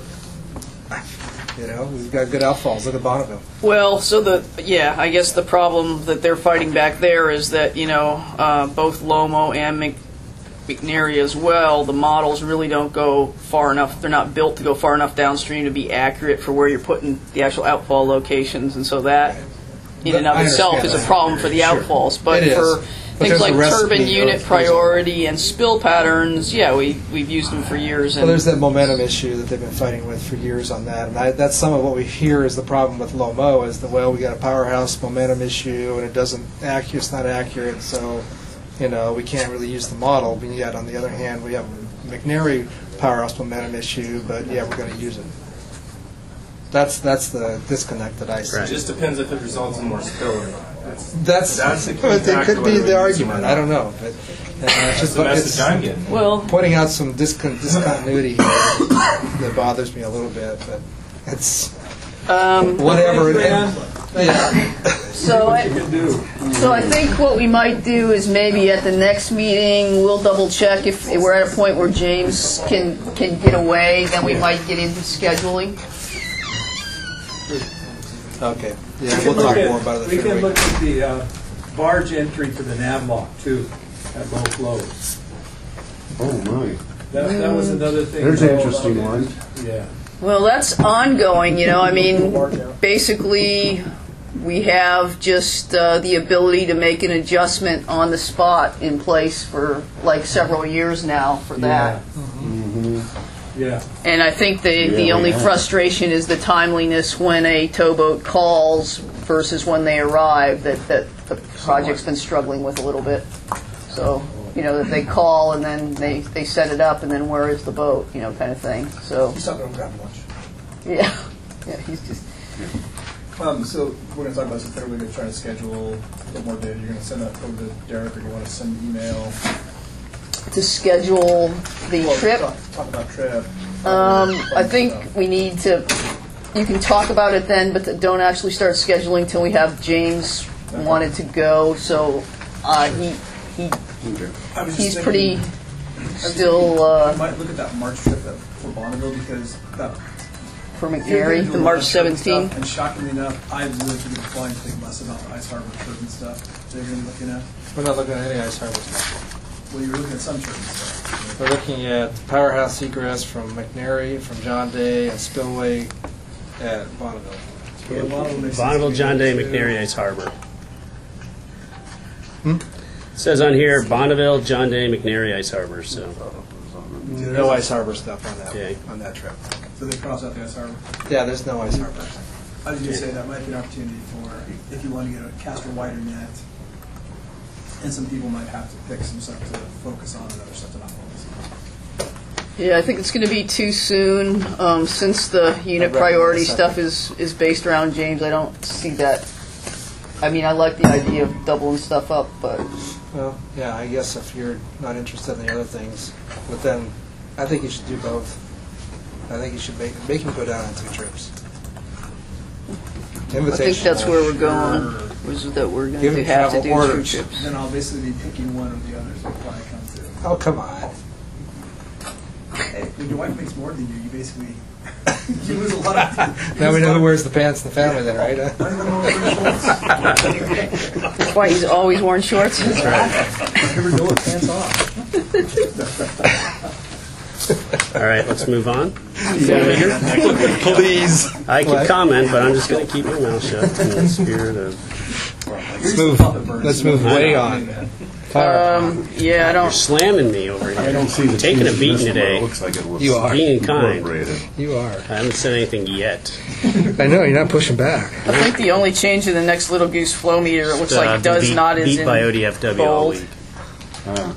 You know, we've got good outfalls. Look at Bonneville. Well, so the yeah, I guess the problem that they're fighting back there is that you know uh, both Lomo and Mc, McNary as well, the models really don't go far enough. They're not built to go far enough downstream to be accurate for where you're putting the actual outfall locations, and so that in But and of I itself understand is a that. problem for the Sure. outfalls. But It is. for Things there's a like recipe turbine of- unit priority and spill patterns, yeah, we, we've used them for years. Well, And there's that momentum issue that they've been fighting with for years on that, and I, that's some of what we hear is the problem with low-mo is the well, we got a powerhouse momentum issue, and it doesn't accurate, it's not accurate, so you know we can't really use the model. But yet, on the other hand, we have a McNary powerhouse momentum issue, but yeah, we're going to use it. That's that's the disconnect that I see. It just depends if it results in more spilling. That's That's, that's the key but it factor could be whether we the use them or argument. not. I don't know, but uh, it's just the but message it's I'm getting. Well, pointing out some discon- discontinuity here that bothers me a little bit, but it's um, whatever. Thanks, And- yeah. So I, so I think what we might do is maybe at the next meeting, we'll double check if we're at a point where James can, can get away, then we might get into scheduling. Okay. We Yeah, can we'll look talk at- more about it. We the third can week. look at the uh, barge entry to the Navlock too, at low flows. Oh, my. That, that was another thing. There's an to know interesting about one. it. Yeah. Well, that's ongoing, you know, I mean, basically, we have just uh, the ability to make an adjustment on the spot in place for like several years now for that. Yeah. And I think the, Yeah, the we only have. frustration is the timeliness when a towboat calls versus when they arrive that, that the project's been struggling with a little bit. So, you know, that they call and then they, they set it up and then where is the boat, you know, kind of thing. So, He's not going to grab lunch. yeah, yeah, he's just, Um, so we're going to talk about this third week of trying to schedule a little more data. You're going to send that over to Derek, or you want to send an email? to schedule the Well, trip. Talk, talk about trip. Um, I think we need to, you can talk about it then, but don't actually start scheduling till we have James wanted to go. So uh, he, he I was just he's thinking- pretty I was still thinking uh, you might look at that March trip that, for Bonneville because that. for you're gonna McNary, do the a lot March of turbine stuff, seventeenth. And shockingly enough, I really think it's flying to think less about the Ice Harbor turbine stuff. So you're going to be looking at. We're not looking at any ice harbor stuff. Well, you're looking at some turbine stuff. We're looking at powerhouse egress from McNary, from John Day, and spillway at Bonneville. So a lot of them makes sense Bonneville, to me. John Day, McNary, Ice Harbor. Hmm? It says on here Bonneville, John Day, McNary, Ice Harbor. So No ice harbor stuff on that Okay. on that trip. So they cross out the Ice Harbor. Yeah, there's no ice harbor. I was going to say that might be an opportunity for if you want to get a cast a wider net, and some people might have to pick some stuff to focus on and other stuff to not focus on. Yeah, I think it's going to be too soon um, since the unit recommend priority the stuff second. is, is based around James. I don't see that. I mean, I like the idea of doubling stuff up, but Well, yeah, I guess if you're not interested in the other things, but then I think you should do both. I think you should make make him go down on two trips. I think that's where we're going. Was that we're going Give to him have to travel do orders. two trips. Then I'll basically be picking one or the other so if I come to. Oh, come on. Hey, when your wife makes more than you, you basically you lose a lot of. Now we know who wears the pants in the family then, right? That's why he's always worn shorts. That's right. Never go with pants off. all right, let's move on. Please. I could What? comment, but I'm just going to keep my mouth shut in the spirit of. Let's move. Let's move way on. Um, yeah, I You're don't. slamming me over here. I don't see the Taking a changes beating listed, but today. It looks like it was You are. Being kind. incorporated. You are. I haven't said anything yet. I know you're not pushing back. I think the only change in the next Little Goose flow meter, it looks Uh, like does beat, not is beat in by O D F W all bold. week. Uh,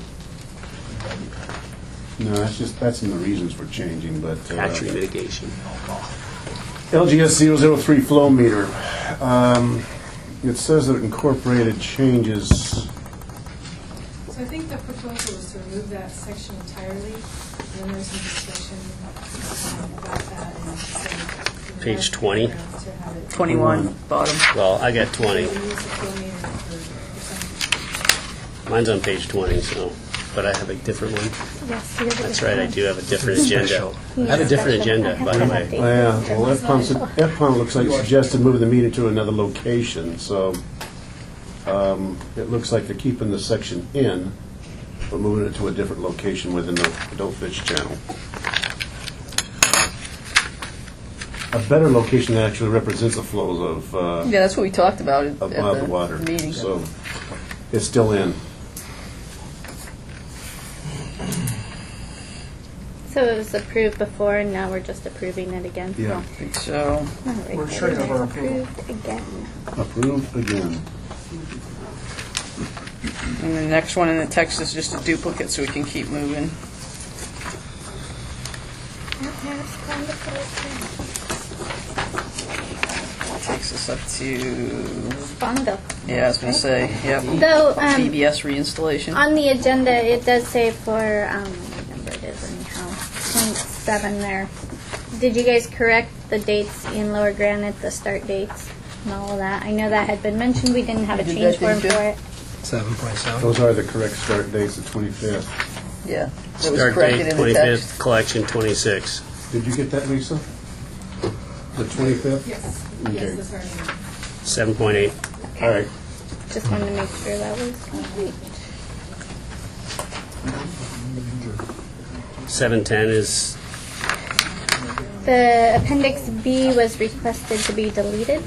No, that's just, that's in the reasons for changing, but. uh, Hatchery mitigation. L G S zero zero three flow meter. Um, It says that it incorporated changes. So I think the proposal is to remove that section entirely, and then there's some discussion um, about that. And so, Page twenty. to have it- twenty-one, bottom. Well, I got twenty. So we use the flow meter for- for some- Mine's on page twenty, so, but I have a different one. Yes, you have a That's different right, I one. do have a different agenda. You I have a have different special. agenda, I by the have way. an update. Yeah, well, F POM, F POM looks like suggested moving the meter to another location, so um, it looks like they're keeping the section in, but moving it to a different location within the adult fish channel. A better location that actually represents the flows of, uh, Yeah, that's what we talked about at, of at of the the water. meeting. So it's still in. So it was approved before, and now we're just approving it again? Yeah. I think so. All right, We're straight then over it's approval. approved again. Approved again. And the next one in the text is just a duplicate, so we can keep moving. Takes us up to... Bonneville. Yeah, I was going to say, yep. Though, um, P B S reinstallation. On the agenda, it does say for, um, what number it is anyhow, point seven there. Did you guys correct the dates in Lower Granite, the start dates and all of that? I know that had been mentioned, we didn't have a Did change that, form didn't you? for it. seven point seven. Those are the correct start dates, the twenty-fifth. Yeah. That was Start corrected date in the text. twenty-fifth, collection twenty-six. Did you get that, Lisa? The twenty-fifth? Yes. Okay. Yes, this already. seven point eight. All right. Just wanted to make sure that was complete. seven ten is, The Appendix B was requested to be deleted.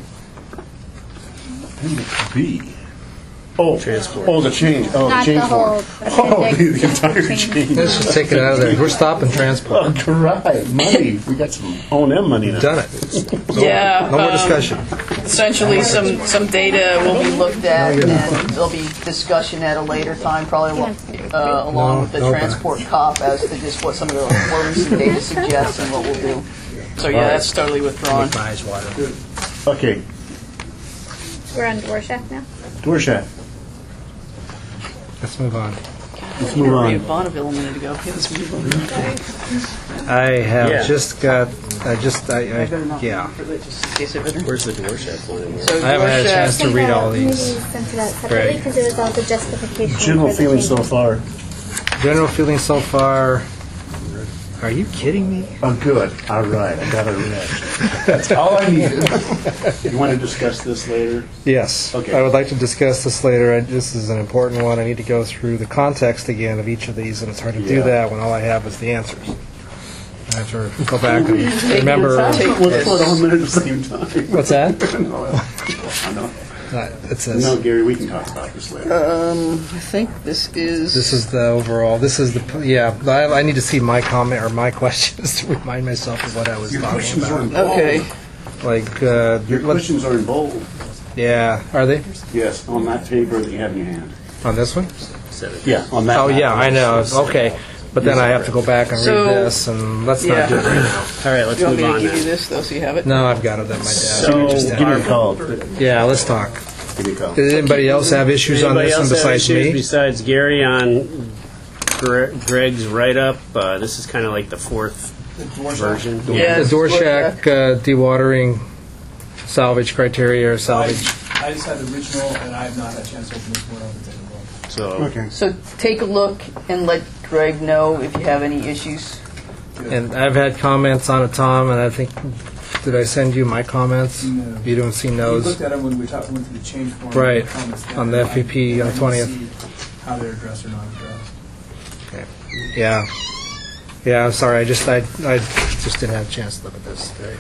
Appendix B. Oh, Transport. oh, the change. Oh, Not the change the whole form. Oh, appendix, the just the entire change. change. Let's just take it out of there. We're stopping transport. Oh, right. Money. We got some O and M money now. Done it. Yeah. No more um, discussion. Essentially, some, some data will be looked at, and there'll be discussion at a later time, probably uh, along No, with the no, transport cop as to just what some of the more recent data suggests and what we'll do. So yeah, that's totally withdrawn. Make my eyes water. Okay. We're on Dvorak now. Dvorak. Let's move on. Let's move We on. had Bonneville a minute ago. Yeah, let's move on. I have Yeah. just got, I just, I, I yeah. Just in case of it. where's the Dvorak one in here? So I haven't had a Dvorak- chance to read all Maybe we these. sent it out separately Right. because it was all the justification. General for the feeling so changes. far. General feeling so far. Are you kidding me? I'm good. All right. I got it read. That's all I needed. You want to discuss this later? Yes. Okay. I would like to discuss this later. I- This is an important one. I need to go through the context again of each of these, and it's hard to do Yeah. that when all I have is the answers. I have to go back and Take your remember. time. Let's put on there at the same time. What's that? No, I know. Uh, It says. No, Gary, we can talk about this later. Um, I think this is. This is the overall. This is the yeah. I, I need to see my comment or my questions to remind myself of what I was Your talking questions are in about. bold. Okay. Like uh, Your what- questions are in bold. yeah, are they Yes, on that paper that you have in your hand. on this one? Yeah, on that. Oh map. yeah, I know. Okay, but then I have to go back and So- read this, and let's Yeah. not do it right now. All right, let's Do you want move me to on give you then. this, though, so you have it? No, I've got it at my desk. So, Just give me a call. Yeah, let's talk. Give me a call. Does anybody else have issues on Anybody this one else have besides issues me? besides Gary on Gre- Greg's write-up? Uh, this is kind of like the fourth version. Yeah, The it's Dvorak uh, dewatering salvage criteria or salvage. I, I just had the original, and I have not had a chance to open this one up and take a look. So, Okay. So take a look and let Greg know if you have any issues. And I've had comments on it, Tom, and I think, did I send you my comments? No. You don't see We those? looked at it when we talked, went through the change form. Right, comments then, on the F P P I- on I didn't twentieth. see How they're addressed or not addressed. Yeah. Yeah, I'm sorry, I just, I, I just didn't have a chance to look at this today.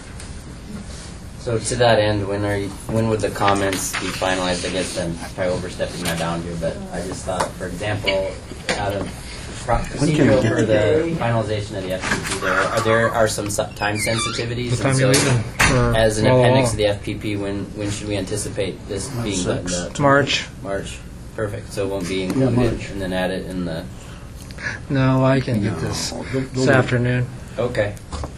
So to that end, when are you, when would the comments be finalized? I guess I'm probably overstepping my boundary, but I just thought, for example, out of pro- When can we procedural get for the the finalization of the F P P, there are there are some su- time sensitivities. What time and you so leaving? Or- as an well, appendix well. to the F P P, when when should we anticipate this being buttoned up? March. March. Perfect. So it won't be Yeah, included, March. and then add it in the. No, I can get this this afternoon. Okay.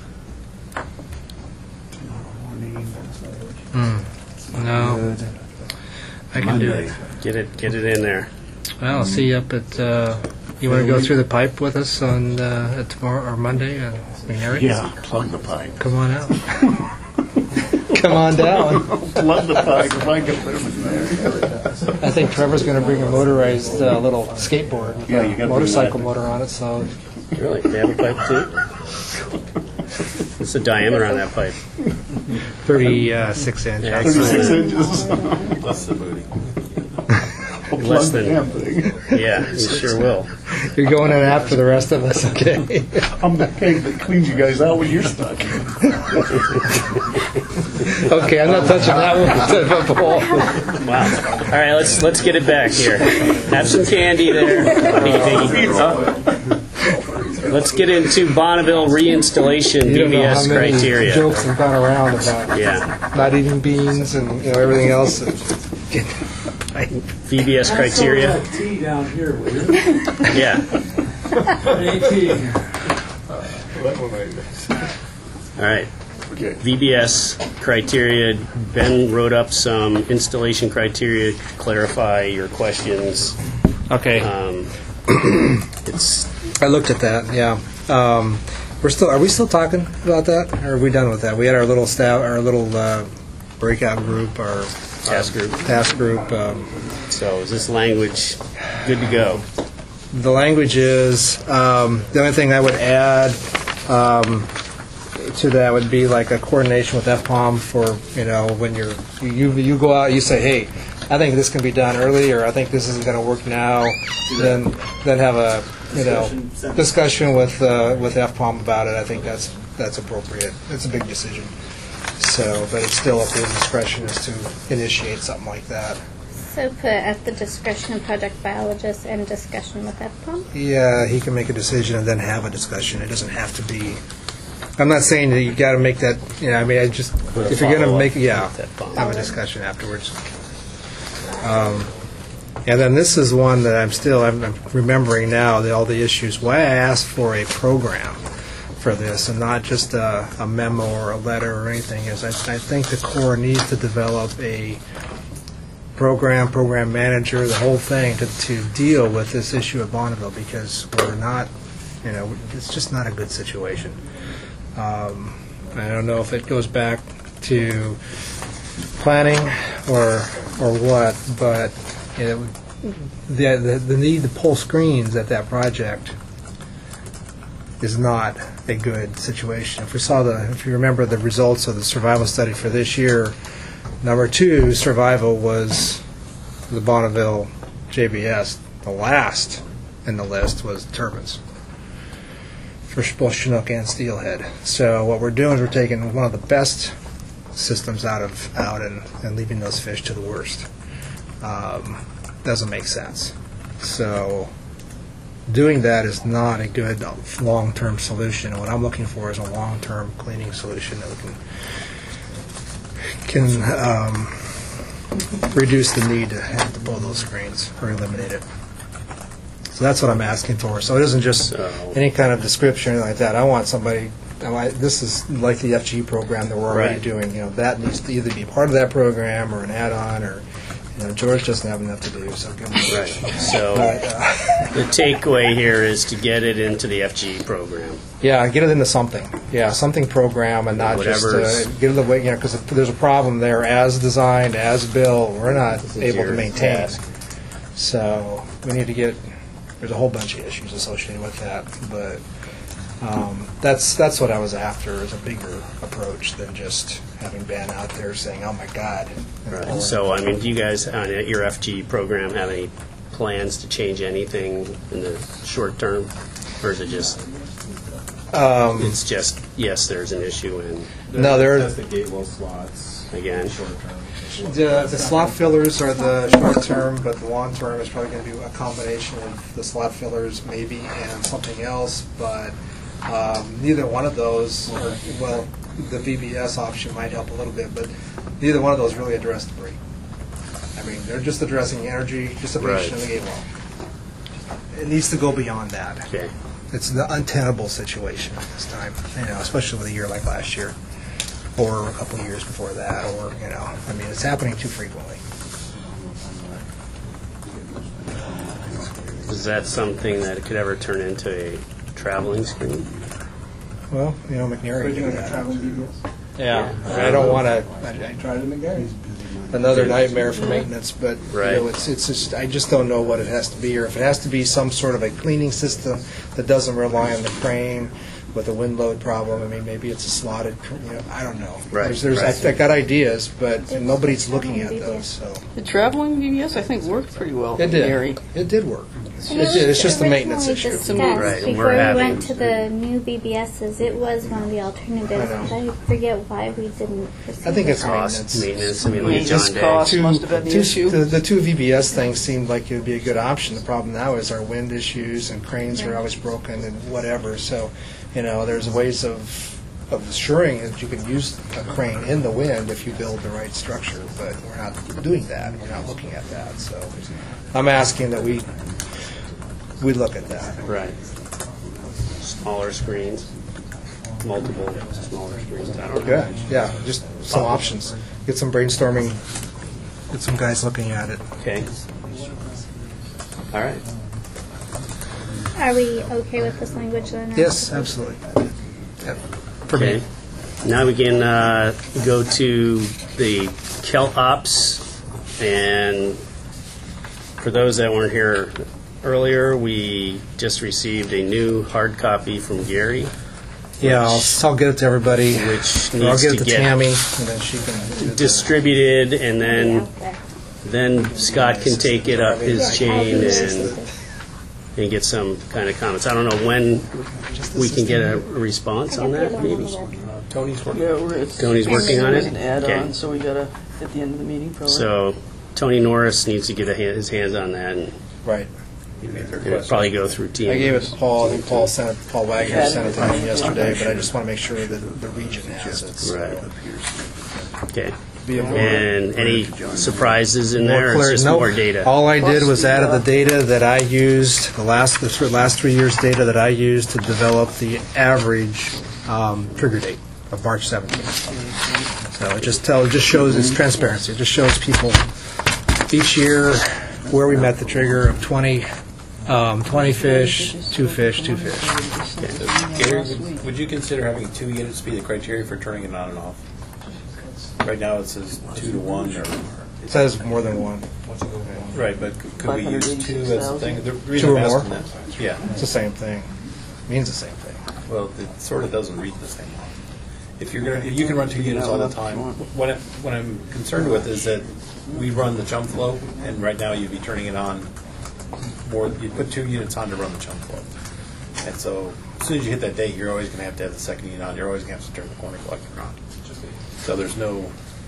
Hmm. No, I can do it. get it, get it in there. Well, I'll see you up at, uh, you want to go through the pipe with us on, uh, at tomorrow, or Monday, uh, in Harry? Yeah, plug the pipe. Come on out. Come on down. Plug the pipe if I can put them in there. I think Trevor's going to bring a motorized uh, little skateboard with Yeah, you a gotta motorcycle bring motor on it, so Really? They have a pipe too? What's the diameter on that pipe? thirty-six inch. Yeah, Thirty-six excellent. inches. Less than booty. I'll plug Less the than- damn thing. Yeah, you sure will. You're going in after the rest of us, okay? I'm the pig that cleans you guys out when you're stuck. Okay, I'm not touching that one. Paul. Wow. All right, let's let's get it back here. Have some candy there. Biggie, biggie. let's get into Bonneville reinstallation You B don't B know S how many criteria. jokes have gone around about Yeah. not eating beans and you know everything else. B B S criteria. Pass over that tea down here, will you? Yeah. Hey, tea. All right. V B S criteria. Ben wrote up some installation criteria. Clarify your questions. Okay. Um, it's. I looked at that. Yeah. Um, we're still. Are we still talking about that? Or are we done with that? We had our little staff, our little uh, breakout group, our Task group. Task group. Um, so is this language good to go? The language is um, the only thing I would add um, to that would be like a coordination with F P O M for you know when you're you you go out you say hey I think this can be done early or I think this isn't going to work now then then have a you know discussion with uh, with F P O M about it. I think that's that's appropriate. It's a big decision. So, but it's still up to his discretion as to initiate something like that. So put at the discretion of project biologist and discussion with F P O M? Yeah, he can make a decision and then have a discussion. It doesn't have to be. I'm not saying that you got to make that. You know, I mean, I just if you're going to make, yeah, have a discussion afterwards. Um, and then this is one that I'm still I'm, I'm remembering now. The, all the issues. Why I asked for a program for this and not just a, a memo or a letter or anything is I, I think the Corps needs to develop a program, program manager, the whole thing to, to deal with this issue at Bonneville because we're not, you know, it's just not a good situation. Um, I don't know if it goes back to planning or or what, but you know, the, the the need to pull screens at that project is not a good situation. If we saw the, if you remember the results of the survival study for this year, number two survival was the Bonneville J B S. The last in the list was turbines for both Chinook and Steelhead. So what we're doing is we're taking one of the best systems out of out and, and leaving those fish to the worst. Um, doesn't make sense. So doing that is not a good long-term solution. What I'm looking for is a long-term cleaning solution that we can can um, reduce the need to have to pull those screens or eliminate it. So that's what I'm asking for. So it isn't just any kind of description or anything like that. I want somebody. I, this is like the F G program that we're already Right. doing. You know, that needs to either be part of that program or an add-on, or you know, George doesn't have enough to do. So give him a Right. So But, uh, the takeaway here is to get it into the F G program. Yeah, get it into something. Yeah, something program and not just Whatever's- uh, get it away. You know, because there's a problem there as designed, as built. We're not able to your maintain. task. So we need to get. There's a whole bunch of issues associated with that, but um, that's that's what I was after is a bigger approach than just having Ben out there saying, "Oh my God." you know, Right. So, I mean, do you guys on your F G program have any plans to change anything in the short term, or is it just? Um, it's just yes, there's an issue, and No, there- That's the gatewell slots. again, Short term. The, the slot fillers are the short term, but the long term is probably going to be a combination of the slot fillers maybe and something else, but um, neither one of those, or, well, the V B S option might help a little bit, but neither one of those really address debris. I mean, they're just addressing energy dissipation Right. in the gate wall. It needs to go beyond that. Okay. It's an untenable situation at this time, you know, especially with a year like last year. Or a couple of years before that, or, you know, I mean, it's happening too frequently. is that something that could ever turn into a traveling screen? Well, you know, McNary We're can do doing a that. traveling B B S. Yeah, I don't want to, I tried it in McGarry. another nightmare for maintenance, but, you Right. know, it's, it's just, I just don't know what it has to be, or if it has to be some sort of a cleaning system that doesn't rely on the crane, with a wind load problem. I mean, maybe it's a slotted, you know, I don't know. Right, There's, there's, right. I, I got ideas, but nobody's looking at those, so. The traveling V B S, I think, worked pretty well. It did. Gary. It did work. It And did. It's just a originally maintenance issue. discussed Right, and Before we're we having- went to the new B B Ss, it was one of the alternatives. I know. But I forget why we didn't pursue I think it's it. maintenance. Maintenance, I mean, like Maintenance John Day. cost Two- must have been the two- issue. The, the two V B S things seemed like it would be a good option. The problem now is our wind issues and cranes are always broken and whatever. So, you know, there's ways of of assuring that you can use a crane in the wind if you build the right structure, but we're not doing that. We're not looking at that. So, I'm asking that we we look at that. Right. Smaller screens, multiple smaller screens. I don't know. Yeah, yeah, just some options. Get some brainstorming. Get some guys looking at it. Okay. All right. Are we okay with this language then? or- Yes, absolutely. Yep. For me. Okay. Now we can uh, go to the Kel Ops, and for those that weren't here earlier, we just received a new hard copy from Gary. Yeah, I'll, I'll get it to everybody. Which I'll needs get it to to get Tammy, and then she can do the- distributed, and then then Scott can take it up his chain and and get some kind of comments. I don't know when we can get a response on that. Maybe Tony's working. Yeah, we're, it's, Tony's working on it. An add-on, Okay. so we gotta at the end of the meeting probably. So Tony Norris needs to get a hand, his hands on that, and Right. it'll probably go through team. I gave it to Paul. I think Paul sent it, Paul Wagner sent it to me yesterday, but I just want to make sure that the region has it. so. Right. Okay. Be a more- And any surprises in there? Or More it's clear. just Nope. more data. All I did was added the data that I used, the last, the th- last three years' data that I used to develop the average um, trigger date of March seventeenth. So it just tells, it just shows, it's transparency. It just shows people each year where we met the trigger of twenty, um, twenty fish, two fish, two fish. Gary, would, would you consider having two units be the criteria for turning it on and off? Right now it says two to one, or It says more than one. right, but c- could we use two as a thing? The reason Two or I'm more? asking that, yeah. It's the same thing. Means the same thing. Well, it sort of doesn't read the same. If you're gonna, you can run two units all the time. What I, what I'm concerned with is that we run the chum flow, and right now you'd be turning it on more. You put two units on to run the chum flow, and so as soon as you hit that date, you're always going to have to have the second unit on. You're always going to have to turn the corner collector on. So there's no.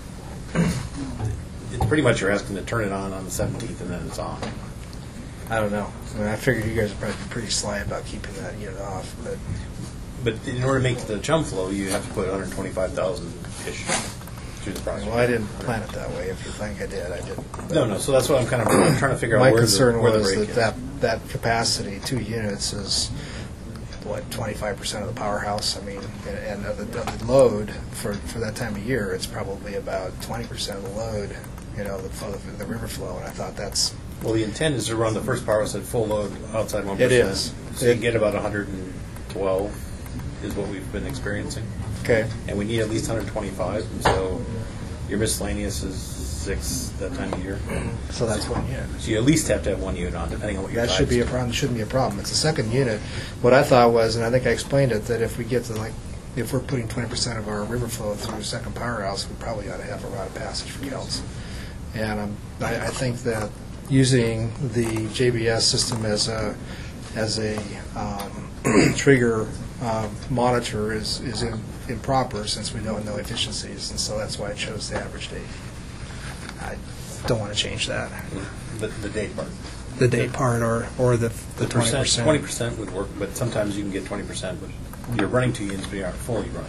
It's pretty much you're asking to turn it on on the seventeenth, and then it's on. I don't know. I mean, I figured you guys would probably be pretty sly about keeping that unit off, but But in order to make the chum flow, you have to put one hundred twenty-five thousand ish through the project. well, I didn't plan it that way. If you think I did, I didn't. No, no. So that's what I'm kind of I'm trying to figure My out where concern the, where the was break that, is. that that capacity, two units, is what twenty-five percent of the powerhouse. I mean, and, and of, the, of the load for for that time of year, it's probably about twenty percent of the load. You know, the, the, the river flow, and I thought that's Well, the intent is to run the first powerhouse at full load outside one It percent. is. So you can get about one hundred twelve is what we've been experiencing. okay. And we need at least one hundred twenty-five, and so your miscellaneous is six that time of year. So that's one unit. So you at least have to have one unit on, depending on what your That should tides be a do. problem. Shouldn't be a problem. It's the second unit. What I thought was, and I think I explained it, that if we get to like, if we're putting twenty percent of our river flow through the second powerhouse, we probably ought to have a route of passage for Kelts. And um, I, I think that using the J B S system as a as a um, trigger um, monitor is is in, improper since we don't know efficiencies, and so that's why I chose the average date. I don't want to change that. The, the date part. The date part, or or the the twenty percent, percent. twenty percent would work, but sometimes you can get twenty percent, but you're running two units, but you aren't fully running.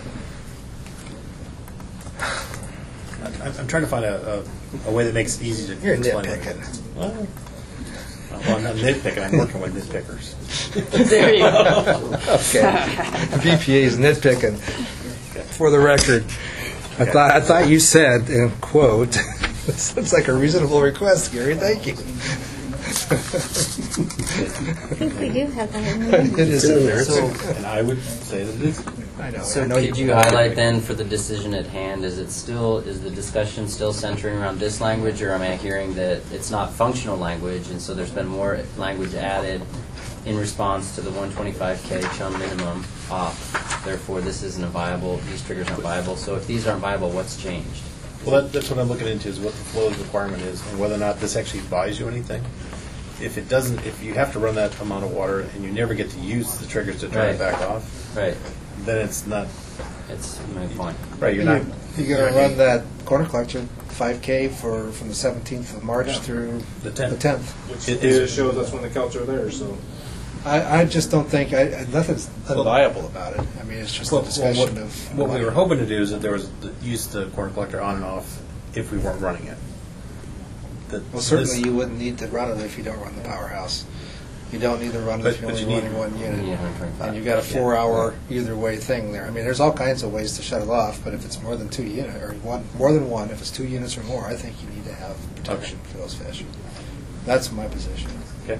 I- I'm trying to find a, a, a way that makes it easy to You're explain. nitpicking. Well, well, I'm not nitpicking. I'm working with nitpickers. There you go. Okay. B P A is nitpicking. For the record, I thought I thought you said, in quote, "Sounds like a reasonable request, Gary. Thank you." I think we do have that in there. It is in there. So, and I would say that it is. I know. So I know could you highlight then for the decision at hand, is it still, is the discussion still centering around this language, or am I hearing that it's not functional language, and so there's been more language added in response to the one twenty-five K chum minimum off. Therefore, this isn't a viable, these triggers aren't viable. So if these aren't viable, what's changed? Well, that, that's what I'm looking into, is what the flow requirement is, and whether or not this actually buys you anything. If it doesn't, if you have to run that amount of water and you never get to use the triggers to turn it Right. back off, Right. then it's not. It's my point. Right, you're not. You gotta run that corner collection five K for, from the seventeenth of March through The the tenth. tenth. Which It data is- shows us when the counts are there, so. I, I just don't think, I, I- nothing's unviable about it. I mean, it's just a Well, well, discussion what, of. what we were hoping to do is that there was the, use the corner collector on and off if we weren't running it. That Well, certainly this- you wouldn't need to run it if you don't run the powerhouse. You don't need to run it But- if you're but only you need- running one unit. Yeah, one twenty-five. And you've got a four-hour either-way thing there. I mean, there's all kinds of ways to shut it off, but if it's more than two unit, or one, more than one, if it's two units or more, I think you need to have protection for those fish. That's my position. Okay.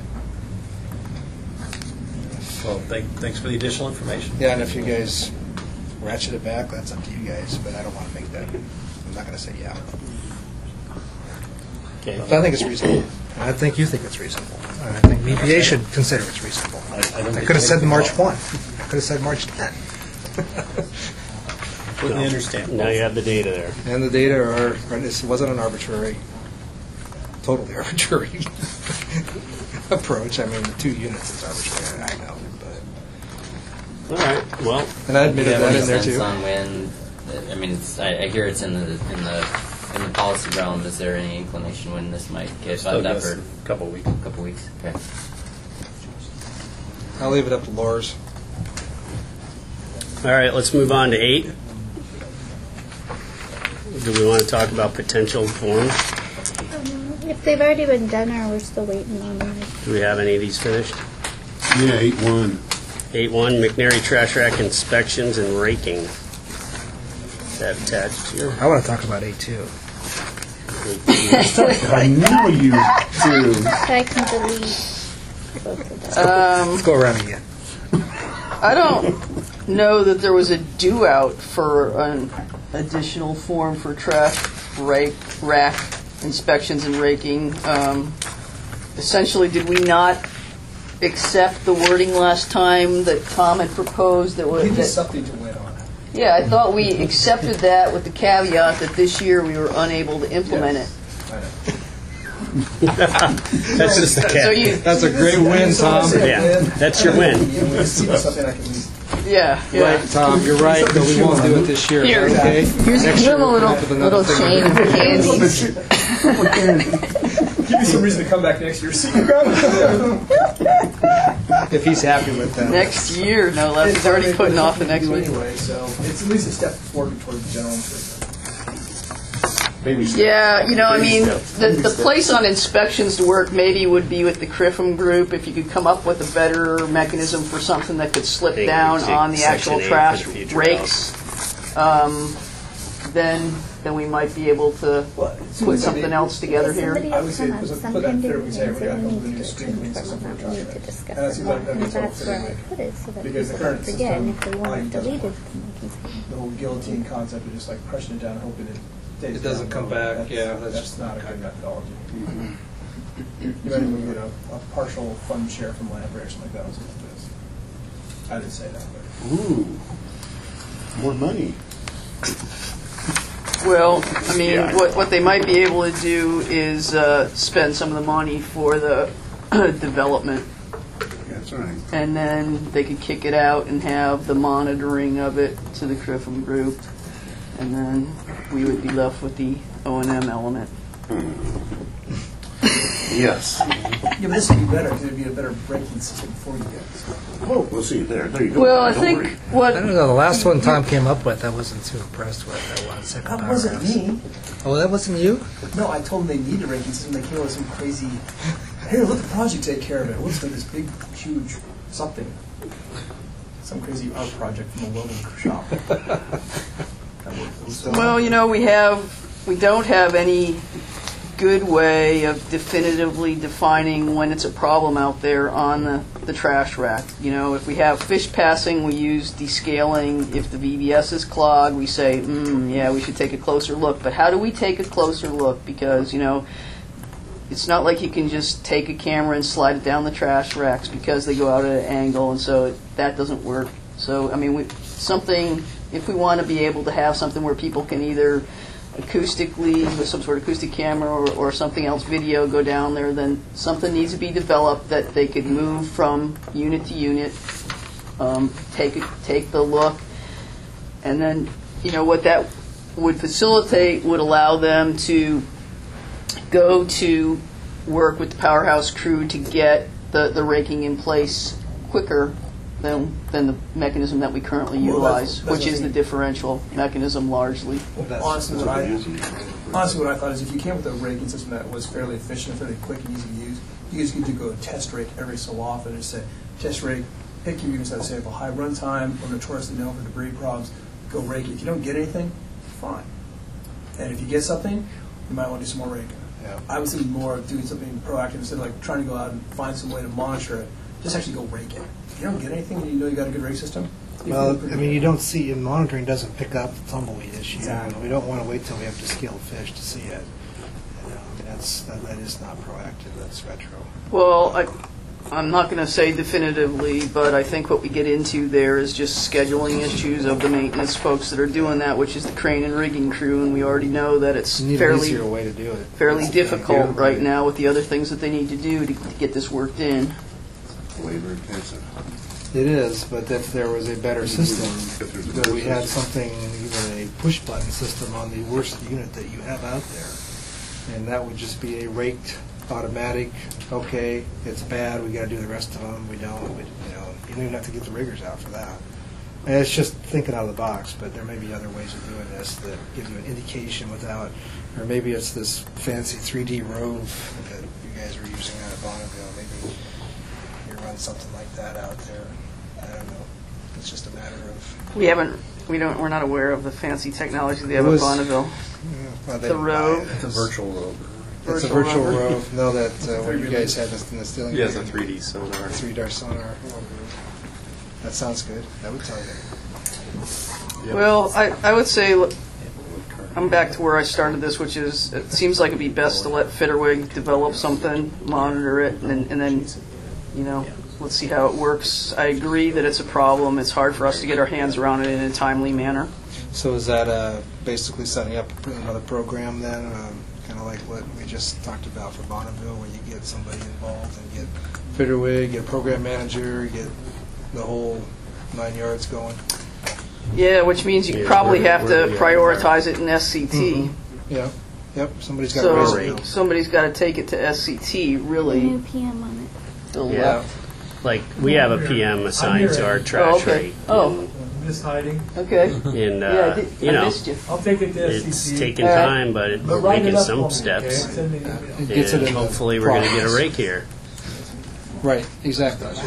Well, thank, thanks for the additional information. Yeah, and if you guys ratchet it back, that's up to you guys, but I don't want to make that, I'm not going to say yeah. Okay. But I think it's reasonable. I think you think it's reasonable. And I think E P A should consider it's reasonable. I- I don't I think could have said anything March at all. first. I could have said March tenth. Completely understand. Now you have the data there. And the data are, are- this wasn't an arbitrary, totally arbitrary approach. I mean, the two units is arbitrary, I know, but. All right. Well, And I Do admitted you have that any in there sense too. on when? I mean, it's, I, I hear it's in the in the in the policy realm. Is there any inclination when this might get Still buttoned up guess or a couple of weeks. a couple weeks? Okay. I'll leave it up to Laura's. all right. Let's move on to eight. Do we want to talk about potential forms? Um, If they've already been done, or we're still waiting on them. Do we have any of these finished? Yeah, eight one. Eight one McNary trash rack inspections and raking. Is that attached here? I want to talk about A two. I know you do. So I can delete both of them. Um, Let's go around again. I don't know that there was a due out for an additional form for trash rake, rack inspections and raking. Um, essentially, did we not accept the wording last time that Tom had proposed that was Give that, us something to win on. yeah, I thought we accepted that with the caveat that this year we were unable to implement it. I know. That's just the So cat. you, That's a great win, Tom. Yeah, that's your win. Yeah, we see something I can use. yeah, yeah. Right, Tom, you're right, but we won't do it this year. Here, Okay? here's, Next here's year a we'll little, come up with another little thing. chain of candies. Give me some reason to come back next year. See you around. If he's happy with that. Next year, no less. He's already putting off the next week. Anyway, so it's at least a step forward towards the general improvement. Baby step. Yeah, you know, I Baby mean, step. the, Baby the step. place on inspections to work maybe would be with the Criffin group. If you could come up with a better mechanism for something that could slip Think down we take on the section actual eight trash for the future rakes, um, then then we might be able to put something else together here. Somebody I would else say come up put with some- some put that kind there, of we say, things we that gotta we come up with a need new to stream cleaning change system from for what trash we need to rack. discuss. And that seems like that'd be And total that's where I anyway. put it, so that Because the people current don't forget, and if system, they want like, it doesn't deleted, work. then they can say. The whole guillotine concept of just like crushing it down, hoping it stays It doesn't down come low. back, That's- yeah, that's That's just not a not good good. methodology. You might even get a, a partial fund share from Lamprey or something like that. Was what it is. I didn't say that, but. Ooh, more money. Well, I mean, what, what they might be able to do is uh, spend some of the money for the development, That's right. and then they could kick it out and have the monitoring of it to the Criffin group, and then we would be left with the O and M element. Yes. Yeah, but this would be better because it'd be a better braking system for you guys. Oh, we'll see there. There you go. Well, I Don't think worry. what I don't know, the last one Tom came up with, I wasn't too impressed with, that one second That powerhouse. wasn't me. Oh, that wasn't you? No, I told them they need a ranking system. They came up with some crazy. Here, let the project take care of it. What's like this big, huge something? Some crazy art project from a welding shop. Well, you know, we have, we don't have any good way of definitively defining when it's a problem out there on the, the trash rack. You know, if we have fish passing, we use descaling. If the V B S is clogged, we say, mm, yeah, we should take a closer look. But how do we take a closer look? Because, you know, it's not like you can just take a camera and slide it down the trash racks because they go out at an angle, and so it, that doesn't work. So, I mean, we, something, if we want to be able to have something where people can either acoustically, with some sort of acoustic camera or, or something else, video, go down there, then something needs to be developed that they could move from unit to unit, um, take, it- take the look, and then, you know, what that would facilitate would allow them to go to work with the Powerhouse crew to get the, the raking in place quicker than, than the mechanism that we currently Well, utilize, that's- that's which what is I the mean. differential mechanism largely. Honestly, what I, honestly, what I thought is if you came with a raking system that was fairly efficient, fairly quick and easy to use, you guys could go test rake every so often and say, test rake, pick your units that say have a high runtime or notoriously known for debris problems, go rake it. If you don't get anything, fine. And if you get something, you might want to do some more raking. Yeah. I was thinking more of doing something proactive instead of like trying to go out and find some way to monitor it. Just actually go rake it. If you don't get anything and you know you got a good rake system, you Well, feel pretty I mean, good. you don't see, and monitoring doesn't pick up the tumbleweed issue. Exactly. We don't want to wait till we have to scale fish to see it. You know, I mean, that's, that, that is not proactive, that's retro. Well, I, I'm not going to say definitively, but I think what we get into there is just scheduling issues of the maintenance folks that are doing that, which is the crane and rigging crew, and we already know that it's You need an fairly easier way to do it. fairly That's the difficult idea. right now with the other things that they need to do to, to get this worked in. Labor intensive. It is, but if there was a better system, that we had something, even a push-button system on the worst unit that you have out there, and that would just be a raked, automatic, okay, it's bad, we got to do the rest of them, we don't, we, you know, you don't even have to get the riggers out for that. And it's just thinking out of the box, but there may be other ways of doing this that give you an indication without, or maybe it's this fancy three D Rove that you guys were using out of Bonneville, maybe you run something like that out there. I don't know. It's just a matter of. We haven't, we don't, we're not aware of the fancy technology they have It at was- Bonneville. Yeah, well, they The didn't Rove. buy it. It's a virtual road. It's a Virtual virtual rover. Rove. No, that uh, where you guys had this in the stealing. Yeah, it's a three D sonar. three D sonar. That sounds good. That would tell you. Well, I, I would say, look, I'm back to where I started this, which is, it seems like it'd be best to let Fitterwig develop something, monitor it, and, and then, you know, let's see how it works. I agree that it's a problem. It's hard for us to get our hands around it in a timely manner. So is that uh, basically setting up another program then, um, kind of like what we just talked about for Bonneville, where you get somebody involved and get Fitterwig, get a program manager, get the whole nine yards going? Yeah, which means you Yeah, probably where- have where to we are. prioritize it in S C T. Mhm. Yeah, yep, somebody's got to raise So it. somebody's got to take it to S C T, really. New P M on it. The Yeah. left. Like, we have a P M assigned to our trash Oh, okay. rate. Oh. Miss hiding. Okay. And, Yeah, I uh, did- you I know, missed you. I'll take it to S C T. it's taking Uh, time, but it- But we're write it making up some for me, steps. okay? Send me- It gets it And in the hopefully we're going to get a process. rake here. Right, exactly. They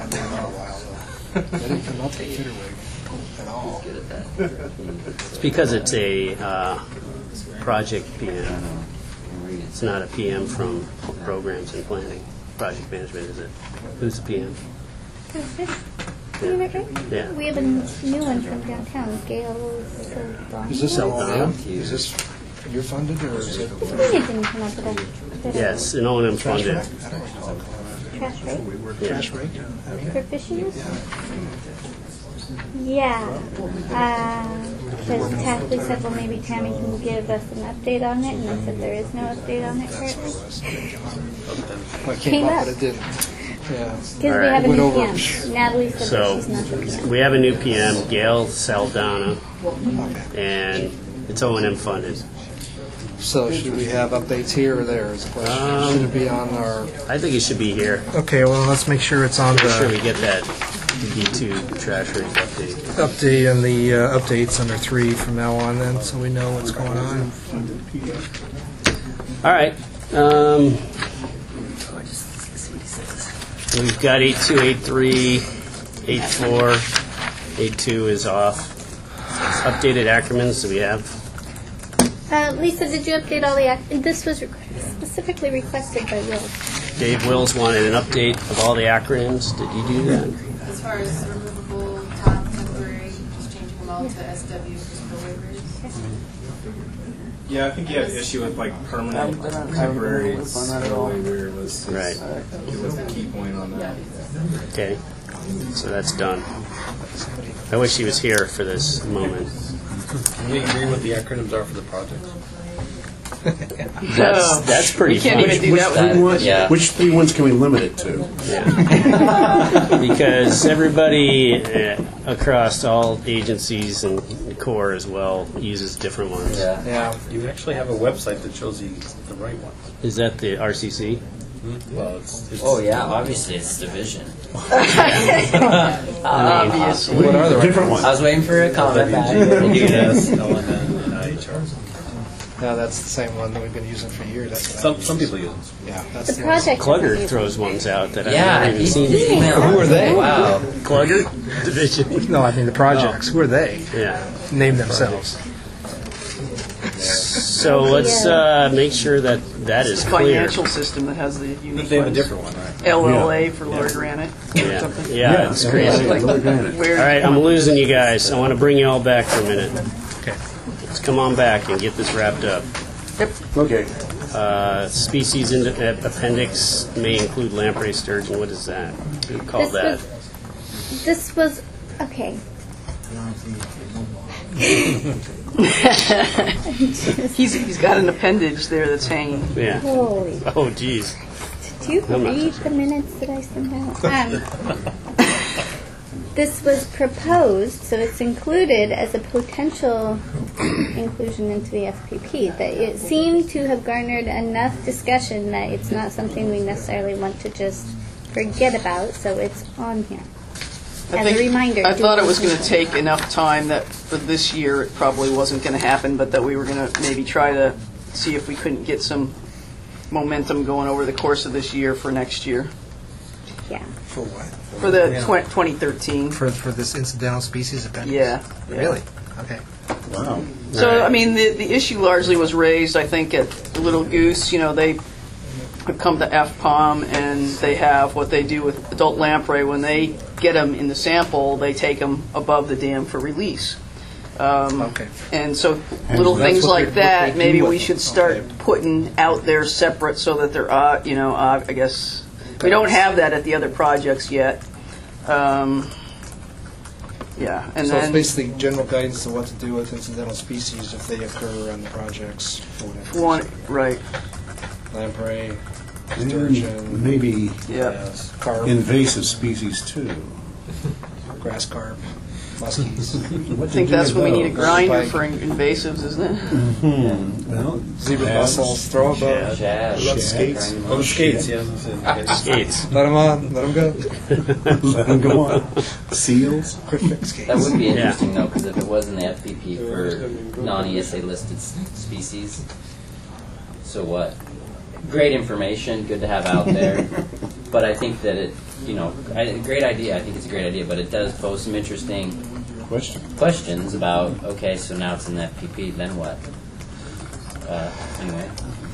didn't come up with Fitterwig at all. It's because it's a uh, project P M. It's not a P M from programs and planning. Project management, is it? Who's the P M? Yeah. We have a n- new one from downtown, Gail. Is this Cell all phone. Is this you're funded or is it? We didn't come up with a Yes, an O and M Trash funded. rake? I don't recall it. trash rate Yeah. Trash rake? for fishing. Yeah, because Tapley said, well, maybe Tammy can give us an update on it, and I said there is no update on it currently. Well, it Came came up, up. but it didn't. Yeah. Because we Alright. have a Went new over. P M. Natalie said that So she's not the P M. we have a new P M, Gail Saldana, and it's O and M funded. So should we have updates here or there is the question? Um, Should it be on our? I think it should be here. Okay, well, let's make sure it's on Make sure we the get that D two trash rate update. update and the uh, updates under three from now on then, so we know what's going on. All right. Um, we've got eight two, eight three, eight four, eight two is off. Updated acronyms, do we have? Uh, Lisa, did you update all the, ac- this was requ- specifically requested by Will. Dave Wills wanted an update of all the acronyms. Did you do that? As far as removable, top, temporary, just changing them all to S W for spill waivers. Yeah, I think he had an issue with like permanent, temporary spill waiver was his, Right. It was the key point on that. Okay, so that's done. I wish he was here for this moment. Can we agree what the acronyms are for the project? That's that's pretty We can't fun. even do that Three with ones- Yeah. Which three ones can we limit it to? Because everybody uh, across all agencies and Corps as well uses different ones. Yeah. Yeah. You actually have a website that shows you the right ones. Is that the R C C? Well, it's, it's Oh yeah, obviously it's division. Obviously. What are the right Different I was waiting for a comment back. U S, L N N, and I H R. No, that's the same one that we've been using for years. That's what I Some use. some people use it. Yeah, that's The the one. project. Clugger isn't throws ones out that Yeah, I've never he, even seen. he emailed Who are they? Wow. Clugger Division. No, I mean the projects. Who are they? Yeah. Name themselves. So let's uh, make sure that that is It's a clear. financial system that has the unique They have a ones. different one, right? L L A for Laura Granite. Yeah, Something. yeah, it's crazy. Like, All where- right, I'm losing you guys. I want to bring you all back for a minute. Okay. Let's come on back and get this wrapped up. Okay. Uh, species in appendix may include lamprey sturgeon. What is that? Who called This that? was- This was, okay. he's, he's got an appendage there that's hanging. Yeah. Holy. Oh, geez. Did you I'm not read the minutes that I sent out? Um, this was proposed, so it's included as a potential inclusion into the F P P. That it seemed to have garnered enough discussion that it's not something we necessarily want to just forget about, so it's on here. I As think- a reminder. I thought it was going to take enough time that for this year it probably wasn't going to happen, but that we were going to maybe try to see if we couldn't get some momentum going over the course of this year for next year, Yeah. For what? for the Yeah. twen- twenty thirteen. For for this incidental species appendix. Yeah. yeah. Really? Okay. Wow. So, I mean, the, the issue largely was raised, I think, at Little Goose. You know, they have come to F POM and they have what they do with adult lamprey. When they get them in the sample, they take them above the dam for release. Um, Okay. And so And little that's things what like they- what that, they do maybe with we them. should start Okay. putting out there separate so that they're, uh, you know, uh, I guess, we don't have that at the other projects yet. Um, Yeah, and So it's then, basically general guidance on what to do with incidental species if they occur on the projects. for whatever one, reason. right, Lamprey, And sturgeon, maybe yeah. carp, invasive species too. grass carp, muskies. I think that's what we need a grinder for in- invasives, isn't it? Well, Zebra crabs. mussels, throw them up. Shad. Love skates. Oh, the skates, yeah. Skates. Let them on, let them go. Let them go on. Seals. Perfect skates. That would be Yeah. interesting though, because if it was in the F P P for non-E S A listed s- species, so what? Great information, good to have out there, but I think that it, you know, I, great idea. I think it's a great idea, but it does pose some interesting Question. questions about. Okay, so now it's in the F P P, then what? Uh, anyway,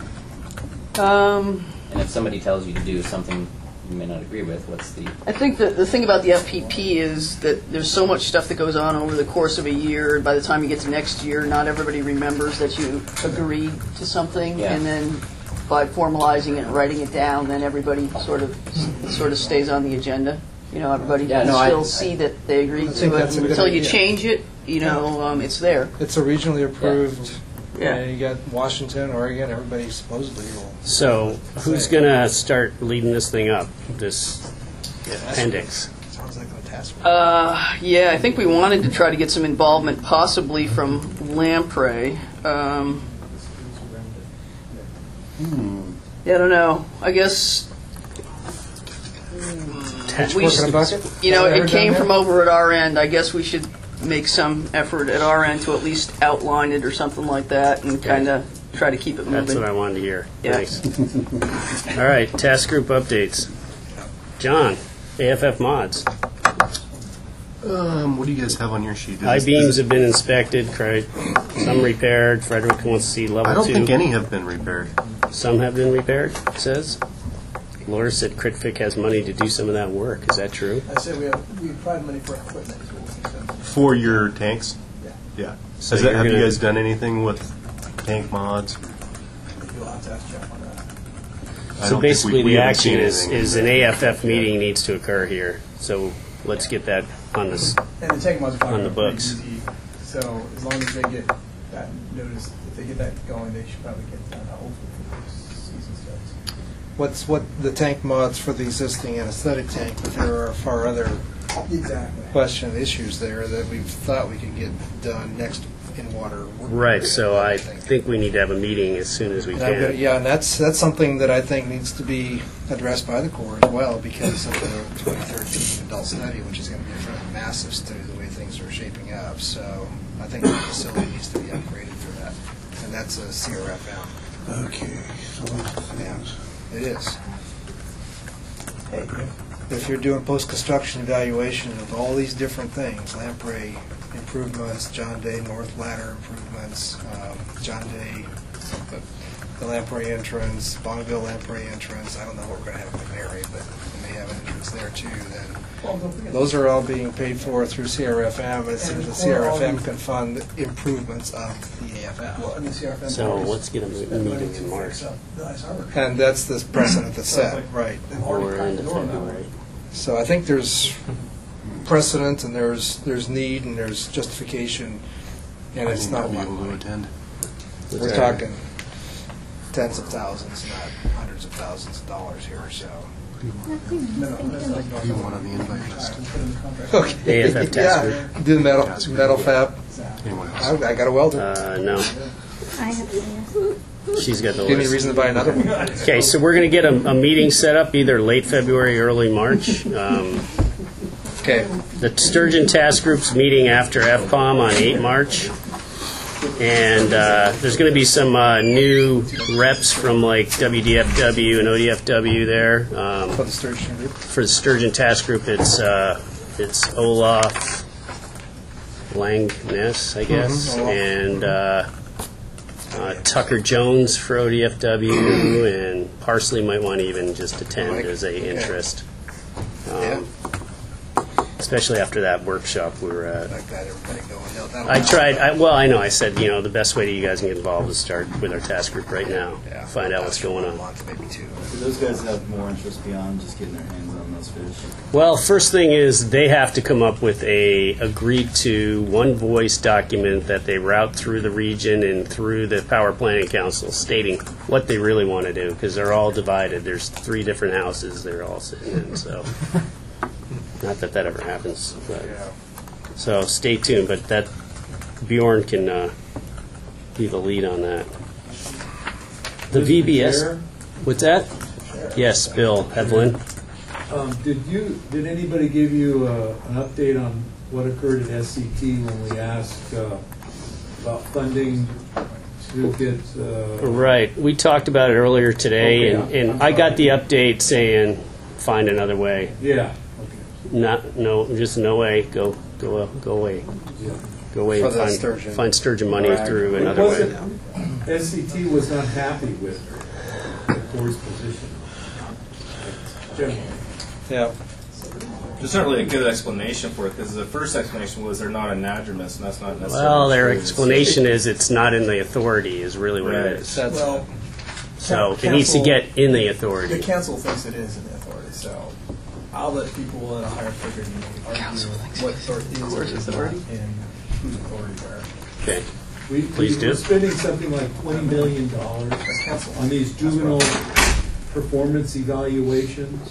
Um, and if somebody tells you to do something you may not agree with, what's the? I think that the thing about the F P P is that there's so much stuff that goes on over the course of a year, and by the time you get to next year, not everybody remembers that you agreed to something, Yeah. and then by formalizing it and writing it down, then everybody sort of it sort of stays on the agenda. You know, everybody Yeah, can no, I- still see that they agreed I think to it that's a good until you idea. change it. You know, um, it's there. It's a regionally approved. Yeah. And you got Washington, Oregon, everybody supposedly will. So who's going to start leading this thing up, this appendix? Sounds like a task force. Uh, yeah, I think we wanted to try to get some involvement, possibly from Lamprey. Um, yeah, I don't know. I guess Patchwork we, in a bucket? you know, Ever it done came that? from over at our end. I guess we should make some effort at our end to at least outline it or something like that, and kind of try to keep it moving. That's what I wanted to hear. Yeah. Thanks. All right, task group updates. John, A F F mods. Um, what do you guys have on your sheet? Is this- I-beams have been inspected, correct? Some repaired. Frederick wants to see level two. I don't think any have been repaired. Some have been repaired, it says. Laura said Critfic has money to do some of that work. Is that true? I said we have, we applied money for equipment. is what we said. For your tanks? Yeah. So Has that, you're have you gonna- guys done anything with tank mods? You'll have to ask Jeff on that. I So don't think basically, we- we the haven't action seen is, anything. is an A F F meeting needs to occur here. So let's get that on this. And the tank mods are On probably the pretty books. easy. So as long as they get that notice, if they get that going, they should probably get it done hopefully before the season starts. What's what the tank mods for the existing anesthetic tank, but there are far other Exactly. question issues there that we thought we could get done next in water. Right. So I think we need to have a meeting as soon as we And I've got- can. Yeah, and that's, that's something that I think needs to be addressed by the Corps as well, because of the twenty thirteen adult study, which is going to be a fairly massive study, the way things are shaping up. So I think the facility needs to be upgraded for that, and that's a C R F M. Okay, so that's It is. If you're doing post-construction evaluation of all these different things, lamprey improvements, John Day North Ladder improvements, um, John Day, the lamprey entrance, Bonneville lamprey entrance, I don't know what we're going to have in McNary, but we may have an entrance there too, then those are all being paid for through C R F M, and so the C R F M can fund improvements of the A F Well, F. and the C R F M So always let's get a spent meeting money in to March. fix up the ice harbor. And that's the precedent that's set, right. They've already We're cracked into the door on that February. one. So I think there's precedent, and there's there's need, and there's justification, and it's not a lot of money. attend. We're talking tens of thousands, not hundreds of thousands of dollars here, so. No, no, that's like- You want on the invite list. Put in the contract. Okay. A F F task Yeah, do the metal, metal fab. Anyone else? I I got a welder. Uh, no, I have to. she's got the Give me a list. reason to buy another one. Okay, so we're going to get a, a meeting set up either late February, early March. Um, Okay. the Sturgeon Task Group's meeting after F POM on eight March. And uh, there's going to be some uh, new reps from like W D F W and O D F W there. Um, For the sturgeon group. for the Sturgeon Task Group, it's uh, it's Olaf Langness, I guess, Mhm, Olaf. and uh, uh, Tucker Jones for O D F W, and Parsley might want to even just attend Mike? as a Okay. interest. Um, Yeah. Especially after that workshop we were at. Like that, everybody going. They'll- that'll- I tried, I, well, I know, I said, you know, the best way that you guys can get involved is start with our task group right now. Yeah. Find out what's going on. Month, maybe two. Do those guys have more interest beyond just getting their hands on those fish? Well, first thing is they have to come up with a agreed to one voice document that they route through the region and through the Power Planning Council stating what they really want to do, because they're all divided. There's three different houses they're all sitting in, so not that that ever happens. But, so stay tuned, but that Bjorn can uh, be the lead on that. The V B S. Chair? What's that? Yes, Bill Evelyn. Um, did you, did anybody give you uh, an update on what occurred at S C T when we asked uh, about funding to get? uh, Right. We talked about it earlier today, Okay. and, and I got the update saying, find another way. Yeah, Not, no, just no way. Go, go, go away. yeah. Go away For and the find sturgeon. find sturgeon money Right. through It another way. wasn't- S C T was not happy with the Corps' position. Generally. Yeah. There's certainly a good explanation for it, because the first explanation was they're not anadromous, and that's not necessarily Well, their true. explanation is it's not in the authority. Is really what Right. it is. That's Well, So Coun- it needs to council- get in the the authority. council thinks it is in the authority, so I'll let people at a higher figure argue what authority is or is not and whose authority where. Okay. We, Please we do. We're spending something like twenty million dollars on these juvenile performance evaluations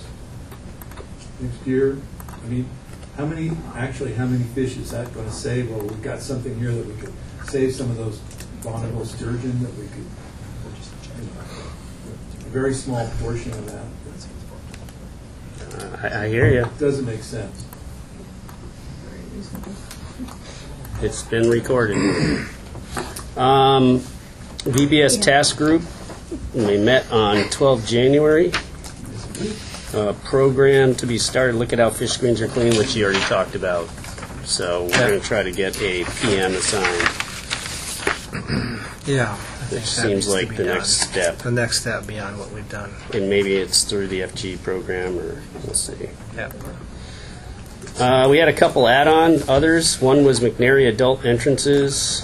next year. I mean, how many, actually, how many fish is that going to save? Well, we've got something here that we could save some of those Bonneville sturgeon that we could, you know, a very small portion of that. I, I hear you. Doesn't make sense. It's been recorded. Um, V B S Task Group, we met on twelfth January. Uh, program to be started, look at how fish screens are clean, which you already talked about. So we're going to try to get a P M assigned, Yeah. I which think that seems needs to like be the done. next step. The next step beyond what we've done. And maybe it's through the F G program, or we'll see. Yeah. Uh, we had a couple add-on others. One was McNary Adult Entrances.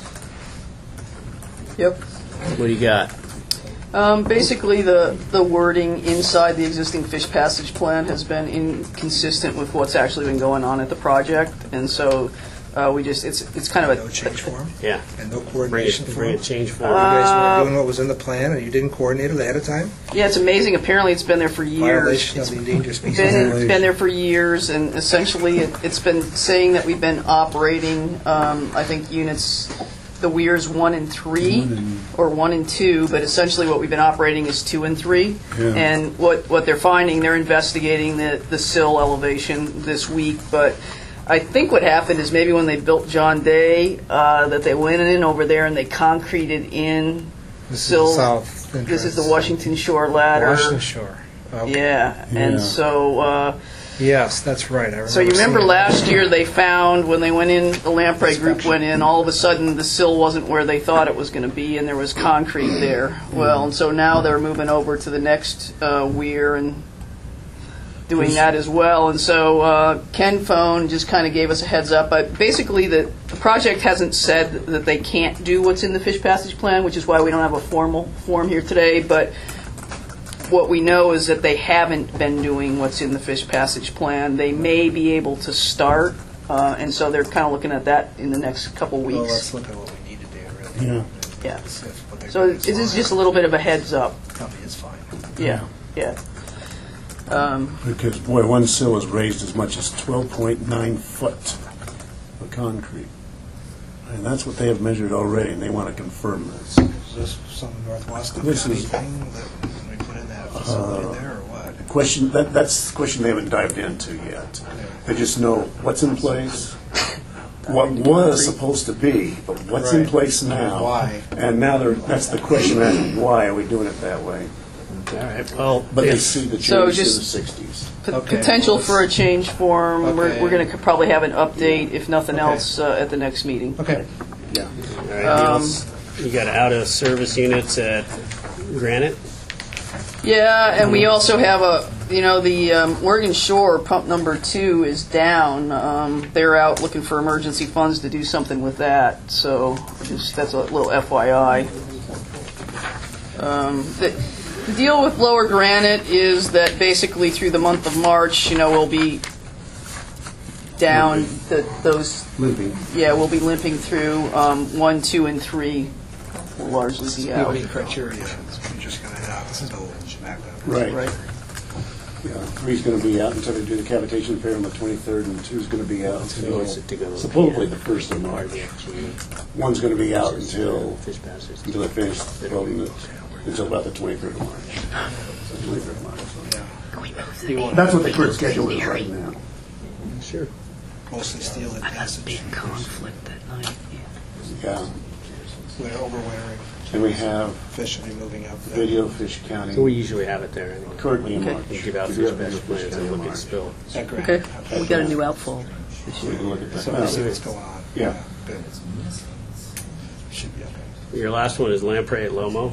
Yep. What do you got? Um, basically, the, the wording inside the existing fish passage plan has been inconsistent with what's actually been going on at the project, and so uh, we just it's it's kind of a No change form? Yeah. And no coordination Bring it- form? bring a change form. You guys Uh, weren't doing what was in the plan, and you didn't coordinate it ahead of time? Yeah, it's amazing. Apparently, it's been there for years. Violation of the Endangered Species Been, Act. been there for years, and essentially, it, it's been saying that we've been operating. Um, I think units, the Weirs one and three, or one and two, but essentially, what we've been operating is two and three. Yeah. And what what they're finding, they're investigating the the sill elevation this week, but. I think what happened is maybe when they built John Day, uh, that they went in over there and they concreted in This is sill. the south This is the entrance. Washington Shore ladder. Washington Shore. Okay. Yeah, and Yeah. so uh, Yes, that's right. I remember so you remember seeing that. last year they found when they went in, the Lamprey group went in, all of a sudden the sill wasn't where they thought it was going to be, and there was concrete there. Well, and so now they're moving over to the next uh, weir and doing that as well. And so uh, Ken phone just kind of gave us a heads up. But basically, the, the project hasn't said that they can't do what's in the fish passage plan, which is why we don't have a formal form here today. But what we know is that they haven't been doing what's in the fish passage plan. They may be able to start, uh, and so they're kind of looking at that in the next couple weeks. Well, let's look at what we need to do, really. Yeah. Yeah. See if what they're So doing it is just a little bit of a heads up. Probably is fine. Yeah, yeah. Um, Because, boy, one sill is raised as much as twelve point nine foot of concrete. And that's what they have measured already, and they want to confirm this. Is this some northwest of This county is- thing that when we put in that facility there, or what? Question, that, that's the question they haven't dived into yet. They just know what's in place, what was supposed to be, but what's in Right. place now. Why? And now they're, that's the question, asking, why are we doing it that way? All right. Well, But they if- see the So change in the just- sixties. P- Okay. Potential for a change form. We're, Okay. we're going to probably have an update, if nothing Okay. else, uh, at the next meeting. Okay. Yeah. all right, Um, else? You got out of service units at Granite. Yeah, and we also have a, you know, the um, Oregon Shore pump number two is down. Um, they're out looking for emergency funds to do something with that. So just that's a little F Y I. Um, the, the deal with Lower Granite is that basically through the month of March, you know, we'll be down the, those. Limping. Yeah, we'll be limping through um, one, two, and three. Will largely be out. Meeting criteria, we're just going to have this bill back up. Right. Right. Yeah, three's going to be out until they do the cavitation repair on the twenty-third, and two's going to be out So until it's to go- supposedly the first of March. One's going to be out until, Fish passers. until they finish building it, until about the twenty-third of March. So twenty-third of March. so. That's what the current schedule is right now. Sure. Mostly steel and passage. Conflict that night. Yeah. We're overwintering. And we have Fish will be moving up. Video Fish County. So we usually have it there anyway. Currently in Okay. March. We give out We fish have passage Video plans County and in look at March. spill. At Grant. Okay. We got a new outfall. So we can look at that. So we'll see what's going on. Yeah. But should be okay. Your last one is Lamprey at Lomo.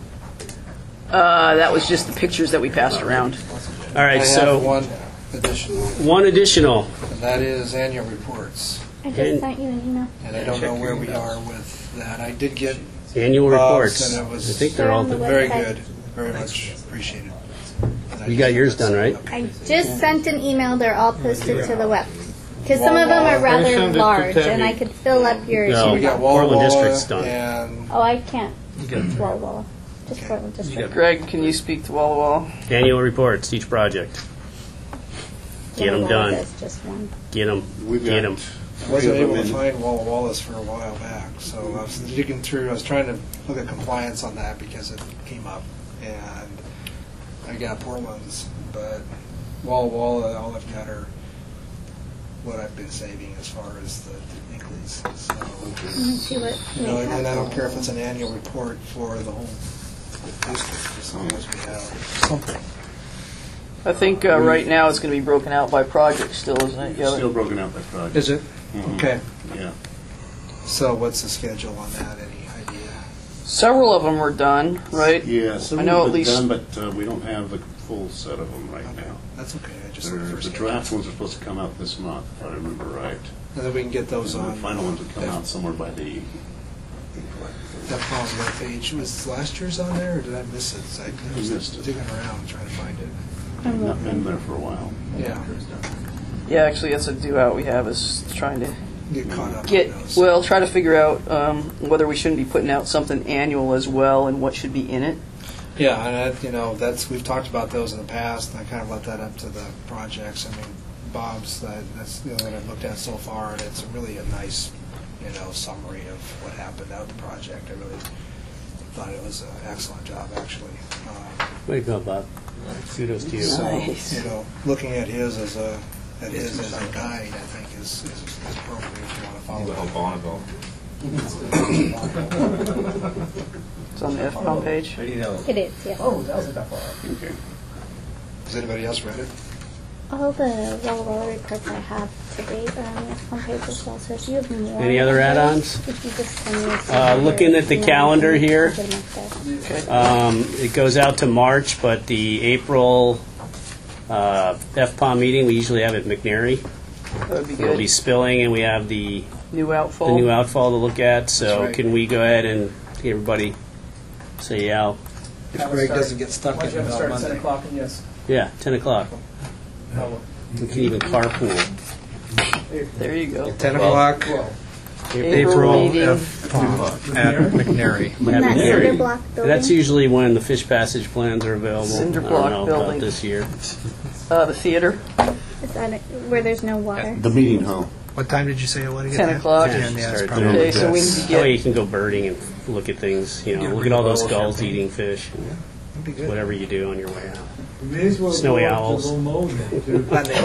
Uh, that was just the pictures that we passed around. All right, I so have one additional, one additional. and that is annual reports. I just And- sent you an email. And I don't know where we are with that. I did get Annual Bob's, reports. and it was I think they're all They're on the done. very website. good, very much appreciated. And I You got just- yours done, right? I just sent an email. They're all posted to the web. Because some of them are Send rather it to large, Tammy. and I could fill up your No. We email. got Walla Portland Walla District's done. and Oh, I can't. Walla Walla. Just Portland District. Greg, can you speak to Walla Walla? Annual reports, each project. Get them Walla Walla done. does just one. Get them. We've Get got them. wasn't three of able them to in- find Walla Wallace for a while back. So I was digging through, I was trying to look at compliance on that because it came up. And I got Portland's, but Walla Walla, all I've got are what I've been saving as far as the Inkley's. So, Let's see what you know, we and I don't have. care if it's an annual report for the whole district, as long as we have something. I think uh, right now it's going to be broken out by project still, isn't it? It's Yeah, still broken out by project. Is it? Mhm. Okay. Yeah. So what's the schedule on that? Any idea? Several of them were done, right? Yeah, some I of know them at have least- done, but uh, we don't have the full set of them right now. That's okay. I just They're- looked for The schedule. draft ones are supposed to come out this month, if I remember right. And then we can get those And on. the final ones would come out somewhere by the, That problem with page, was last year's on there, or did I miss it? I I was missed it. digging around trying to find it. not been there for a while. Yeah. Yeah, actually, that's a due out we have is trying to Get caught up. get, on those. well, try to figure out um, whether we shouldn't be putting out something annual as well and what should be in it. Yeah, and I, you know, that's, we've talked about those in the past, and I kind of left that up to the projects. I mean, Bob's, that, that's the only one I've looked at so far, and it's really a nice, you know, summary of what happened out of the project. I really thought it was an excellent job, actually. Um, Way to go, Bob. Kudos to you. So, Nice. you know, looking at his as a, at his as a guide, I think is, is is appropriate if you want to follow. Little Bonneville. It's on the F COM page. It is, yeah. Oh, that wasn't that far off. Okay. Has anybody else read it? All the Walla Walla reports I have to date are on the F COM page as well, so if you have more. Any other of those, add-ons? If you just send me a Uh, summary looking at the email, calendar I can here. get 'em up there. Um, it goes out to March, but the April uh, F POM meeting, we usually have at McNary. That would be We'll be good. spilling, and we have the, New outfall. the new outfall to look at. So That's right. can we go ahead and get everybody say yeah? If Greg doesn't get stuck Why in don't you have to it on start at ten Monday. o'clock and yes? Yeah, ten o'clock. We can even carpool. There you go. Ten o'clock, April April meeting. F POM at McNary. In that McNary. cinder block building. That's usually when the fish passage plans are available. Cinder I block don't know building. about this year. Uh, the theater. Is that it, where there's no water? The meeting hall. What time did you say it would again? ten o'clock. ten, yeah, that's Start probably. doing Okay, so we need to That way get, you can go birding and look at things. You know, Yeah, look at all those bottle of gulls champagne. eating fish. and That'd be good. Whatever you do on your way out. We may as well Snowy go up to owls. Little Mo then, too.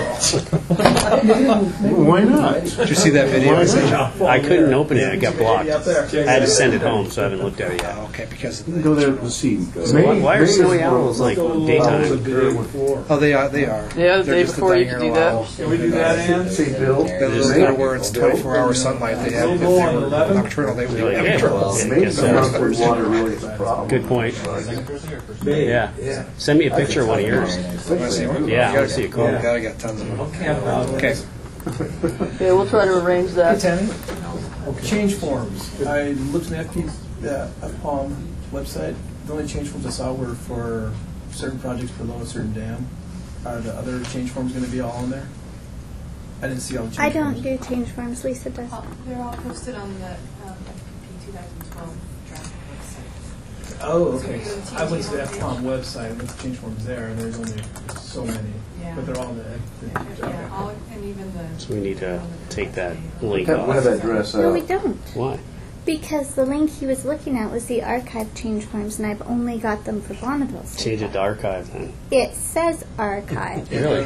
Why not? Did you see that video I sent you? I couldn't open it. I got blocked. Up there. I had to send it home, so I haven't looked at it yet. Oh, okay, because of You can go the, there and see. So why, why are snowy owls like daytime? oh, they are, they are. yeah, the They're day just a before you can do diurnal owl. that. Can we do that, Ann? St. Bill. That little guy where it's twenty-four hour sunlight they have. If they on were eleven? nocturnal, they would be Really? Yeah. nocturnal. Yeah. Maybe Guess the so. mountain water really is a problem. Good point. Yeah. Send me a picture of one of yours. Wanna see one? Yeah, I You want to see a got- cool. Yeah, I got tons of them. I'll camp out. Okay. Yeah, we'll try to arrange Hey, that. Tammy, change forms. I looked at the F P, the F POM website. The only change forms I saw were for certain projects below a certain dam. Are the other change forms going to be all on there? I didn't see all the change I don't forms. do change forms, Lisa does. Uh, They're all posted on the um, F P twenty twelve draft website. Oh, So okay. we go to I went to the F change POM website and the change forms there, and there's only so many. Yeah. But they're all in the. the Yeah, okay. all, and even the. So we need to take that link Have have off. that dress No, we out. don't. Why? Because the link he was looking at was the archive change forms, and I've only got them for Bonneville. so Change it to archive then. It says archive. Really?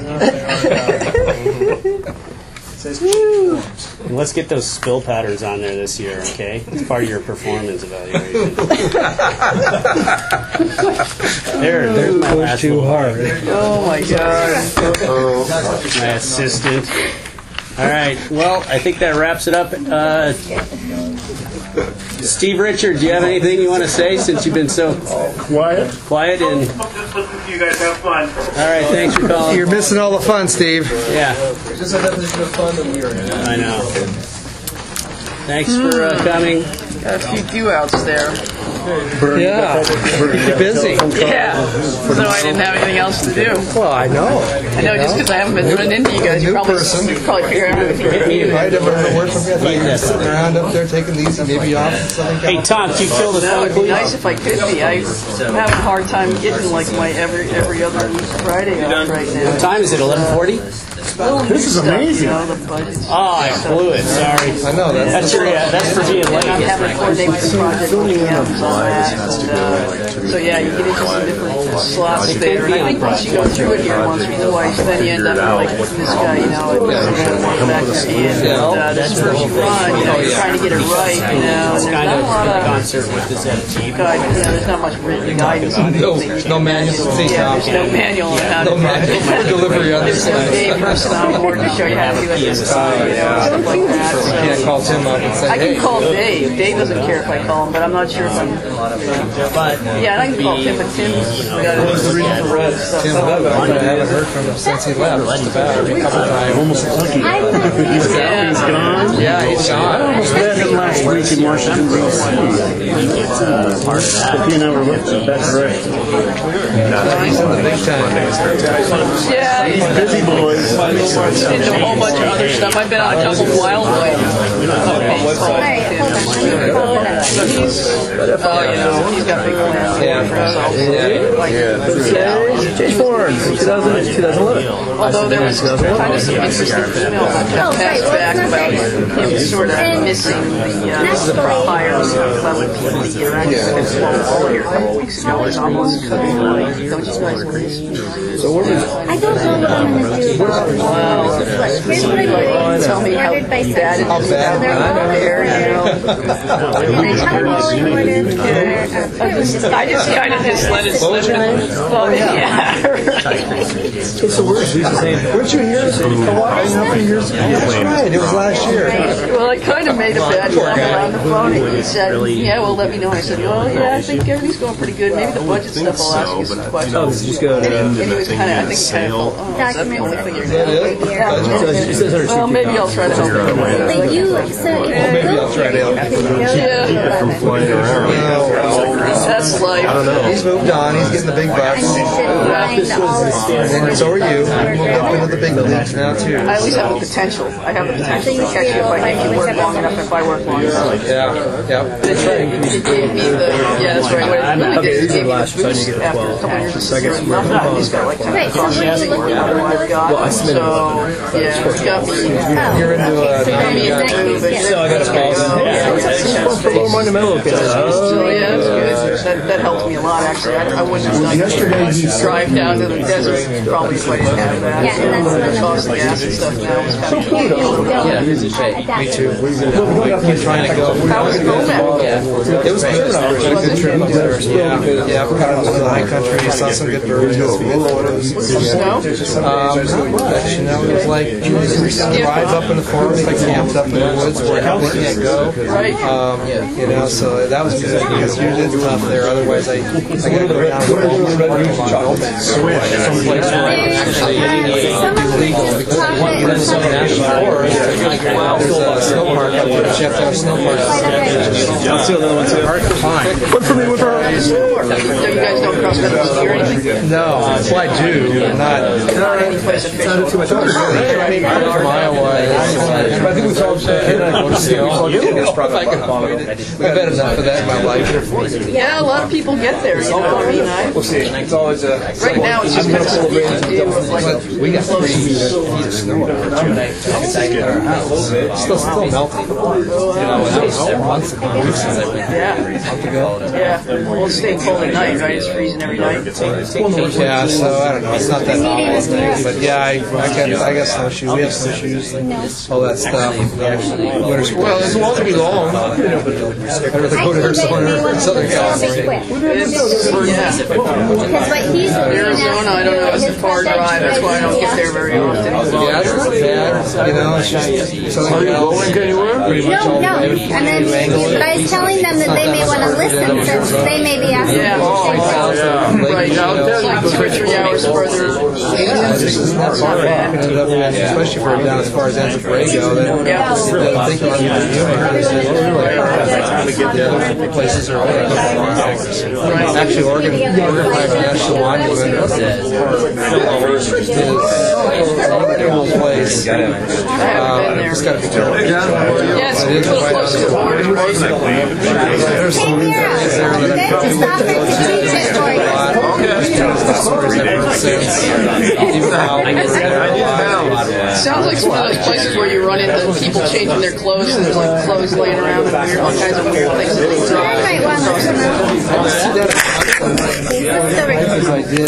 It says change forms. And let's get those spill patterns on there this year, okay? It's part of your performance evaluation. there, there's my last Too one. hard. Oh my God. My assistant. All right. Well, I think that wraps it up. Uh, Steve Richard, do you have anything you want to say since you've been so Quiet. quiet? And Just listen to you guys have fun. all right, thanks for calling. You're missing all the fun, Steve. Yeah, Just a definition of fun that we are in. I know. Thanks for uh, coming. Got a few due outs there. Yeah. You're busy. Yeah. So I didn't have anything else to do. Well, I know. I know just because I haven't been running into you guys, you New probably, person. you probably figure out if you're If I never heard a word from you, I thought you were sitting around up there taking these and maybe off in Southern Hey, California. Tom, can you fill the That phone, would be please? nice if I could be. I'm having a hard time getting like my every every other week Friday off right now. What time is it? eleven forty? This is amazing. You know, the budget's Oh, I blew it. Sorry. I know, that's- That's your. Yeah, that's for being late. I'm having to coordinate with the project looking at on that. And, uh, so yeah, you get into some different slots there. And I think once you go through it here once or twice, then you end up like this guy, you know, and back to the end. And uh, this first run, you know, you're trying to get it right, you know, and It's there's kind not of a lot in of concert with this attitude. guidance. You know, there's not much written guidance on No, things. no manual. See, Yeah, Tom. there's no manual on how to No manual for delivery on There's this no side. day person soundboard to show you how to do it this time, you know, stuff like that. You can't So. call Tim up and say, I hey. can call Dave. Dave doesn't care if I call him, but I'm not sure if I'm. But yeah, and I can call Tim, but Tim's got his infrared stuff. Tim Hubbard, I haven't heard from him since he left, just about every couple times. Almost lucky. Yeah, he's gone. Yeah, he's gone. I almost met him last week in Washington, D C He and I were looking that direction. He's in the big time. Yeah, He's busy boys. into a whole bunch of other stuff. I've been on a couple of wildlife updates. Oh, you know, he's got big plans for himself. Like, yeah. Change forms, twenty eleven. Although there was kind of some interesting emails that kept passed back about him sort of missing the uh, fires of eleven people a year. I just had a small here a couple weeks ago. It's almost could be like, don't you guys miss me? So what was I don't know what I'm going to do. Wow. Here's what I'm doing. Tell me how Ordered by bad it How is out there, you know. I just kind of just let it slip. Well, yeah. So where's weren't you here a while a few years ago? That's right, it was last year. Well, I kind of made a bad comment on the phone, and he said, yeah, well, let me know. I said, well, yeah, I think everything's going pretty good. Maybe the budget stuff will ask you some questions. Oh, did you just go to And he was kind of, I think he kind of felt, oh, is that the only thing you're doing? Well, maybe I'll try to help him. But you, so if you I'll try to help you. Yeah. From flying around. That's life. I don't know. He's moved on. He's getting the big bucks. And so are you. You moved up into the big leagues now too. I at least have the potential. I have the potential to catch it if I make it work long enough, if I work long enough. Yeah, yeah. It gave me the, yeah, that's right. What it really did is give me the boost after a couple years of serving. Not that, he's got like ten processing more than I've got. So, yeah, it's got me. You're into uh, got me in that move. So I got a pause. Monumental. So yeah, that's good. That, that helped me a lot, actually. I, I wouldn't have done that. Drive down to the desert probably if I didn't have that. Yeah, and that's The cost of gas and stuff now is kind of key. Yeah, me too. We're trying to go. How was it going back? It was good. It was a good trip up there. Yeah, yeah. We got into the high country. Saw some good birds. Was there snow? Um, not much. You know, it was like rides up in the forest, like camped up in the woods where we can't go. Right. Um, you know, so that was good because usually it's tough there. Otherwise, I I got to go down to the someplace where I can actually be legal because you live in some national forest. There's a snow park up there. You have to have a snow park. Let's do another one too. Fine. One for me, one for her. So you guys don't cross country ski or anything? No, well, I do, but not. Not any place official. Too much. From Iowa. I think we told I've had enough of that in my life. Yeah, a lot of people get there. You know, I mean, I, We'll see. It's always a. right now it's just kind of something you can do with like a We got close. three feet of snow up there. Still, still melting. You know, it was seven months ago. Weeks since I went there. Yeah, yeah. Well, it's staying cold at night, right? It's freezing every night. Yeah, so I don't know. It's not that novel thing, but yeah, I, I got I got snowshoes. We have snowshoes, all that stuff. Winter sports. Well, it won't be long. I'd rather go to Southern California. Yeah. Because what he's doing Arizona, I don't know, it's a far drive. That's why I don't get there very often. Yeah, it's not bad. You know, it's just Southern California. Pretty much all No, no. the way. And then, but I was telling them that they may want to listen since they may be asking Yeah. questions. Right. It's like two or three hours further. That's not bad. Especially for down as far as Anza-Borrego. That I think on the humor is that places are actually Oregon, Oregon National Monument is a wonderful place. Um, it's got to be terrible. Yes, It is it's right close on to the the border. border. There's some areas there that I probably Stop it, teach it for you. the stories that make sense. Even how Sounds like one of those places where you run into people changing their clothes and there's like clothes laying around and weird, all kinds of weird things that they drop. I might want to come out. I did.